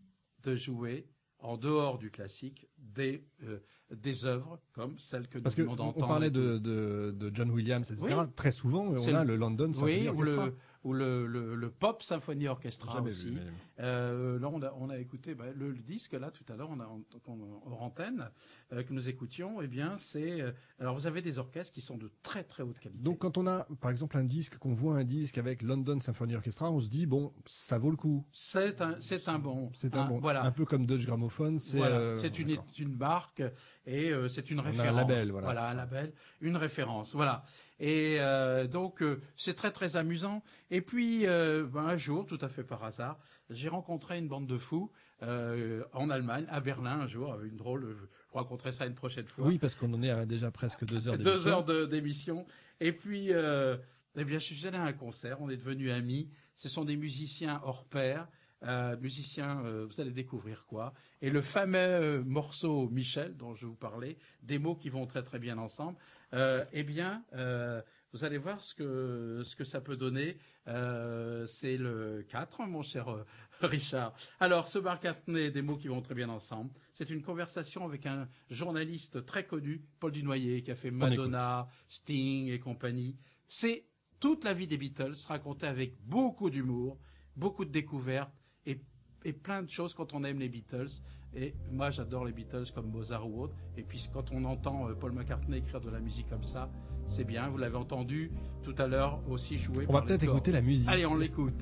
de jouer en dehors du classique, des euh, des œuvres comme celles que nous venons d'entendre. Parce qu'on parlait de, de de John Williams, et cetera. Oui. Très souvent, on a le, le London Symphony oui, Orchestra. Ou le, ou le, le, le Pop Symphony Orchestra Jamais aussi. Vu, mais... euh, là, on a, on a écouté bah, le, le disque là tout à l'heure, on a en, en, en antenne euh, que nous écoutions. Eh bien, c'est euh, alors vous avez des orchestres qui sont de très très haute qualité. Donc, quand on a, par exemple, un disque, qu'on voit un disque avec London Symphony Orchestra, on se dit bon, ça vaut le coup. C'est un, c'est un bon. C'est un, un bon. Voilà. Un peu comme Deutsche Grammophon. C'est voilà. euh, c'est une, une marque et euh, c'est une on référence. A un label, voilà. Voilà, un label, une référence. Voilà. Et euh, donc euh, c'est très très amusant. Et puis euh, ben, un jour, tout à fait par hasard, j'ai rencontré une bande de fous euh, en Allemagne, à Berlin un jour, avec une drôle. Je rencontrerai ça une prochaine fois. Oui, parce qu'on en est à déjà presque deux heures d'émission. Deux heures d'émission. Et puis, euh, eh bien, je suis allé à un concert. On est devenus amis. Ce sont des musiciens hors pair. Euh, musiciens, euh, vous allez découvrir quoi. Et le fameux euh, morceau Michel dont je vous parlais, des mots qui vont très très bien ensemble. Euh, eh bien, euh, vous allez voir ce que ce que ça peut donner. Euh, c'est le quatre, mon cher euh, Richard. Alors, ce McCartney, des mots qui vont très bien ensemble. C'est une conversation avec un journaliste très connu, Paul Dunoyer, qui a fait Madonna, Sting et compagnie. C'est toute la vie des Beatles racontée avec beaucoup d'humour, beaucoup de découvertes. Et, et plein de choses quand on aime les Beatles. Et moi, j'adore les Beatles comme Mozart ou autre. Et puis, quand on entend Paul McCartney écrire de la musique comme ça, c'est bien. Vous l'avez entendu tout à l'heure aussi jouer. On va peut-être écouter la musique. Allez, on l'écoute.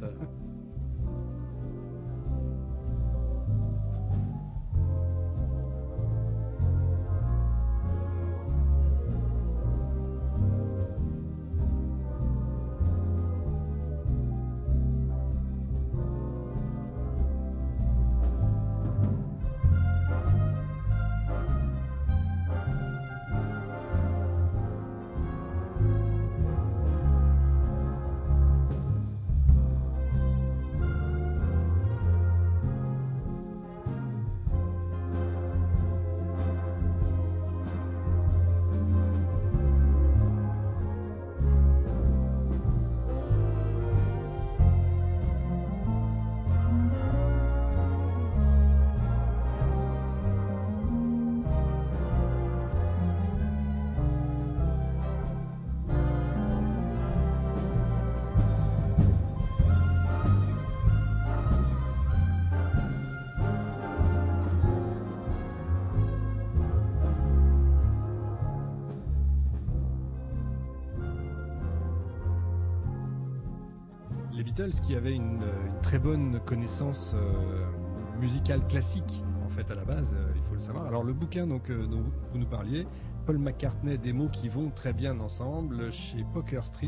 Beatles qui avait une, une très bonne connaissance euh, musicale classique en fait à la base, euh, il faut le savoir. Alors le bouquin donc euh, dont vous nous parliez, Paul McCartney, des mots qui vont très bien ensemble, chez Poker Street.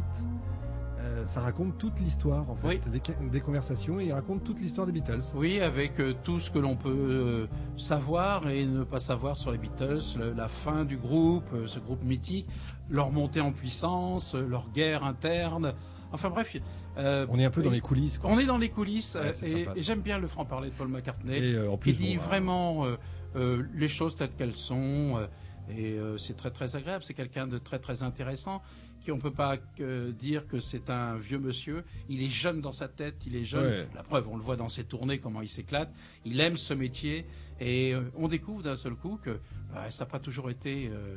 Euh, ça raconte toute l'histoire en fait, oui. des, des conversations, et il raconte toute l'histoire des Beatles. Oui, avec euh, tout ce que l'on peut euh, savoir et ne pas savoir sur les Beatles, le, la fin du groupe, euh, ce groupe mythique, leur montée en puissance, euh, leur guerre interne. Enfin bref, euh, on est un peu dans les coulisses. Quoi. On est dans les coulisses, ouais, et, sympa, et j'aime bien le franc-parler de Paul McCartney, et, euh, en plus, qui dit bon, vraiment euh, euh, les choses telles qu'elles sont. Euh, Et euh, c'est très très agréable. C'est quelqu'un de très très intéressant. Qui on peut pas euh, dire que c'est un vieux monsieur. Il est jeune dans sa tête. Il est jeune. Ouais. La preuve, on le voit dans ses tournées, comment il s'éclate. Il aime ce métier. Et euh, on découvre d'un seul coup que bah, ça n'a pas toujours été euh,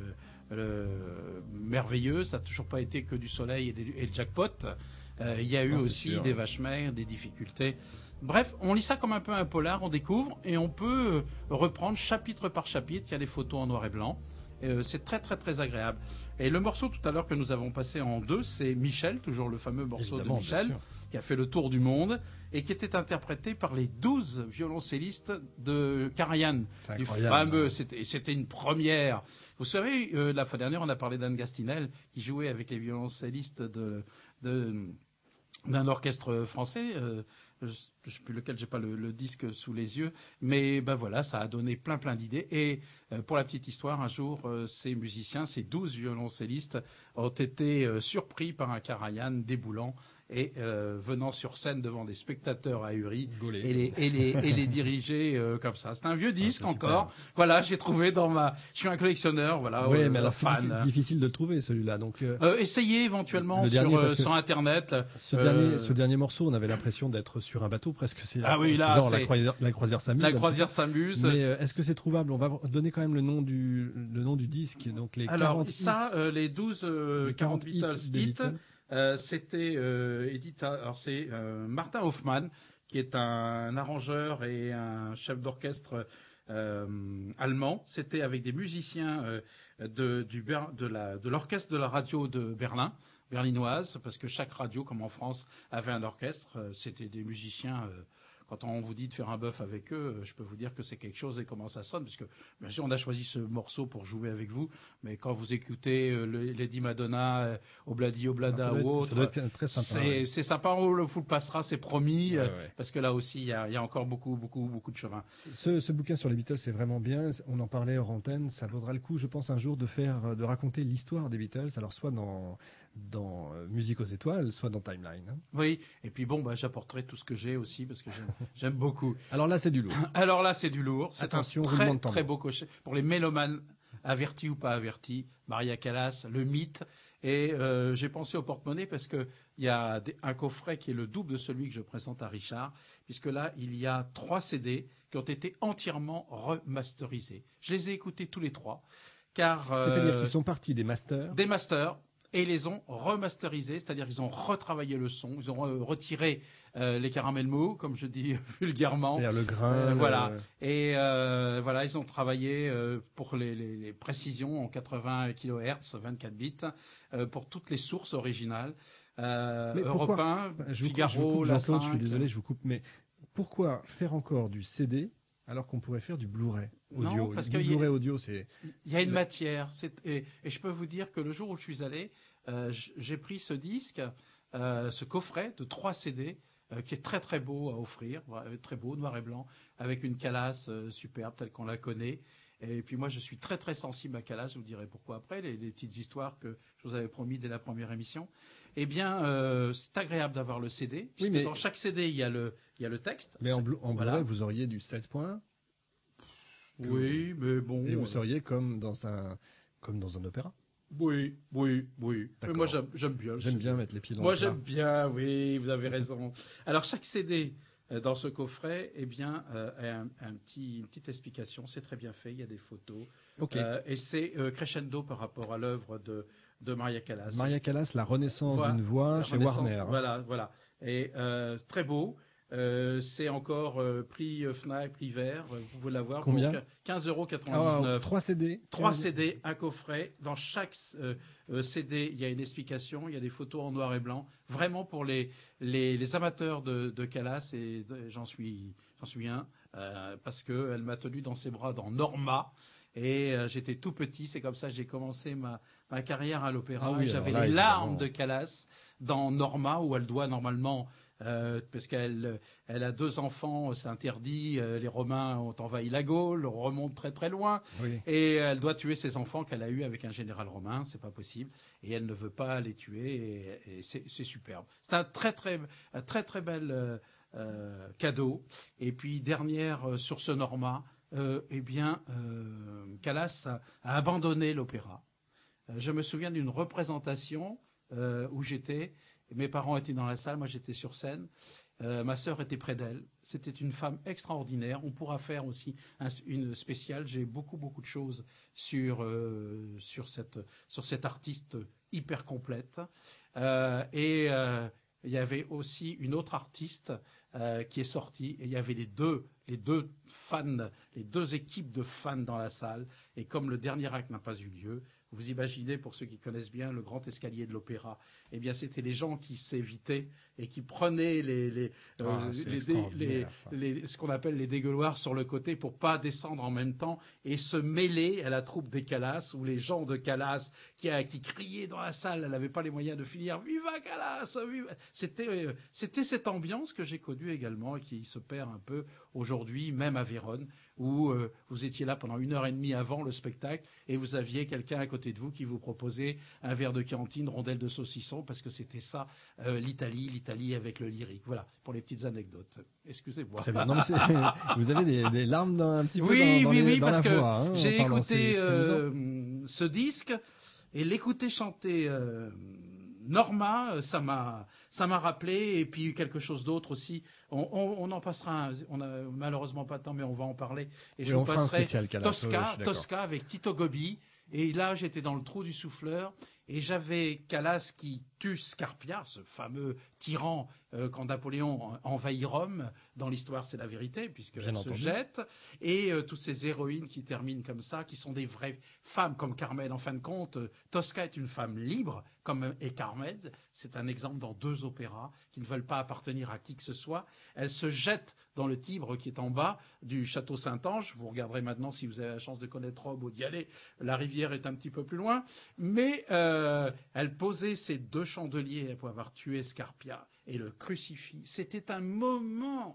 euh, merveilleux. Ça n'a toujours pas été que du soleil et, des, et le jackpot. Euh, il y a eu Non, c'est aussi sûr. des vaches maigres, des difficultés. Bref, on lit ça comme un peu un polar, on découvre et on peut reprendre chapitre par chapitre. Il y a des photos en noir et blanc. Euh, c'est très très très agréable. Et le morceau tout à l'heure que nous avons passé en deux, c'est Michel, toujours le fameux morceau Évidemment, de Michel, bien sûr. qui a fait le tour du monde et qui était interprété par les douze violoncellistes de Karajan, C'est du incroyable, fameux. hein. C'était, c'était une première. Vous savez, euh, la fois dernière, on a parlé d'Anne Gastinel qui jouait avec les violoncellistes de, de d'un orchestre français. Euh, je ne sais plus lequel, j'ai pas le, le disque sous les yeux, mais ben voilà, ça a donné plein plein d'idées. Et euh, pour la petite histoire, un jour, euh, ces musiciens, ces douze violoncellistes, ont été euh, surpris par un Karajan déboulant et euh, venant sur scène devant des spectateurs ahuris Gaulé. et les et les et les diriger euh, comme ça. C'est un vieux disque Ah, c'est encore. Voilà, j'ai trouvé dans ma. Je suis un collectionneur, voilà. Oui, euh, mais alors c'est fan. diffi- difficile de le trouver celui-là. Donc euh, Euh, essayez éventuellement Le sur, dernier, euh, parce que sur internet. ce euh, dernier, ce dernier morceau, on avait l'impression d'être sur un bateau presque. C'est Ah oui, c'est là, genre la c'est- croisière, la croisière s'amuse. La un petit croisière peu. s'amuse. Mais euh, est-ce que c'est trouvable? On va donner quand même le nom du le nom du disque. Donc les Alors quarante ça, hits. euh, les douze, euh, Les quarante quarante Beatles hits des hits, Beatles. euh, c'était euh, édité. Alors c'est euh, Martin Hoffmann, qui est un arrangeur et un chef d'orchestre euh, allemand. C'était avec des musiciens euh, de du Ber- de la de l'orchestre de la radio de Berlin, berlinoise, parce que chaque radio, comme en France, avait un orchestre. Euh, C'était des musiciens. euh, Quand on vous dit de faire un bœuf avec eux, je peux vous dire que c'est quelque chose et comment ça sonne, parce que bien sûr on a choisi ce morceau pour jouer avec vous, mais quand vous écoutez euh, le- Lady Madonna, euh, Obladi Oblada Ça doit être- ou ça doit autre, être très sympa. c'est ouais. c'est sympa. On le vous le passera, c'est promis, Ouais, euh, ouais. parce que là aussi il y a, il y a encore beaucoup beaucoup beaucoup de chemin. Ce, ce bouquin sur les Beatles, c'est vraiment bien. On en parlait hors antenne. Ça vaudra le coup, je pense, un jour de faire, de raconter l'histoire des Beatles. Alors soit dans dans euh, Musique aux étoiles, soit dans Timeline. hein. Oui, et puis bon, bah, j'apporterai tout ce que j'ai aussi, parce que j'aime j'aime beaucoup. Alors là, c'est du lourd. Alors là, c'est du lourd. C'est un Attention, très, roulement de tambour. très beau cocher. Pour les mélomanes, avertis ou pas avertis, Maria Callas, le mythe. Et euh, j'ai pensé au porte-monnaie parce que il y a des- un coffret qui est le double de celui que je présente à Richard, puisque là, il y a trois C D qui ont été entièrement remasterisés. Je les ai écoutés tous les trois, car... euh, C'est-à-dire qu'ils sont partis des masters. des masters et ils les ont remasterisés, c'est-à-dire qu'ils ont retravaillé le son, ils ont euh, retiré euh, les caramels mous, comme je dis vulgairement. C'est-à-dire le grain. Euh, le- voilà. Et euh, voilà, ils ont travaillé euh, pour les, les, les précisions en quatre-vingts kilohertz, vingt-quatre bits, euh, pour toutes les sources originales. Euh, Mais Europe pourquoi un, Je vous, Figaro, je vous coupe, La Jean-Claude, je suis cinq. désolé, je vous coupe, mais pourquoi faire encore du C D alors qu'on pourrait faire du Blu-ray audio? Non, parce du qu'il y a- Blu-ray audio, c'est. Il y a une c'est- matière. C'est, et, et je peux vous dire que le jour où je suis allé, euh, j- j'ai pris ce disque, euh, ce coffret de trois C D, euh, qui est très très beau à offrir, euh, très beau, noir et blanc, avec une Callas euh, superbe telle qu'on la connaît. Et puis moi, je suis très très sensible à Callas. Je vous dirai pourquoi après, les, les petites histoires que je vous avais promis dès la première émission. Eh bien, euh, c'est agréable d'avoir le C D, puisque mais- dans chaque C D, il y a le, il y a le texte. Mais en, Blu- en Voilà. Blu-ray, vous auriez du sept points Oui, mais bon. et vous euh, seriez comme dans un comme dans un opéra. Oui, oui, oui. Mais D'accord. moi, j'aime, j'aime bien. le J'aime C D. bien mettre les pieds dans Moi, le plat. j'aime bien, oui, vous avez raison. Alors, chaque C D euh, dans ce coffret, eh bien, euh, a un, un petit, une petite explication. C'est très bien fait. Il y a des photos. Ok. Euh, et c'est euh, crescendo par rapport à l'œuvre de, de Maria Callas. Maria Callas, la renaissance Voilà. d'une voix La chez Renaissance, Warner. hein. Voilà, voilà. Et euh, très beau. Euh, c'est encore euh, prix euh, Fnac, prix vert. Euh, Vous pouvez l'avoir. Combien pour quinze euros Ah, quatre-vingt-dix-neuf. trois C D. Trois C D, un coffret. Dans chaque euh, euh, C D, il y a une explication, il y a des photos en noir et blanc. Vraiment pour les les, les amateurs de, de Callas, et de- j'en suis j'en suis un, euh, parce que elle m'a tenu dans ses bras dans Norma. Et euh, j'étais tout petit, c'est comme ça que j'ai commencé ma, ma carrière à l'opéra. Ah oui, Et J'avais alors là, les larmes évidemment. de Callas dans Norma, où elle doit normalement, euh, parce qu'elle elle a deux enfants, c'est interdit, euh, les Romains ont envahi la Gaule, on remonte très très loin. Oui. Et elle doit tuer ses enfants qu'elle a eus avec un général romain, c'est pas possible. Et elle ne veut pas les tuer, et, et c'est, c'est superbe. C'est un très très un très très bel euh, euh, cadeau. Et puis dernière euh, sur ce Norma, euh, eh bien, euh, Callas a, a abandonné l'opéra. Euh, je me souviens d'une représentation euh, où j'étais. Mes parents étaient dans la salle, moi j'étais sur scène. Euh, ma sœur était près d'elle. C'était une femme extraordinaire. On pourra faire aussi un, une spéciale. J'ai beaucoup beaucoup de choses sur euh, sur cette sur cette artiste hyper complète. Euh, et euh, il y avait aussi une autre artiste euh, qui est sortie. Et il y avait les deux les deux fans, les deux équipes de fans dans la salle. Et comme le dernier acte n'a pas eu lieu, vous imaginez, pour ceux qui connaissent bien le grand escalier de l'opéra, eh bien, c'était les gens qui s'évitaient et qui prenaient les, les, euh, Ah, les, les, les, les, ce qu'on appelle les dégueuloirs sur le côté pour pas descendre en même temps et se mêler à la troupe des Calas ou les gens de Calas qui, qui criaient dans la salle. Elle n'avait pas les moyens de finir. Viva Calas! Viva! C'était, euh, c'était cette ambiance que j'ai connue également et qui se perd un peu aujourd'hui, même à Vérone, où euh, vous étiez là pendant une heure et demie avant le spectacle et vous aviez quelqu'un à côté de vous qui vous proposait un verre de cantine, rondelle de saucisson, parce que c'était ça, euh, l'Italie, l'Italie avec le lyrique. Voilà, pour les petites anecdotes. Excusez-moi. Très bien. Non, mais vous avez des, des larmes dans, un petit peu oui, dans, dans oui, les, oui, dans parce la que voix, hein, j'ai pardon, écouté c'est, c'est euh, ce disque et l'écouter chanter euh, Norma, ça m'a, ça m'a rappelé, et puis quelque chose d'autre aussi. On, on, on en passera. Un, on a malheureusement pas de temps, mais on va en parler. Et oui, je vous passerai Tosca, euh, Tosca avec Tito Gobbi. Et là, j'étais dans le trou du souffleur et j'avais Calas qui tue Scarpia, ce fameux tyran euh, quand Napoléon envahit Rome. Dans l'histoire, c'est la vérité, puisqu'elle se jette. Et euh, toutes ces héroïnes qui terminent comme ça, qui sont des vraies femmes, comme Carmen. En fin de compte, euh, Tosca est une femme libre, comme est Carmen. C'est un exemple dans deux opéras qui ne veulent pas appartenir à qui que ce soit. Elle se jette dans le Tibre qui est en bas du château Saint-Ange. Vous regarderez maintenant si vous avez la chance de connaître Rome ou d'y aller. La rivière est un petit peu plus loin. Mais euh, elle posait ses deux chandeliers après avoir tué Scarpia et le crucifix. C'était un moment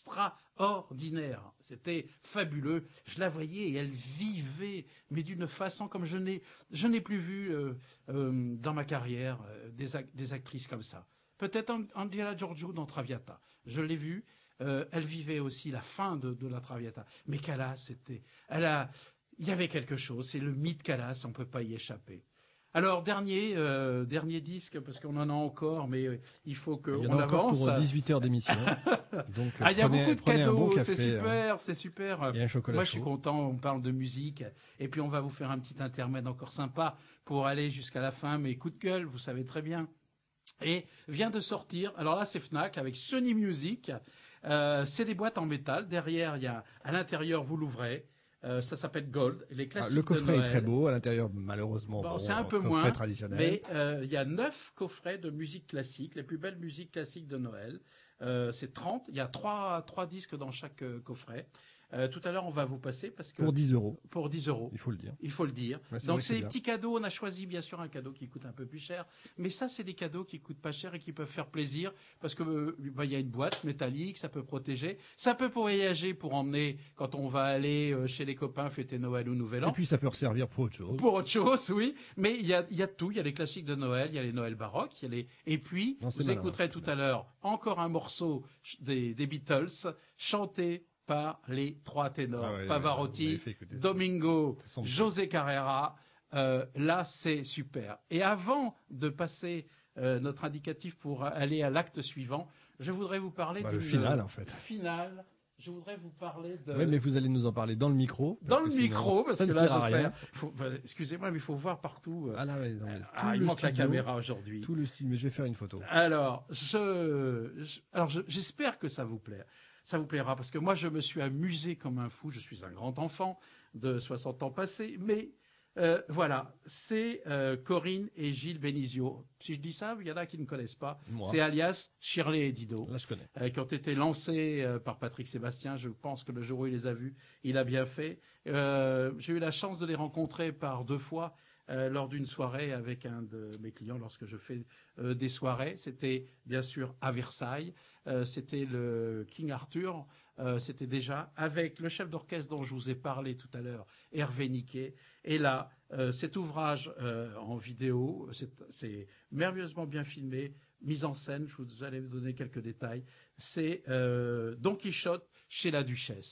extraordinaire. C'était fabuleux. Je la voyais et elle vivait, mais d'une façon comme je n'ai, je n'ai plus vu euh, euh, dans ma carrière euh, des, ac- des actrices comme ça. Peut-être Angela Giorgio dans Traviata. Je l'ai vue. Euh, elle vivait aussi la fin de, de la Traviata. Mais Calas, c'était, elle a, il y avait quelque chose. C'est le mythe Calas. On peut pas y échapper. Alors dernier euh, dernier disque parce qu'on en a encore, mais euh, il faut que il y en on a encore avance. Pour dix-huit heures d'émission. Donc ah, il y a prenez, beaucoup de cadeaux, bon c'est super, hein. c'est super. Et un chocolat Moi, chaud. je suis content. On parle de musique et puis on va vous faire un petit intermède encore sympa pour aller jusqu'à la fin. Mais coup de gueule, vous savez très bien. Et vient de sortir. Alors là, c'est Fnac avec Sony Music. Euh, c'est des boîtes en métal. Derrière, il y a à l'intérieur, vous l'ouvrez. Euh, ça s'appelle Gold. Les classiques ah, le coffret de Noël. est très beau. À l'intérieur, malheureusement, bon, bon, c'est un peu coffret moins. Traditionnel. Mais euh, il y a neuf coffrets de musique classique, les plus belles musiques classiques de Noël. Euh, c'est trente. Il y a trois trois disques dans chaque euh, coffret. Euh, tout à l'heure, on va vous passer parce que pour dix euros. Pour dix euros. Il faut le dire. Il faut le dire. Ouais, donc ces petits cadeaux, on a choisi bien sûr un cadeau qui coûte un peu plus cher, mais ça c'est des cadeaux qui coûtent pas cher et qui peuvent faire plaisir parce que euh, bah, il y a une boîte métallique, ça peut protéger, ça peut pour voyager, pour emmener quand on va aller euh, chez les copains fêter Noël ou Nouvel An. Et puis ça peut servir pour autre chose. Pour autre chose, oui. Mais il y a il y a tout, il y a les classiques de Noël, il y a les Noëls baroques, il y a les et puis non, vous malin, écouterez tout à l'heure encore un morceau des des Beatles chanté par les trois ténors, ah ouais, Pavarotti, Domingo, José Carrera. Euh, là, c'est super. Et avant de passer euh, notre indicatif pour aller à l'acte suivant, je voudrais vous parler bah, du le final, en fait. Final. Je voudrais vous parler de. Oui, mais vous allez nous en parler dans le micro. Dans le micro, parce que là, je sais. Rien. Faut, bah, excusez-moi, mais il faut voir partout. Ah là, ouais, non, mais ah, il manque studio, la caméra aujourd'hui. Tout le studio, mais je vais faire une photo. Alors, je, je alors, je, j'espère que ça vous plaît. Ça vous plaira parce que moi je me suis amusé comme un fou. Je suis un grand enfant de soixante ans passés, mais euh, voilà, c'est euh, Corinne et Gilles Benizio. Si je dis ça, il y en a qui ne connaissent pas. Moi. C'est alias Shirley et Dido, là je connais, euh, qui ont été lancés euh, par Patrick Sébastien. Je pense que le jour où il les a vus, il a bien fait. Euh, j'ai eu la chance de les rencontrer par deux fois. Euh, lors d'une soirée avec un de mes clients, lorsque je fais euh, des soirées, c'était bien sûr à Versailles, euh, c'était le King Arthur, euh, c'était déjà avec le chef d'orchestre dont je vous ai parlé tout à l'heure, Hervé Niquet. Et là, euh, cet ouvrage euh, en vidéo, c'est, c'est merveilleusement bien filmé, mise en scène, je vous allez vous donner quelques détails, c'est euh, Don Quichotte chez la Duchesse.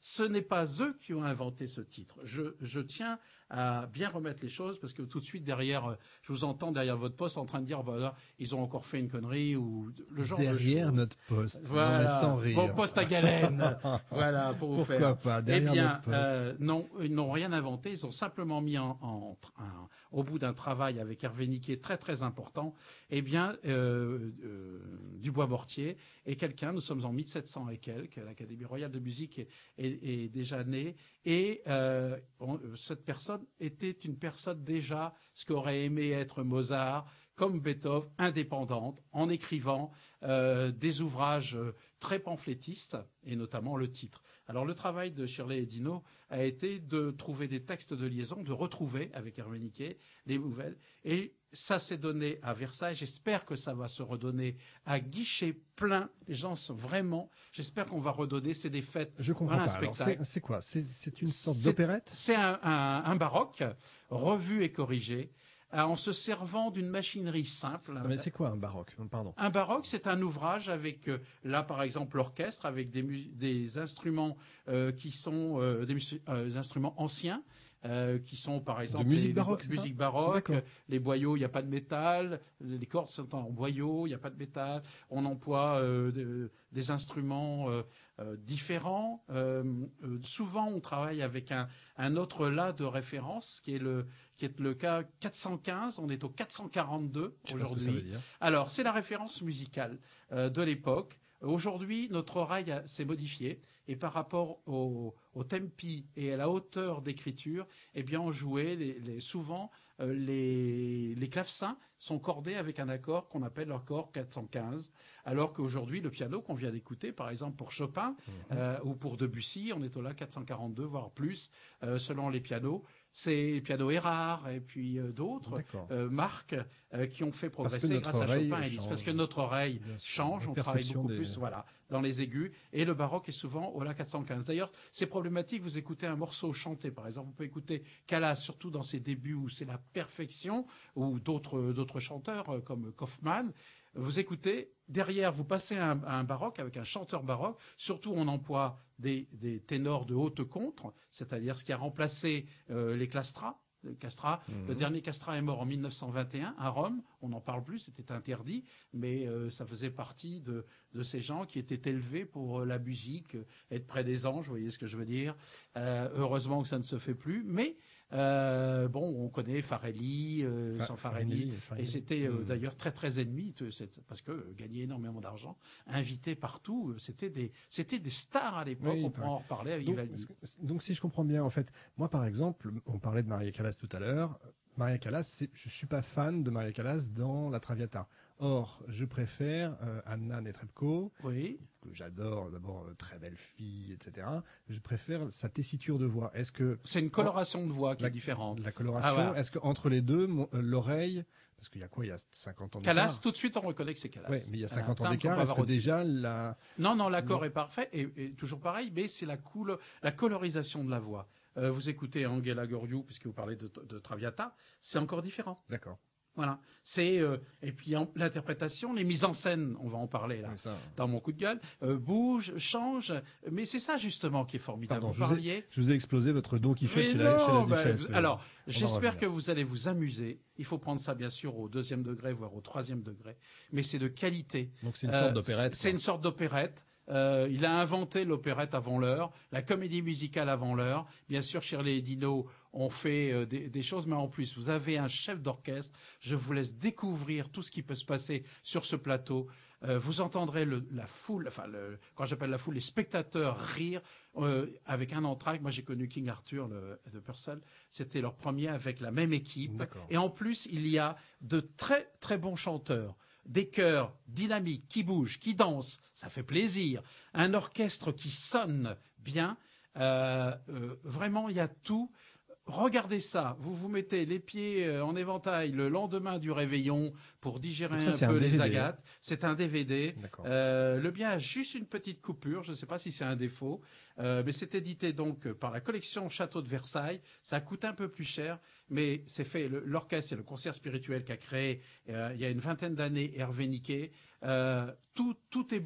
ce n'est pas eux qui ont inventé ce titre. Je, je tiens à bien remettre les choses parce que tout de suite derrière, je vous entends derrière votre poste en train de dire, bah, là, ils ont encore fait une connerie ou le genre derrière de choses. Derrière notre poste. Voilà. Non, mais sans rire. Bon, poste à galène. Voilà, pour vous Pourquoi faire. pas, derrière eh bien, notre poste. Euh, non, ils n'ont rien inventé. Ils ont simplement mis en, en, en, au bout d'un travail avec Hervé Niquet très très important, eh bien, euh, euh, Dubois-Mortier est quelqu'un. Nous sommes en mille sept cents et quelques. L'Académie royale de musique est, est, est déjà née et euh, on, cette personne était une personne déjà ce qu'aurait aimé être Mozart, comme Beethoven, indépendante, en écrivant euh, des ouvrages euh, très pamphlétistes, et notamment le titre. Alors le travail de Shirley et Dino a été de trouver des textes de liaison, de retrouver avec Hervé Niquet les nouvelles, et ça s'est donné à Versailles. J'espère que ça va se redonner à guichet plein. Les gens sont vraiment... J'espère qu'on va redonner. C'est des fêtes. Je comprends voilà, pas. un Alors, spectacle. c'est, c'est quoi c'est, c'est une sorte C'est- d'opérette C'est un, un, un baroque revu et corrigé euh, en se servant d'une machinerie simple. Non, mais c'est quoi un baroque? Pardon. Un baroque, c'est un ouvrage avec, euh, là par exemple, l'orchestre, avec des, mu- des instruments euh, qui sont euh, des, mus- euh, des instruments anciens, euh, qui sont par exemple musique les, baroque, les c'est ça musiques baroques, D'accord. euh, les boyaux, il n'y a pas de métal, les cordes sont en boyaux, il n'y a pas de métal. On emploie euh, de- des instruments euh, euh, différents. Euh, euh, souvent, on travaille avec un, un autre là de référence, qui est le qui est le cas quatre cent quinze. On est au quatre cent quarante-deux Je sais pas ce que ça veut aujourd'hui. dire. Alors, c'est la référence musicale euh, de l'époque. Aujourd'hui, notre oreille a- s'est modifiée et par rapport au, au tempi et à la hauteur d'écriture, eh bien, on jouait les, les, souvent euh, les, les clavecins sont cordés avec un accord qu'on appelle l'accord quatre cent quinze, alors qu'aujourd'hui, le piano qu'on vient d'écouter, par exemple pour Chopin euh, ou pour Debussy, on est au là quatre cent quarante-deux, voire plus, euh, selon les pianos. C'est piano Erard et puis euh, d'autres D'accord. euh, marques euh, qui ont fait Parce que progresser notre grâce à oreille Chopin et Liszt. change. Parce que notre oreille Bien sûr. change, La on travaille perception beaucoup des- plus voilà, dans les aigus. Et le baroque est souvent au la quatre cent quinze. D'ailleurs, c'est problématique, vous écoutez un morceau chanté, par exemple, vous pouvez écouter Callas, surtout dans ses débuts où c'est la perfection, ou d'autres d'autres chanteurs euh, comme Kaufmann. Vous écoutez, derrière, vous passez un, un baroque avec un chanteur baroque. Surtout, on emploie des, des ténors de haute contre, c'est-à-dire ce qui a remplacé euh, les clastras. Le Castrat, Mhm. le dernier Castrat est mort en mille neuf cent vingt et un à Rome. On n'en parle plus, c'était interdit, mais euh, ça faisait partie de, de ces gens qui étaient élevés pour euh, la musique, euh, être près des anges. Vous voyez ce que je veux dire. Euh, heureusement que ça ne se fait plus, mais euh, bon, on connaît Farelli, euh, Fa- sans Farelli, Farinelli, et Farinelli. c'était euh, Mhm. d'ailleurs très très ennemi, t- c'est- parce que euh, gagner énormément d'argent, invité partout, euh, c'était des c'était des stars à l'époque. Oui, on pareil. pourra en reparler avec Donc, Vivaldi. donc, si je comprends bien, en fait, moi, par exemple, on parlait de Maria Callas tout à l'heure. Maria Callas, c'est, je suis pas fan de Maria Callas dans La Traviata. Or, je préfère euh, Anna Netrebko, Oui. que j'adore, d'abord, euh, très belle fille, et cetera. Je préfère sa tessiture de voix. Est-ce que C'est une coloration de voix qui la, est différente. la coloration, Ah, voilà. est-ce que entre les deux, mon- euh, l'oreille, parce qu'il y a quoi, il y a cinquante ans d'écart. Calas, tout de suite, on reconnaît que c'est Calas. Ouais, mais il y a Elle cinquante un ans timbre d'écart. comme Est-ce que Pavarotti. déjà la, Non, non, l'accord est parfait et, et toujours pareil, mais c'est la couleur, la colorisation de la voix. Euh, vous écoutez Angela Goriou, puisque vous parlez de, de Traviata, c'est encore différent. d'accord. Voilà. C'est euh, et puis en- l'interprétation, les mises en scène, on va en parler là. Oui, ça. Dans mon coup de gueule, euh, bouge, change, mais c'est ça justement qui est formidable. Pardon, vous je vous, parliez. ai, je vous ai explosé votre Don Quichotte Mais chez la, chez la non, bah, Duchesse. oui. alors, On en j'espère revient. que vous allez vous amuser. Il faut prendre ça, bien sûr, au deuxième degré, voire au troisième degré. Mais c'est de qualité. Donc c'est une Euh, sorte d'opérette. C'est c'est quoi. une sorte d'opérette. Euh, il a inventé l'opérette avant l'heure, la comédie musicale avant l'heure. Bien sûr, Shirley et Dino ont fait euh, des, des choses, mais en plus, vous avez un chef d'orchestre. Je vous laisse découvrir tout ce qui peut se passer sur ce plateau. Euh, vous entendrez le, la foule, enfin, le, quand j'appelle la foule, les spectateurs rire euh, avec un entracte. Moi, j'ai connu King Arthur le, de Purcell. C'était leur premier avec la même équipe. D'accord. Et en plus, il y a de très très bons chanteurs, des chœurs dynamiques qui bougent, qui dansent, ça fait plaisir. Un orchestre qui sonne bien. Euh, euh, vraiment, il y a tout. Regardez ça, vous vous mettez les pieds euh, en éventail le lendemain du réveillon pour digérer Donc ça, un c'est peu un les D V D. agates. C'est un D V D. D'accord. Euh, le bien a juste une petite coupure, je ne sais pas si c'est un défaut, euh, mais c'est édité donc par la collection Château de Versailles. Ça coûte un peu plus cher, mais c'est fait. Le- L'orchestre et le concert spirituel qu'a créé euh, il y a une vingtaine d'années Hervé Niquet. Euh, tout tout est bon.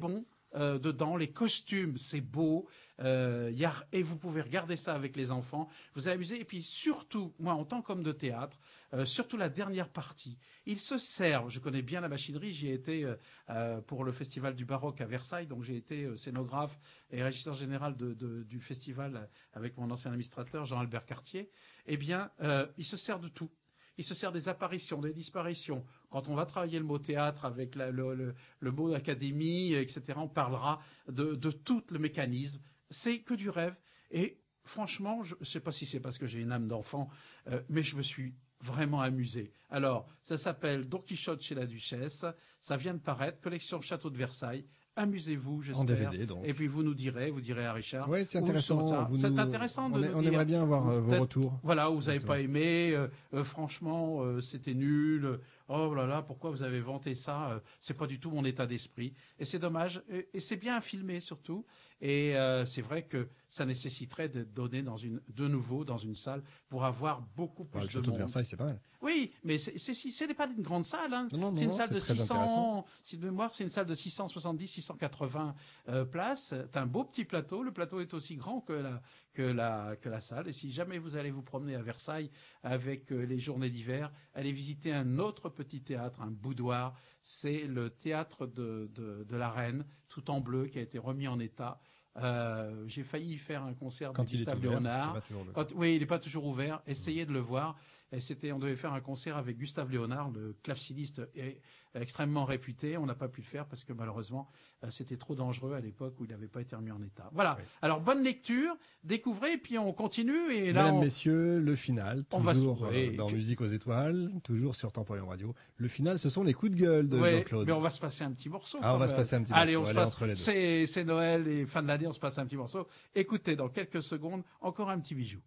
euh, dedans, les costumes, c'est beau. Euh, y a, et vous pouvez regarder ça avec les enfants, vous allez amuser. Et puis surtout, moi en tant qu'homme de théâtre, euh, surtout la dernière partie, ils se servent, je connais bien la machinerie, j'y ai été euh, euh, pour le festival du baroque à Versailles, donc j'ai été euh, scénographe et régisseur général de, de, du festival avec mon ancien administrateur Jean-Albert Cartier. Eh bien, euh, ils se servent de tout. Il se sert des apparitions, des disparitions. Quand on va travailler le mot théâtre avec la, le, le, le mot académie, et cetera, on parlera de, de tout le mécanisme. C'est que du rêve. Et franchement, je ne sais pas si c'est parce que j'ai une âme d'enfant, euh, mais je me suis vraiment amusé. Alors, ça s'appelle Don Quichotte chez la Duchesse. Ça vient de paraître, collection Château de Versailles. Amusez-vous, j'espère. En D V D, donc. Et puis vous nous direz, vous direz à Richard. Oui, c'est intéressant. Ça. Vous C'est nous... intéressant de on, nous est, on dire. aimerait bien avoir euh, vos retours. Voilà, où vous n'avez Exactement. pas aimé. Euh, euh, franchement, euh, c'était nul. Oh là là, pourquoi vous avez vanté ça euh, C'est pas du tout mon état d'esprit. Et c'est dommage. Et, et c'est bien filmé surtout. Et euh, c'est vrai que ça nécessiterait d'être donné dans une, de nouveau dans une salle pour avoir beaucoup plus Bah, le de château monde. de Versailles, c'est pas mal. Oui, mais c'est, c'est, c'est, ce n'est pas une grande salle. Hein. Non, non, c'est une non, salle c'est de très six cents, intéressant. si de mémoire, c'est une salle de six cent soixante-dix, six cent quatre-vingts euh, places. C'est un beau petit plateau. Le plateau est aussi grand que la, que la, que la salle. Et si jamais vous allez vous promener à Versailles avec euh, les journées d'hiver, allez visiter un autre petit théâtre, un boudoir. C'est le théâtre de, de, de la Reine, tout en bleu, qui a été remis en état. Euh, j'ai failli y faire un concert Quand de il est Gustave ouvert, Léonard. c'est pas toujours le Quand, oui, il n'est pas toujours ouvert. Essayez de le voir. Et c'était, on devait faire un concert avec Gustave Léonard, le claveciniste est extrêmement réputé. On n'a pas pu le faire parce que malheureusement, euh, c'était trop dangereux à l'époque où il n'avait pas été remis en état. Voilà. Oui. Alors, bonne lecture, découvrez, et puis on continue. Et là, Mesdames, on... messieurs, le final, on va toujours se... oui, euh, dans que... Musique aux étoiles, toujours sur Temporium Radio. Le final, ce sont les coups de gueule de oui, Jean-Claude. Mais on va se passer un petit morceau. Ah, on va même. se passer un petit Allez, morceau. on Allez, se passe. entre les deux. C'est, c'est Noël et fin de l'année, on se passe un petit morceau. Écoutez, dans quelques secondes, encore un petit bijou.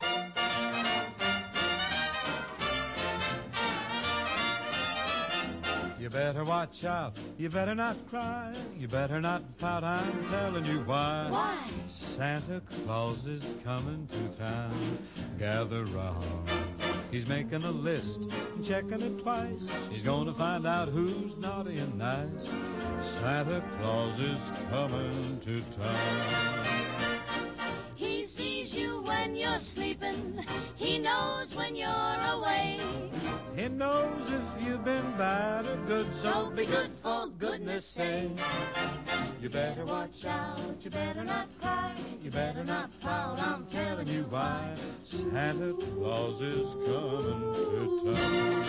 You better watch out, you better not cry, you better not pout, I'm telling you why. Why? Santa Claus is coming to town, gather round. He's making a list, checking it twice, he's gonna find out who's naughty and nice. Santa Claus is coming to town. He sees you when you're sleeping, he knows when you're awake. He knows if you've been bad or good, so, So be good for goodness sake. you better watch out, you better not cry, you better not pout, I'm telling you why. Santa Claus is coming to town.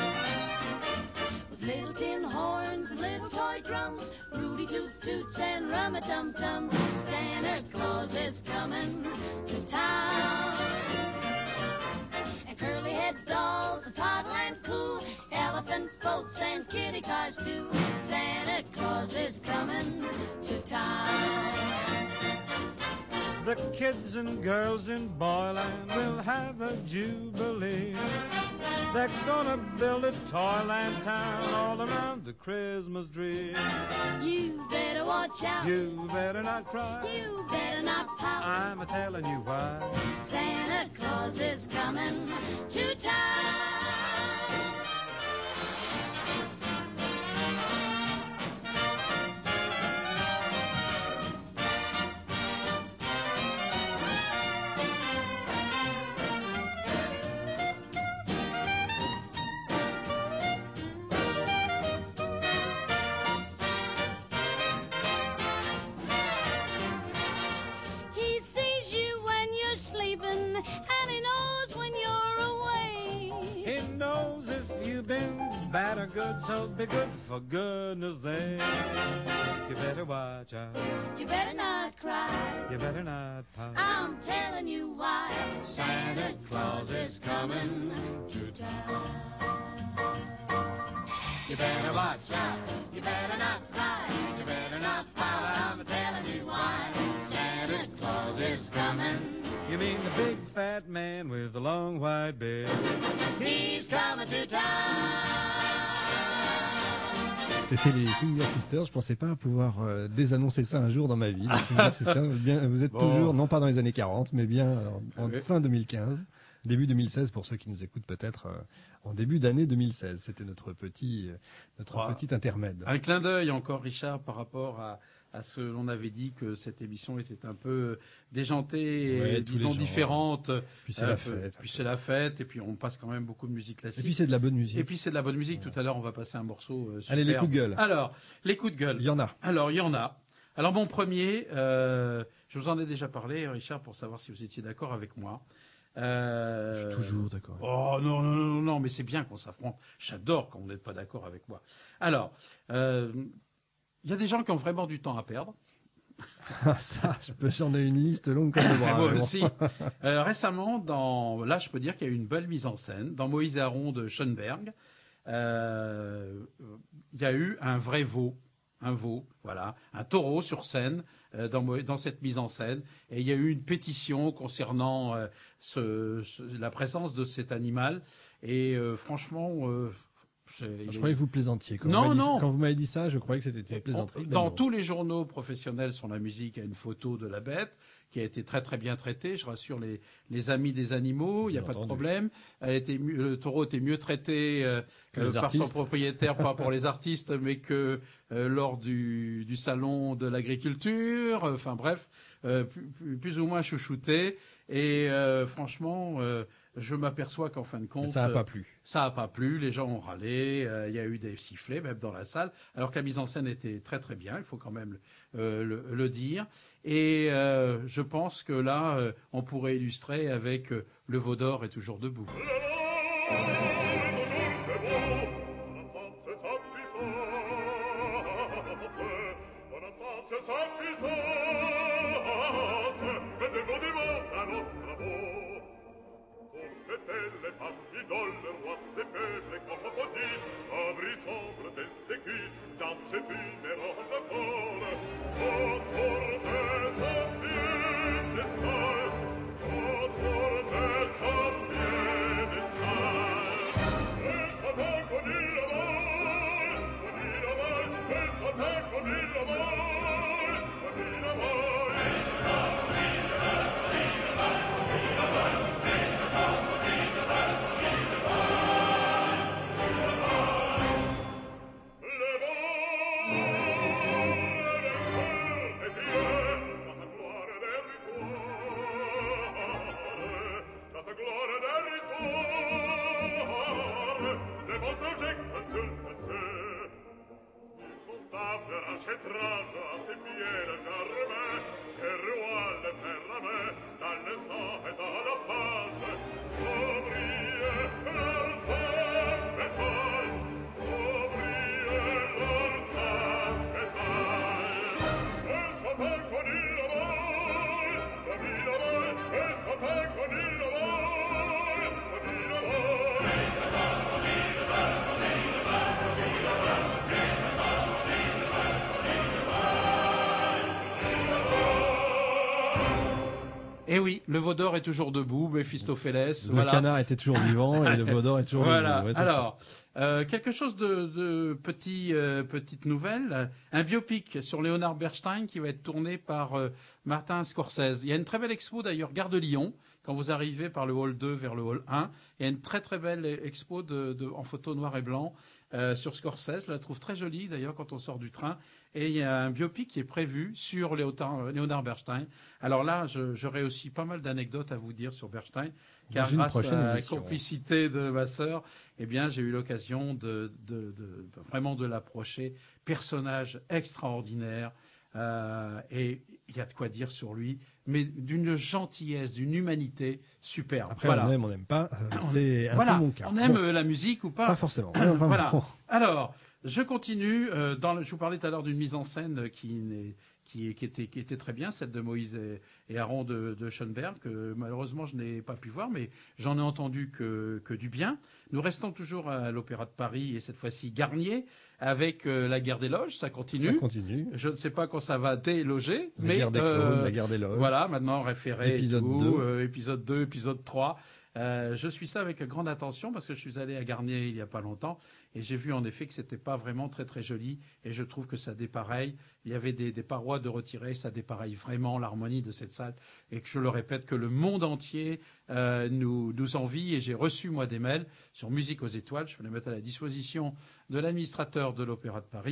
With little tin horns and little toy drums, Rudy Toot Toots and Rum-a-Tum-Tums, Santa Claus is coming to town. And curly-head dolls, a toddle and coo, elephant boats and kitty cars too. Santa Claus is coming to town. The kids and girls in Boyland will have a jubilee. They're gonna build a toyland town all around the Christmas tree. You better watch out. You better not cry, You better not pout. I'm a-telling you why. Santa Claus is coming to town. He sees you when you're sleeping, and he knows when you're away. He knows if you've been bad or good, so be good for goodness sake. You better watch out, You better not cry. you better not pout. I'm telling you why. Santa Claus is coming to town. You better watch out. You better not cry. You better not pout. I'm telling you why. Santa Claus is coming. You mean the big fat man with the long white beard? He's coming to town. C'était les Finger Sisters. Je pensais pas pouvoir euh, désannoncer ça un jour dans ma vie. Les Finger Sisters, bien, vous êtes Bon. toujours, non pas dans les années quarante, mais bien en, en Oui. fin deux mille quinze, début deux mille seize pour ceux qui nous écoutent peut-être euh, en début d'année deux mille seize. C'était notre petit, euh, notre Wow. petit intermède. Un clin d'œil encore, Richard, par rapport à, à ce l'on avait dit que cette émission était un peu déjantée, et, Ouais, tous disons les genres. différente. Puis c'est Euh, la fête. Puis c'est la fête, et puis on passe quand même beaucoup de musique Et classique. puis c'est de la bonne musique. Et puis c'est de la bonne musique. Tout à l'heure, on va passer un morceau euh, Allez, les superbe. coups de gueule. Alors, les coups de gueule. Il y en a. Alors, il y en a. Alors, mon premier, euh, je vous en ai déjà parlé, Richard, pour savoir si vous étiez d'accord avec moi. Euh, Je suis toujours d'accord. Oh non, non, non, non, mais c'est bien qu'on s'affronte. J'adore quand vous n'êtes pas d'accord avec moi. Alors, euh, il y a des gens qui ont vraiment du temps à perdre. Ah, ça, je peux, j'en ai une liste longue comme le bras. Moi mais bon. aussi. Euh, récemment, dans, là, je peux dire qu'il y a eu une belle mise en scène. Dans Moïse et Aaron de Schoenberg, euh, il y a eu un vrai veau. Un veau, voilà, un taureau sur scène euh, dans, dans cette mise en scène. Et il y a eu une pétition concernant euh, ce, ce, la présence de cet animal. Et euh, franchement, euh, c'est, Je il croyais est- que vous plaisantiez. Quand Non, vous m'avez dit- non. Quand vous m'avez dit ça, je croyais que c'était une plaisanterie. mais Dans non. tous les journaux professionnels sur la musique, il y a une photo de la bête qui a été très très bien traitée. Je rassure les, les amis des animaux, il n'y a Bien pas de entendu. problème. Elle était mieux- le taureau était mieux traité euh, Que euh, les par son artistes. propriétaire, pas pour les artistes, mais que euh, lors du, du salon de l'agriculture. Enfin bref, euh, plus, plus- plus ou moins chouchouté. Et euh, franchement, euh, je m'aperçois qu'en fin de compte, Mais ça n'a euh, pas plu. ça a pas plu, les gens ont râlé, euh, il y a eu des sifflets même dans la salle, alors que la mise en scène était très très bien, il faut quand même euh, le, le dire. Et euh, je pense que là, euh, on pourrait illustrer avec euh, le veau d'or est toujours debout. Dans cette numéro de pôle, autour de son piédestal, autour de son piédestal. Elle s'attend con il aval, con il aval, elle s'attend con il aval, con il aval. Le vent, le cœur et Dieu, dans sa gloire dérisoire, dans sa gloire dérisoire, le vent s'objecte sur le ciel. Il comptable rachètrage à ses pieds le germain, ses rois le perramait, dans le sang et dans la page. Oh, brille leur tempétale, oh, brille leur tempétale. Elle s'attend con il aval, con il aval, elle s'attend con il aval, con il aval. Et oui, le veau d'or est toujours debout, Méphistophélès. Le voilà. canard était toujours vivant et le veau d'or est toujours Voilà. debout. Ouais, c'est Alors, euh, quelque chose de, de petit, euh, petite nouvelle, un biopic sur Leonard Bernstein qui va être tourné par euh, Martin Scorsese. Il y a une très belle expo d'ailleurs, gare de Lyon. Quand vous arrivez par le hall deux vers le hall un, il y a une très très belle expo de, de, en photo noir et blanc euh, sur Scorsese. Je la trouve très jolie d'ailleurs quand on sort du train. Et il y a un biopic qui est prévu sur Léotard- Leonard Bernstein. Alors là, je- j'aurais aussi pas mal d'anecdotes à vous dire sur Bernstein, car une grâce prochaine à la émission. complicité de ma sœur, eh bien, j'ai eu l'occasion de, de, de vraiment de l'approcher. Personnage extraordinaire. Euh, et il y a de quoi dire sur lui, mais d'une gentillesse, d'une humanité superbe. Après, voilà. on aime, on n'aime pas. euh, C'est un Voilà. peu mon cas. On aime Bon, euh, la musique ou pas. pas forcément. Enfin, Voilà. bon. Alors, je continue. Euh, dans le, je vous parlais tout à l'heure d'une mise en scène qui, n'est, qui, qui, était, qui était très bien, celle de Moïse et, et Aaron de, de Schoenberg, que malheureusement je n'ai pas pu voir, mais j'en ai entendu que, que du bien. Nous restons toujours à l'Opéra de Paris et cette fois-ci Garnier avec euh, la guerre des loges. Ça continue. Ça continue. Je ne sais pas quand ça va déloger, La mais guerre des clones, euh, la guerre des loges. voilà, maintenant référé Épisode et tout, deux. euh, épisode deux, épisode trois. Euh, je suis ça avec grande attention parce que je suis allé à Garnier il y a pas longtemps et j'ai vu en effet que c'était pas vraiment très très joli et je trouve que ça dépareille. Il y avait des, des parois de retirés, ça dépareille vraiment l'harmonie de cette salle et que je le répète que le monde entier euh, nous nous envie et j'ai reçu moi des mails sur Musique aux étoiles. Je vais les mettre à la disposition de l'administrateur de l'Opéra de Paris.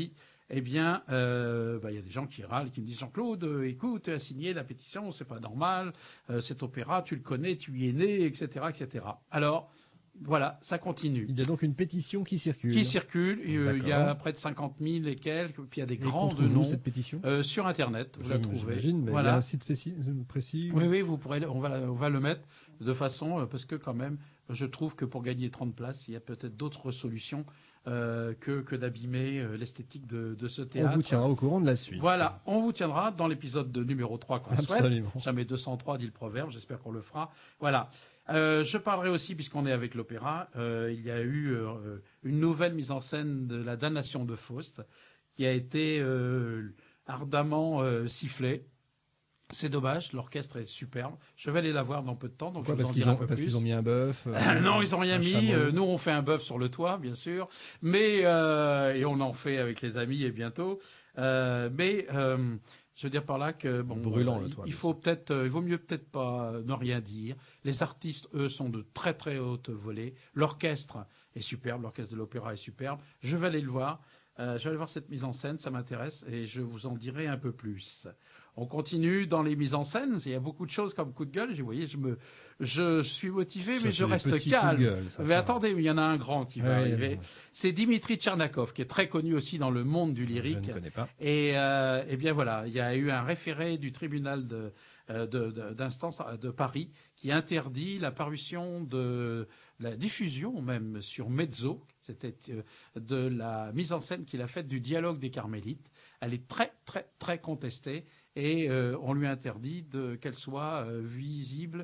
eh bien, euh, bah, y a des gens qui râlent, qui me disent Jean-Claude, euh, écoute, tu as signé la pétition, c'est pas normal, euh, cet opéra, tu le connais, tu y es né, et cetera, et cetera. Alors, voilà, ça continue. Il y a donc une pétition qui circule. Qui circule, et, euh, il y a D'accord. près de cinquante mille et quelques, puis il y a des Et grands qu'on de trouve où, noms cette pétition euh, sur Internet, vous la trouvez. J'imagine, mais il y a un site précis, précis Oui, oui, vous pourrez, on va, on va le mettre de façon, euh, parce que quand même, je trouve que pour gagner trente places, il y a peut-être d'autres solutions euh, que, que d'abîmer euh, l'esthétique de, de ce théâtre. On vous tiendra au courant de la suite. Voilà, on vous tiendra dans l'épisode de numéro trois qu'on souhaite. Absolument. Jamais deux cent trois, dit le proverbe, j'espère qu'on le fera. Voilà. Euh, je parlerai aussi, puisqu'on est avec l'opéra, euh, il y a eu euh, une nouvelle mise en scène de la damnation de Faust, qui a été euh, ardemment euh, sifflée. C'est dommage, l'orchestre est superbe. Je vais aller la voir dans peu de temps, donc Pourquoi je vous parce en qu'ils dirai ont, un peu parce plus. qu'ils ont mis un bœuf euh, Euh, non, ils ont rien un mis. chameau. Euh, nous, on fait un bœuf sur le toit, bien sûr, mais euh, et on en fait avec les amis et bientôt. Euh, mais euh, je veux dire par là que bon, Brûlant, euh, le toit, il bien faut peut-être, euh, il vaut mieux peut-être pas euh, ne rien dire. Les artistes, eux, sont de très très haute volée. L'orchestre est superbe, l'orchestre de l'opéra est superbe. Je vais aller le voir. Euh, je vais aller voir cette mise en scène, ça m'intéresse et je vous en dirai un peu plus. On continue dans les mises en scène. Il y a beaucoup de choses comme coup de gueule. Vous voyez, je me, je suis motivé, Ça, mais c'est je des reste petits calme. coups de gueule, ça, mais ça. attendez, il y en a un grand qui va Ouais, arriver. bon. C'est Dimitri Tchernakov, qui est très connu aussi dans le monde du Je lyrique. ne connais pas. Et, euh, eh bien voilà, il y a eu un référé du tribunal de, euh, de, de- d'instance de Paris qui interdit la parution de la diffusion même sur Mezzo, c'était euh, de la mise en scène qu'il a faite du dialogue des Carmélites. Elle est très très très contestée et euh, on lui interdit de qu'elle soit euh, visible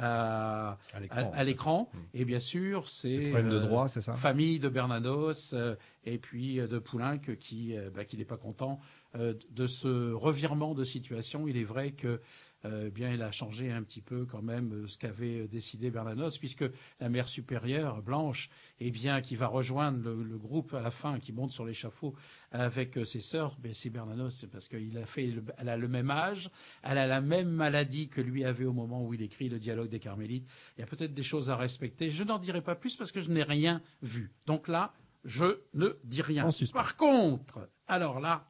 à, À l'écran. à- à l'écran. Et bien sûr, c'est Des problèmes de euh, droit, c'est ça famille de Bernanos euh, et puis euh, de Poulenc qui euh, bah, qui n'est pas content euh, de ce revirement de situation. Il est vrai que euh, bien il a changé un petit peu quand même euh, ce qu'avait décidé Bernanos, puisque la mère supérieure Blanche, eh bien qui va rejoindre le, le groupe à la fin, qui monte sur l'échafaud avec euh, ses sœurs, ben, c'est Bernanos, c'est parce qu'il a fait, le- elle a le même âge, elle a la même maladie que lui avait au moment où il écrit le dialogue des Carmélites. Il y a peut-être des choses à respecter. Je n'en dirai pas plus parce que je n'ai rien vu. Donc là, je ne dis rien. En suspens. Par contre, alors là,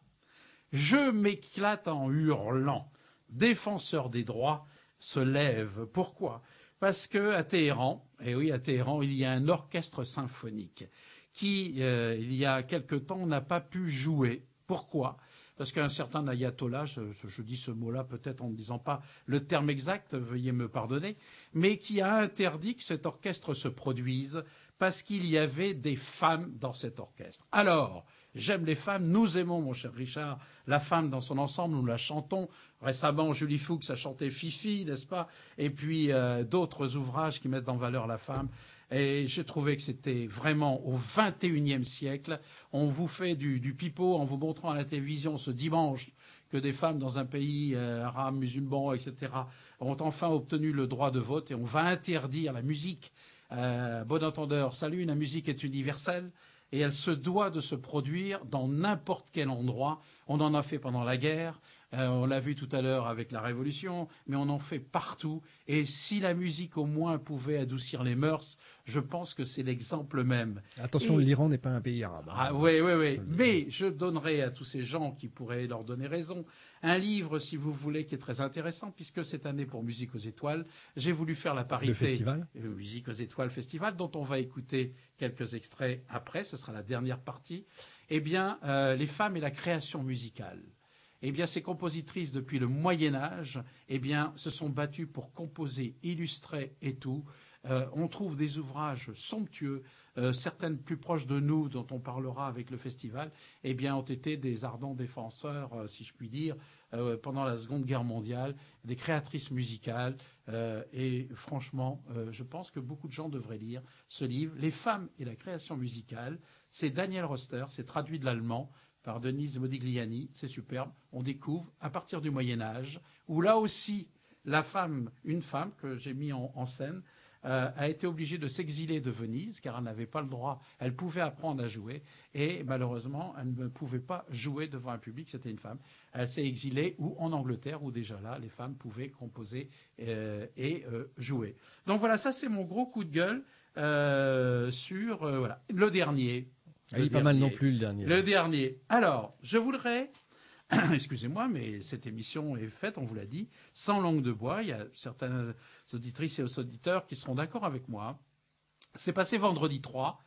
je m'éclate en hurlant. Défenseurs des droits se lèvent. Pourquoi ? Parce que à Téhéran, et oui, à Téhéran, il y a un orchestre symphonique qui, euh, il y a quelque temps, n'a pas pu jouer. Pourquoi ? Parce qu'un certain ayatollah, je, je dis ce mot-là peut-être en ne disant pas le terme exact, veuillez me pardonner, mais qui a interdit que cet orchestre se produise parce qu'il y avait des femmes dans cet orchestre. Alors, j'aime les femmes, nous aimons, mon cher Richard, la femme dans son ensemble, nous la chantons. Récemment, Julie Fuchs a chanté Fifi, n'est-ce pas ? Et puis euh, d'autres ouvrages qui mettent en valeur la femme. Et j'ai trouvé que c'était vraiment au vingt et unième siècle. On vous fait du, du pipeau en vous montrant à la télévision ce dimanche que des femmes dans un pays euh, arabe, musulman, et cetera, ont enfin obtenu le droit de vote et on va interdire la musique. Euh, bon entendeur, salut, la musique est universelle et elle se doit de se produire dans n'importe quel endroit. On en a fait pendant la guerre, euh, on l'a vu tout à l'heure avec la Révolution, mais on en fait partout. Et si la musique au moins pouvait adoucir les mœurs, je pense que c'est l'exemple même. Attention, Et- l'Iran n'est pas un pays arabe. hein. Ah oui, oui, oui. Mais je donnerai à tous ces gens qui pourraient leur donner raison un livre, si vous voulez, qui est très intéressant, puisque cette année pour Musique aux Étoiles, j'ai voulu faire la parité. Le festival euh, Musique aux Étoiles Festival, dont on va écouter quelques extraits après, ce sera la dernière partie. Eh bien, euh, les femmes et la création musicale. Eh bien, ces compositrices, depuis le Moyen-Âge, eh bien, se sont battues pour composer, illustrer et tout. Euh, on trouve des ouvrages somptueux, euh, certaines plus proches de nous, dont on parlera avec le festival, eh bien, ont été des ardents défenseurs, euh, si je puis dire, euh, pendant la Seconde Guerre mondiale, des créatrices musicales. Euh, et franchement, euh, je pense que beaucoup de gens devraient lire ce livre, Les femmes et la création musicale. C'est Daniel Roster, c'est traduit de l'allemand par Denise Modigliani, c'est superbe. On découvre à partir du Moyen-Âge, où là aussi, la femme, une femme que j'ai mis en, en scène, euh, a été obligée de s'exiler de Venise, car elle n'avait pas le droit, elle pouvait apprendre à jouer, et malheureusement, elle ne pouvait pas jouer devant un public, c'était une femme. Elle s'est exilée ou en Angleterre, où déjà là, les femmes pouvaient composer euh, et euh, jouer. Donc voilà, ça c'est mon gros coup de gueule euh, sur euh, voilà. Le dernier. Ah, il est pas mal non plus le dernier. Le dernier. Alors, je voudrais, excusez-moi, mais cette émission est faite, on vous l'a dit, sans langue de bois. Il y a certaines auditrices et auditeurs qui seront d'accord avec moi. C'est passé vendredi trois,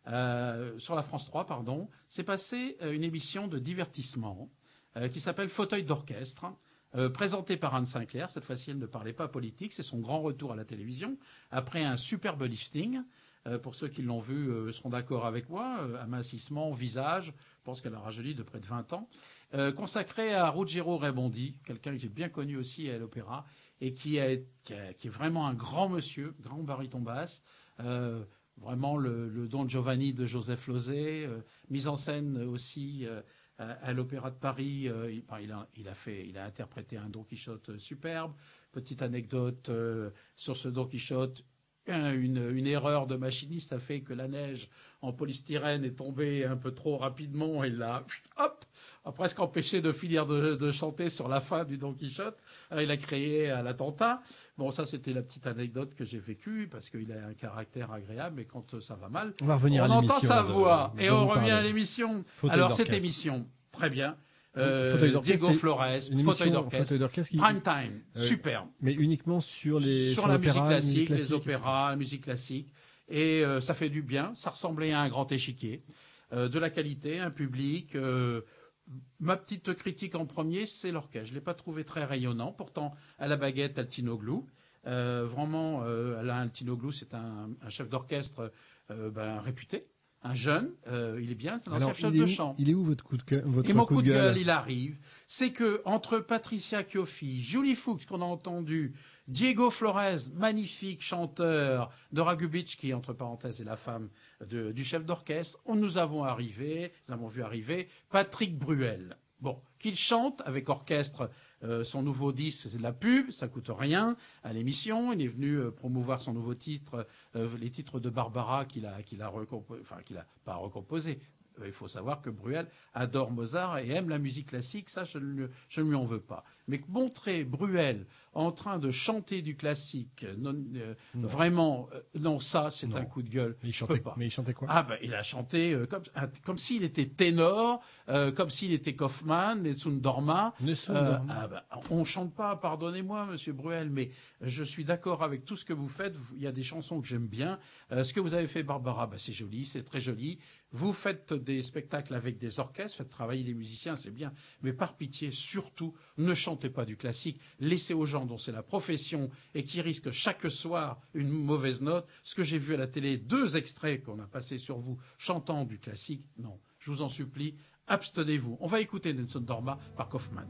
euh, sur la France trois, pardon. C'est passé euh, une émission de divertissement euh, qui s'appelle Fauteuil d'orchestre, euh, présentée par Anne Sinclair. Cette fois-ci, elle ne parlait pas politique. C'est son grand retour à la télévision après un superbe lifting. Euh, pour ceux qui l'ont vu euh, seront d'accord avec moi. Euh, amincissement, visage. Je pense qu'elle a rajeuni de près de vingt ans. Euh, consacré à Ruggiero Raimondi, quelqu'un que j'ai bien connu aussi à l'opéra et qui, a, qui, a, qui est vraiment un grand monsieur, grand baryton basse. Euh, vraiment le, le Don Giovanni de Joseph Losey, euh, mise en scène aussi euh, à, à l'Opéra de Paris. Euh, il, il, a, il, a fait, il a interprété un Don Quichotte superbe. Petite anecdote euh, sur ce Don Quichotte. Une, une erreur de machiniste a fait que la neige en polystyrène est tombée un peu trop rapidement et l'a, hop, a presque empêché de finir de, de chanter sur la fin du Don Quichotte. Alors, il a créé à l'attentat. Bon, ça, c'était la petite anecdote que j'ai vécue parce qu'il a un caractère agréable, mais quand ça va mal, on va revenir on à entend sa de, voix de, et on revient à l'émission. Alors, cette émission, très bien. Euh, Diego Flores, Fauteuil d'orchestre, prime time, euh, superbe. Mais uniquement sur les sur, sur la musique classique, musique les opéras, la musique classique, et euh, ça fait du bien. Ça ressemblait à un grand échiquier, euh, de la qualité, un public. Euh, ma petite critique en premier, c'est l'orchestre. Je l'ai pas trouvé très rayonnant. Pourtant, à la baguette, Altinoglou, euh, vraiment, euh, Alain Altinoglou, c'est un, un chef d'orchestre euh, ben, réputé. Un jeune, euh, il est bien, c'est un ancien chef de chant. Il est où votre coup de gueule, votre Et mon coup, coup de gueule, gueule, il arrive, c'est que entre Patricia Chioffi, Julie Fuchs qu'on a entendu, Diego Flores, magnifique chanteur de Ragubitsch, qui entre parenthèses est la femme de, du chef d'orchestre, on nous avons arrivé, nous avons vu arriver Patrick Bruel. Bon, qu'il chante avec orchestre euh, son nouveau disque, c'est de la pub, ça coûte rien à l'émission. Il est venu euh, promouvoir son nouveau titre, euh, les titres de Barbara qu'il a, qu'il a recomposé, enfin qu'il a pas recomposé. Euh, il faut savoir que Bruel adore Mozart et aime la musique classique, ça je ne, je ne lui en veux pas. Mais montrer Bruel en train de chanter du classique, non, euh, non. vraiment, euh, non, ça, c'est non. un coup de gueule. Mais il, je chantait, peux pas. mais il chantait quoi? Ah ben, il a chanté euh, comme, euh, comme s'il était ténor, euh, comme s'il était Kaufmann, Nessun Dorma. Nessun euh, Dorma. Ah ben, on chante pas, pardonnez-moi, Monsieur Bruel, mais je suis d'accord avec tout ce que vous faites. Il y a des chansons que j'aime bien. Euh, ce que vous avez fait, Barbara, ben, c'est joli, c'est très joli. Vous faites des spectacles avec des orchestres, faites travailler les musiciens, c'est bien. Mais par pitié, surtout, ne chantez pas du classique. Laissez aux gens dont c'est la profession et qui risquent chaque soir une mauvaise note. Ce que j'ai vu à la télé, deux extraits qu'on a passés sur vous chantant du classique, non. Je vous en supplie, abstenez-vous. On va écouter Nessun Dorma par Kaufmann.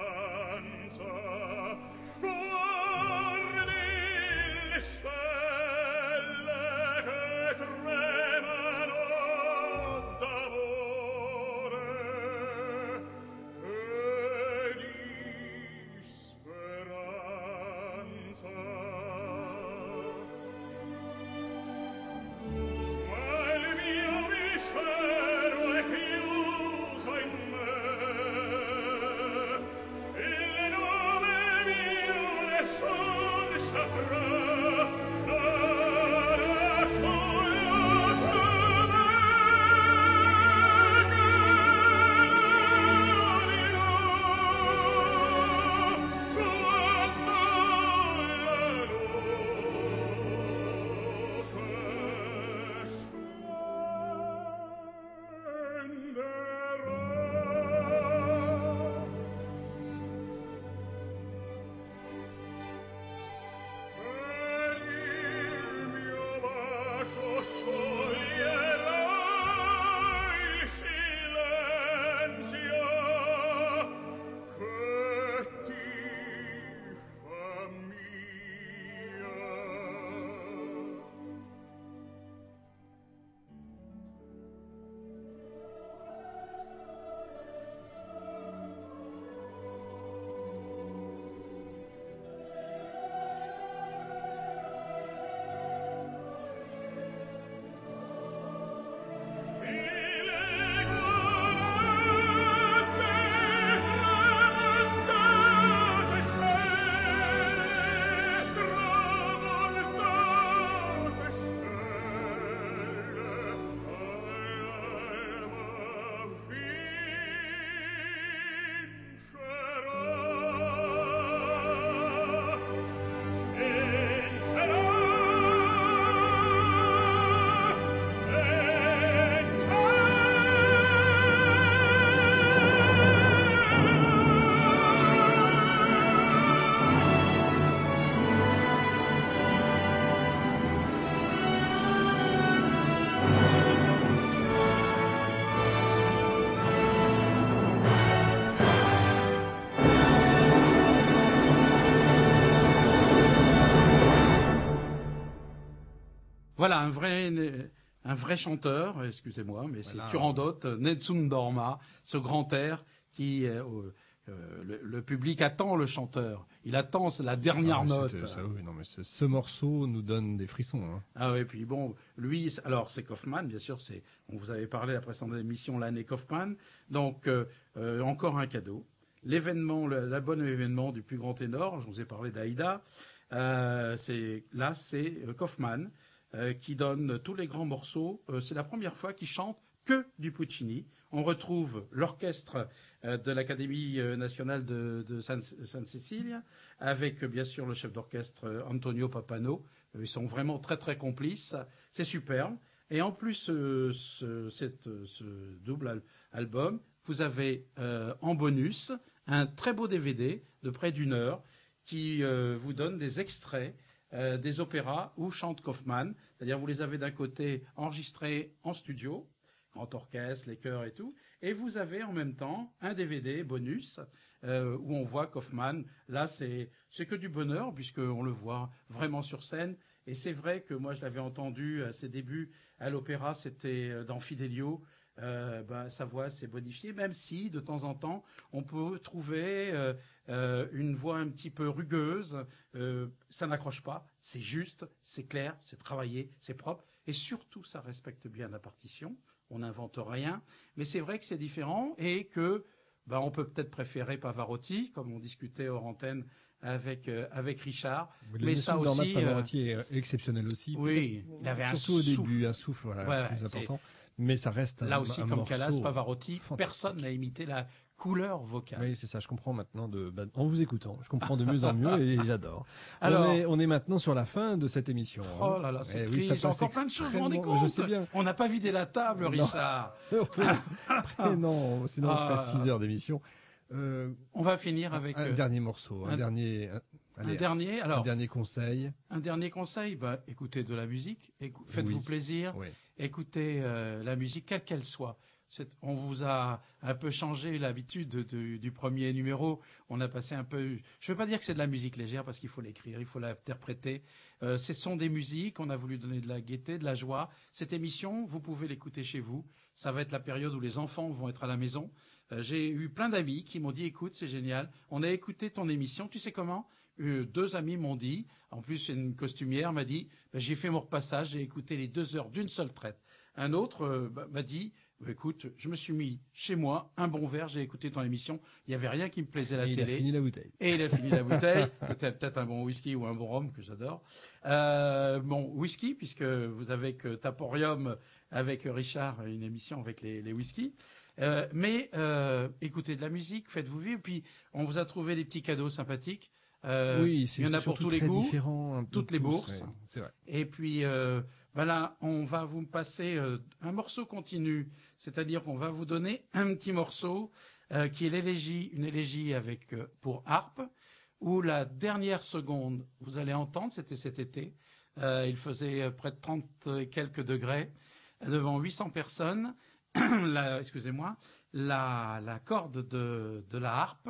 Guardi le stelle Voilà, un vrai, un vrai chanteur, excusez-moi, mais Voilà. c'est Turandot, Nelson Dorma, ce grand air qui, euh, euh, le, le public attend le chanteur. Il attend la dernière Ah, note. c'était- ça, oui, non, mais ce, ce morceau nous donne des frissons. Hein. Ah oui, puis bon, lui, c'est- alors c'est Kaufman, bien sûr, c'est, on vous avait parlé la précédente émission, l'année Kaufman, donc euh, euh, encore un cadeau. L'événement, le- l'album événement du plus grand ténor, je vous ai parlé d'Aïda, euh, c'est, là c'est euh, Kaufman euh, qui donne tous les grands morceaux, euh, c'est la première fois qu'il chante que du Puccini. On retrouve l'orchestre euh, de l'Académie euh, nationale de, de San, San Cecilia, avec euh, bien sûr le chef d'orchestre euh, Antonio Papano. Euh, Ils sont vraiment très très complices. C'est superbe. Et en plus, euh, ce, cette, ce double al- album, vous avez euh, en bonus un très beau D V D de près d'une heure qui euh, vous donne des extraits euh, des opéras où chante Kaufman. C'est-à-dire vous les avez d'un côté enregistrés en studio, grand orchestre, les chœurs et tout, et vous avez en même temps un D V D bonus euh, où on voit Kaufman. Là, c'est c'est que du bonheur puisqu'on le voit vraiment sur scène. Et c'est vrai que moi, je l'avais entendu à ses débuts à l'opéra, c'était euh, dans Fidelio. Euh, ben, sa voix s'est bonifiée, même si de temps en temps on peut trouver euh, euh, une voix un petit peu rugueuse. Euh, ça n'accroche pas, c'est juste, c'est clair, c'est travaillé, c'est propre, et surtout ça respecte bien la partition. On n'invente rien, mais c'est vrai que c'est différent et que ben, on peut peut-être préférer Pavarotti, comme on discutait hors antenne avec euh, avec Richard. Le Mais ça Nelson Dorma de aussi, euh, Pavarotti est exceptionnel aussi. oui, Peut-être- il avait un surtout au souffle. début, un souffle, voilà, Ouais, plus ouais, c'est- important. Mais ça reste un, Là aussi, un comme morceau Callas, Pavarotti, fantastique. personne n'a imité la couleur vocale. Oui, c'est ça. Je comprends maintenant de, bah, en vous écoutant, je comprends de mieux en mieux et j'adore. Alors- on est, on est maintenant sur la fin de cette émission. Oh hein. là là, c'est Eh oui, triste. ça J'ai passe encore plein de choses, vous vous rendez extrêmement- compte? Je sais bien. On n'a pas vidé la table, Non. Richard. Après, non, sinon on ferait Ah. six heures d'émission. Euh, On va finir avec un euh, dernier morceau, un, un- dernier, un, un allez, dernier. un Alors, dernier conseil. un dernier conseil, bah, écoutez de la musique, écou- faites-vous Oui. plaisir, Oui. écoutez euh, la musique, quelle qu'elle soit. C'est- on vous a un peu changé l'habitude de- de- du premier numéro. On a passé un peu. Je ne veux pas dire que c'est de la musique légère parce qu'il faut l'écrire, il faut l'interpréter. Euh, ce sont des musiques. On a voulu donner de la gaieté, de la joie. Cette émission, vous pouvez l'écouter chez vous. Ça va être la période où les enfants vont être à la maison. Euh, j'ai eu plein d'amis qui m'ont dit écoute, c'est génial. On a écouté ton émission. Tu sais comment? Euh, deux amis m'ont dit. En plus, une costumière m'a dit ben, j'ai fait mon repassage. J'ai écouté les deux heures d'une seule traite. Un autre euh, bah, m'a dit écoute, je me suis mis chez moi, un bon verre, j'ai écouté ton émission, il n'y avait rien qui me plaisait à la Et il a télé. fini la bouteille. Et il a fini la bouteille. C'était peut-être un bon whisky ou un bon rhum que j'adore. Euh, bon, whisky, puisque vous avez que Taporium avec Richard, une émission avec les, les whiskies. Euh, mais euh, écoutez de la musique, faites-vous vivre. Puis on vous a trouvé des petits cadeaux sympathiques. Euh, oui, c'est il y en a pour surtout tous les très goûts, différent, un peu toutes les tous, bourses. ouais, c'est vrai. Et puis, euh, ben là, on va vous passer euh, un morceau continu, c'est-à-dire qu'on va vous donner un petit morceau euh, qui est l'élégie, une élégie avec euh, pour harpe, où la dernière seconde, vous allez entendre, c'était cet été, euh, il faisait près de trente et quelques degrés, devant huit cents personnes, la, excusez-moi, la, la corde de, de la harpe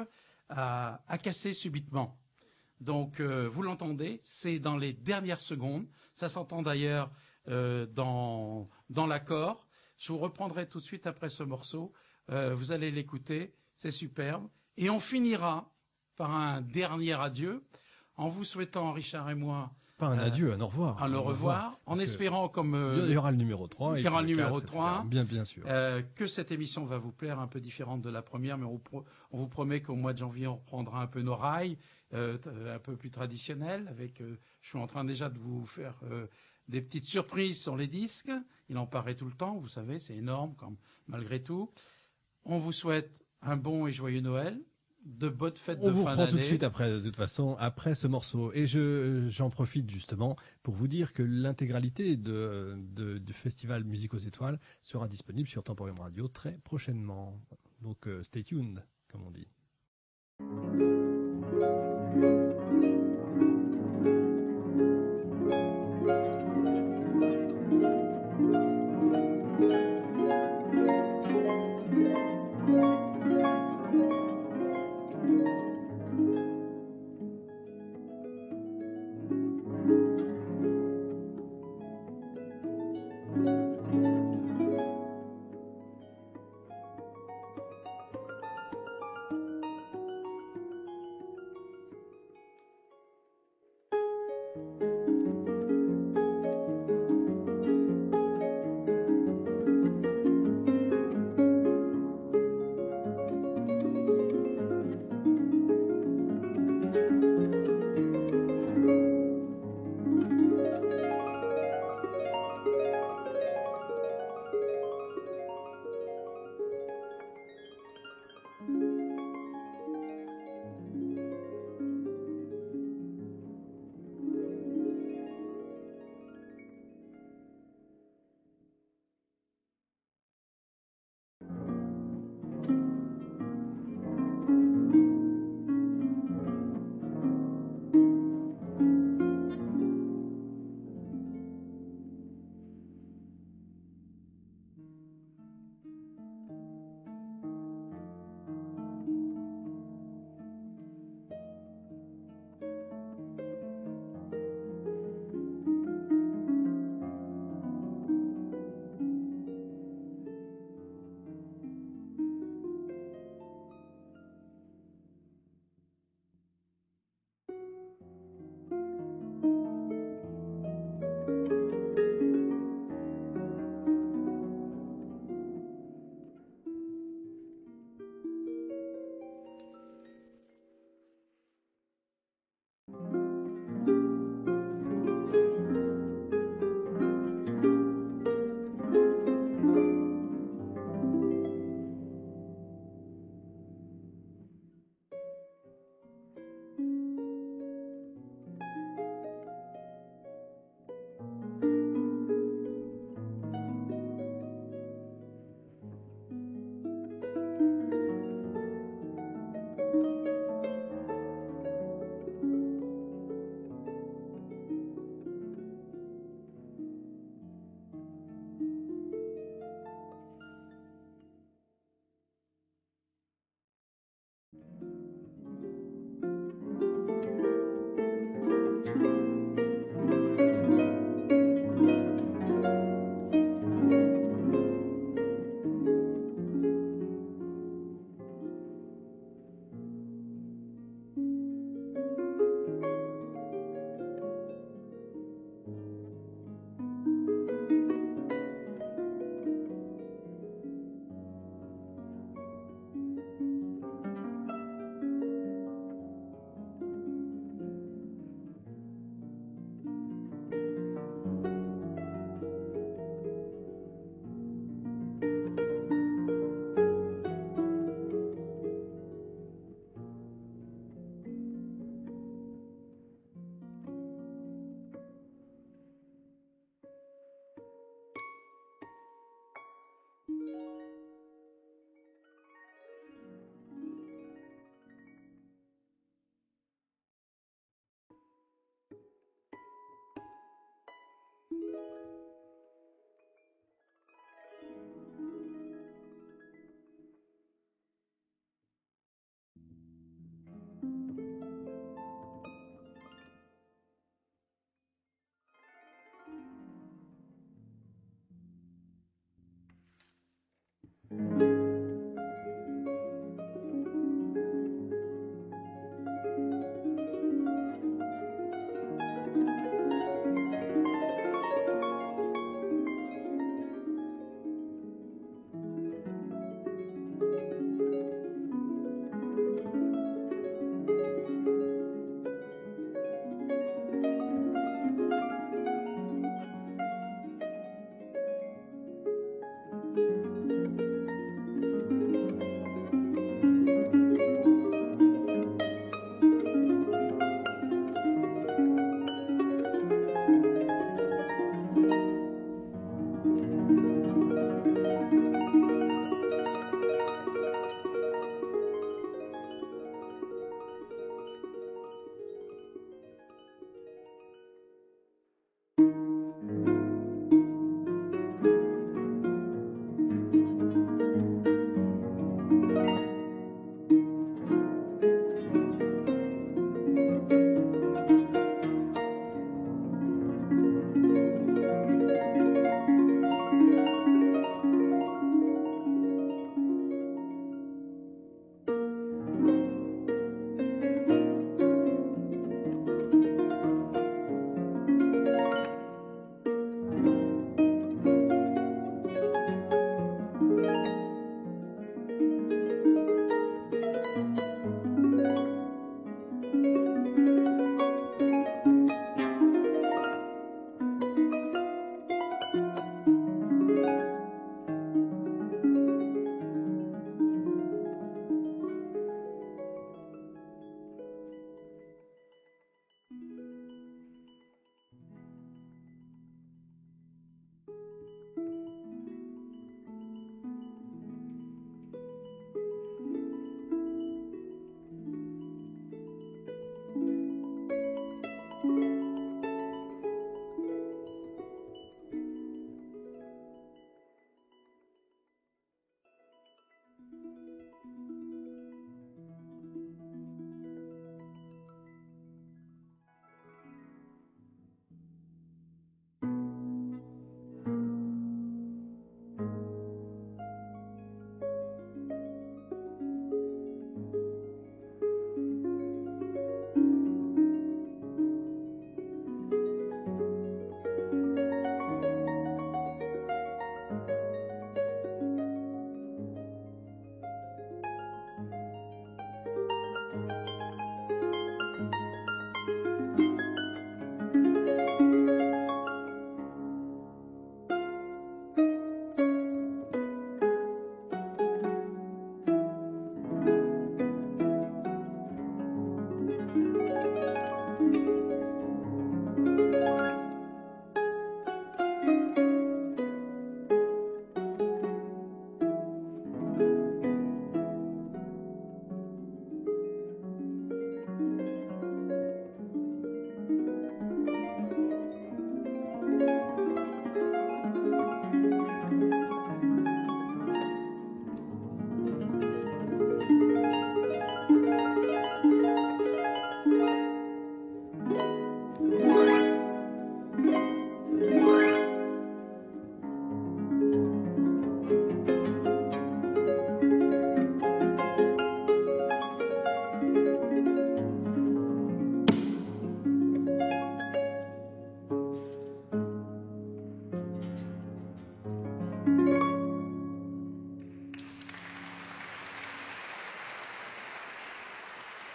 a, a cassé subitement. Donc, euh, vous l'entendez, c'est dans les dernières secondes. Ça s'entend d'ailleurs euh, dans, dans l'accord. Je vous reprendrai tout de suite après ce morceau. Euh, vous allez l'écouter, c'est superbe. Et on finira par un dernier adieu en vous souhaitant, Richard et moi, Pas un euh, adieu, un au revoir. un au revoir, en Parce que espérant comme... euh, Il y aura le numéro trois. il y aura et le puis numéro quatre, et cetera. trois. Bien, bien sûr. Euh, que cette émission va vous plaire, un peu différente de la première, mais on, pro- on vous promet qu'au mois de janvier, on reprendra un peu nos rails, euh, t- un peu plus traditionnels. Avec, euh, je suis en train déjà de vous faire euh, des petites surprises sur les disques. Il en paraît tout le temps, vous savez, c'est énorme, quand, malgré tout. On vous souhaite un bon et joyeux Noël, de bonnes fêtes On de vous fin reprend d'année. tout de suite après, de toute façon, après ce morceau. Et je, j'en profite justement pour vous dire que l'intégralité de, de, du festival Musique aux Étoiles sera disponible sur Temporium Radio très prochainement. Donc, euh, stay tuned, comme on dit.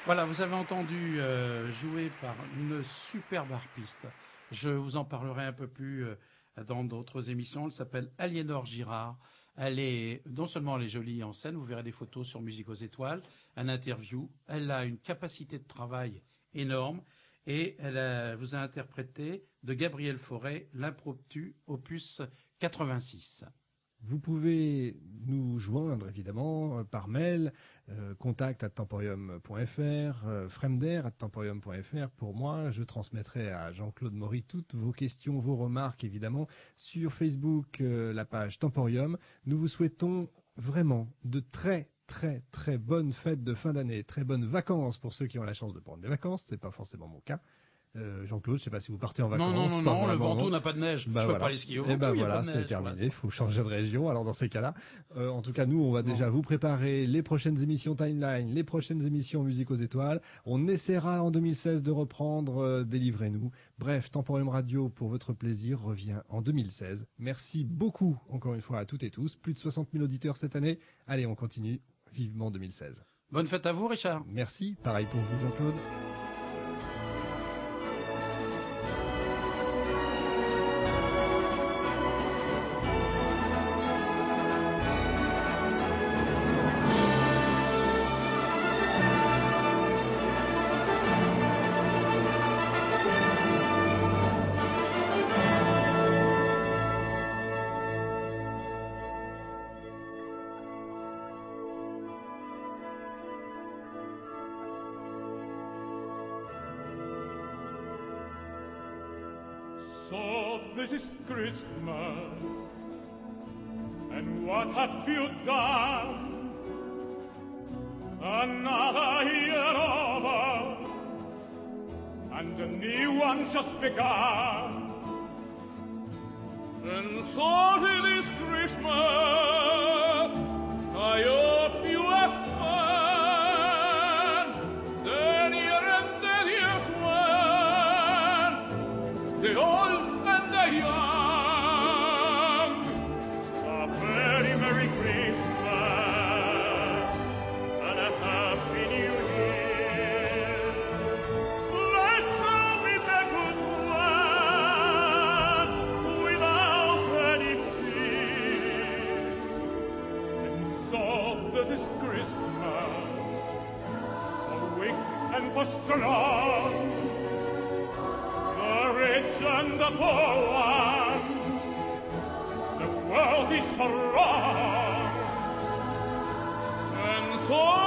Voilà, vous avez entendu euh, jouer par une superbe harpiste. Je vous en parlerai un peu plus euh, dans d'autres émissions. Elle s'appelle Aliénor Girard. Elle est, non seulement elle est jolie en scène, vous verrez des photos sur Musique aux Étoiles, un interview. Elle a une capacité de travail énorme et elle a, vous a interprété de Gabriel Fauré l'impromptu opus quatre-vingt-six. Vous pouvez nous joindre évidemment par mail, euh, contact arobase temporium point f r, euh, fremder arobase temporium point f r pour moi. Je transmettrai à Jean-Claude Maury toutes vos questions, vos remarques évidemment sur Facebook, euh, la page Temporium. Nous vous souhaitons vraiment de très très très bonnes fêtes de fin d'année, très bonnes vacances pour ceux qui ont la chance de prendre des vacances. C'est pas forcément mon cas. Euh, Jean-Claude, je sais pas si vous partez en vacances. Non, non, non, pas non, le vraiment. Ventoux n'a pas de neige. Bah je voilà. peux pas aller skier au Et Ventoux, ben il y a voilà, pas de c'est neige. terminé. Il Voilà. faut changer de région. Alors dans ces cas-là, euh, en tout cas, nous, on va déjà vous préparer les prochaines émissions Timeline, les prochaines émissions Musique aux Étoiles. On essaiera en deux mille seize de reprendre euh, Délivrez-nous. Bref, Temporium Radio, pour votre plaisir, revient en deux mille seize. Merci beaucoup, encore une fois, à toutes et tous. Plus de soixante mille auditeurs cette année. Allez, on continue. Vivement deux mille seize. Bonne fête à vous, Richard. Merci. Pareil pour vous, Jean-Claude. So this is Christmas, and what have you done? Another year over, and a new one just begun. And so this Christmas, I hope you have fun. The near and the dearest one, the old and the young. A very Merry Christmas and a Happy New Year. Let's hope it's a good one without any fear. And so this is Christmas, for weak and for strong, the rich and the poor ones. The world is so wrong, and so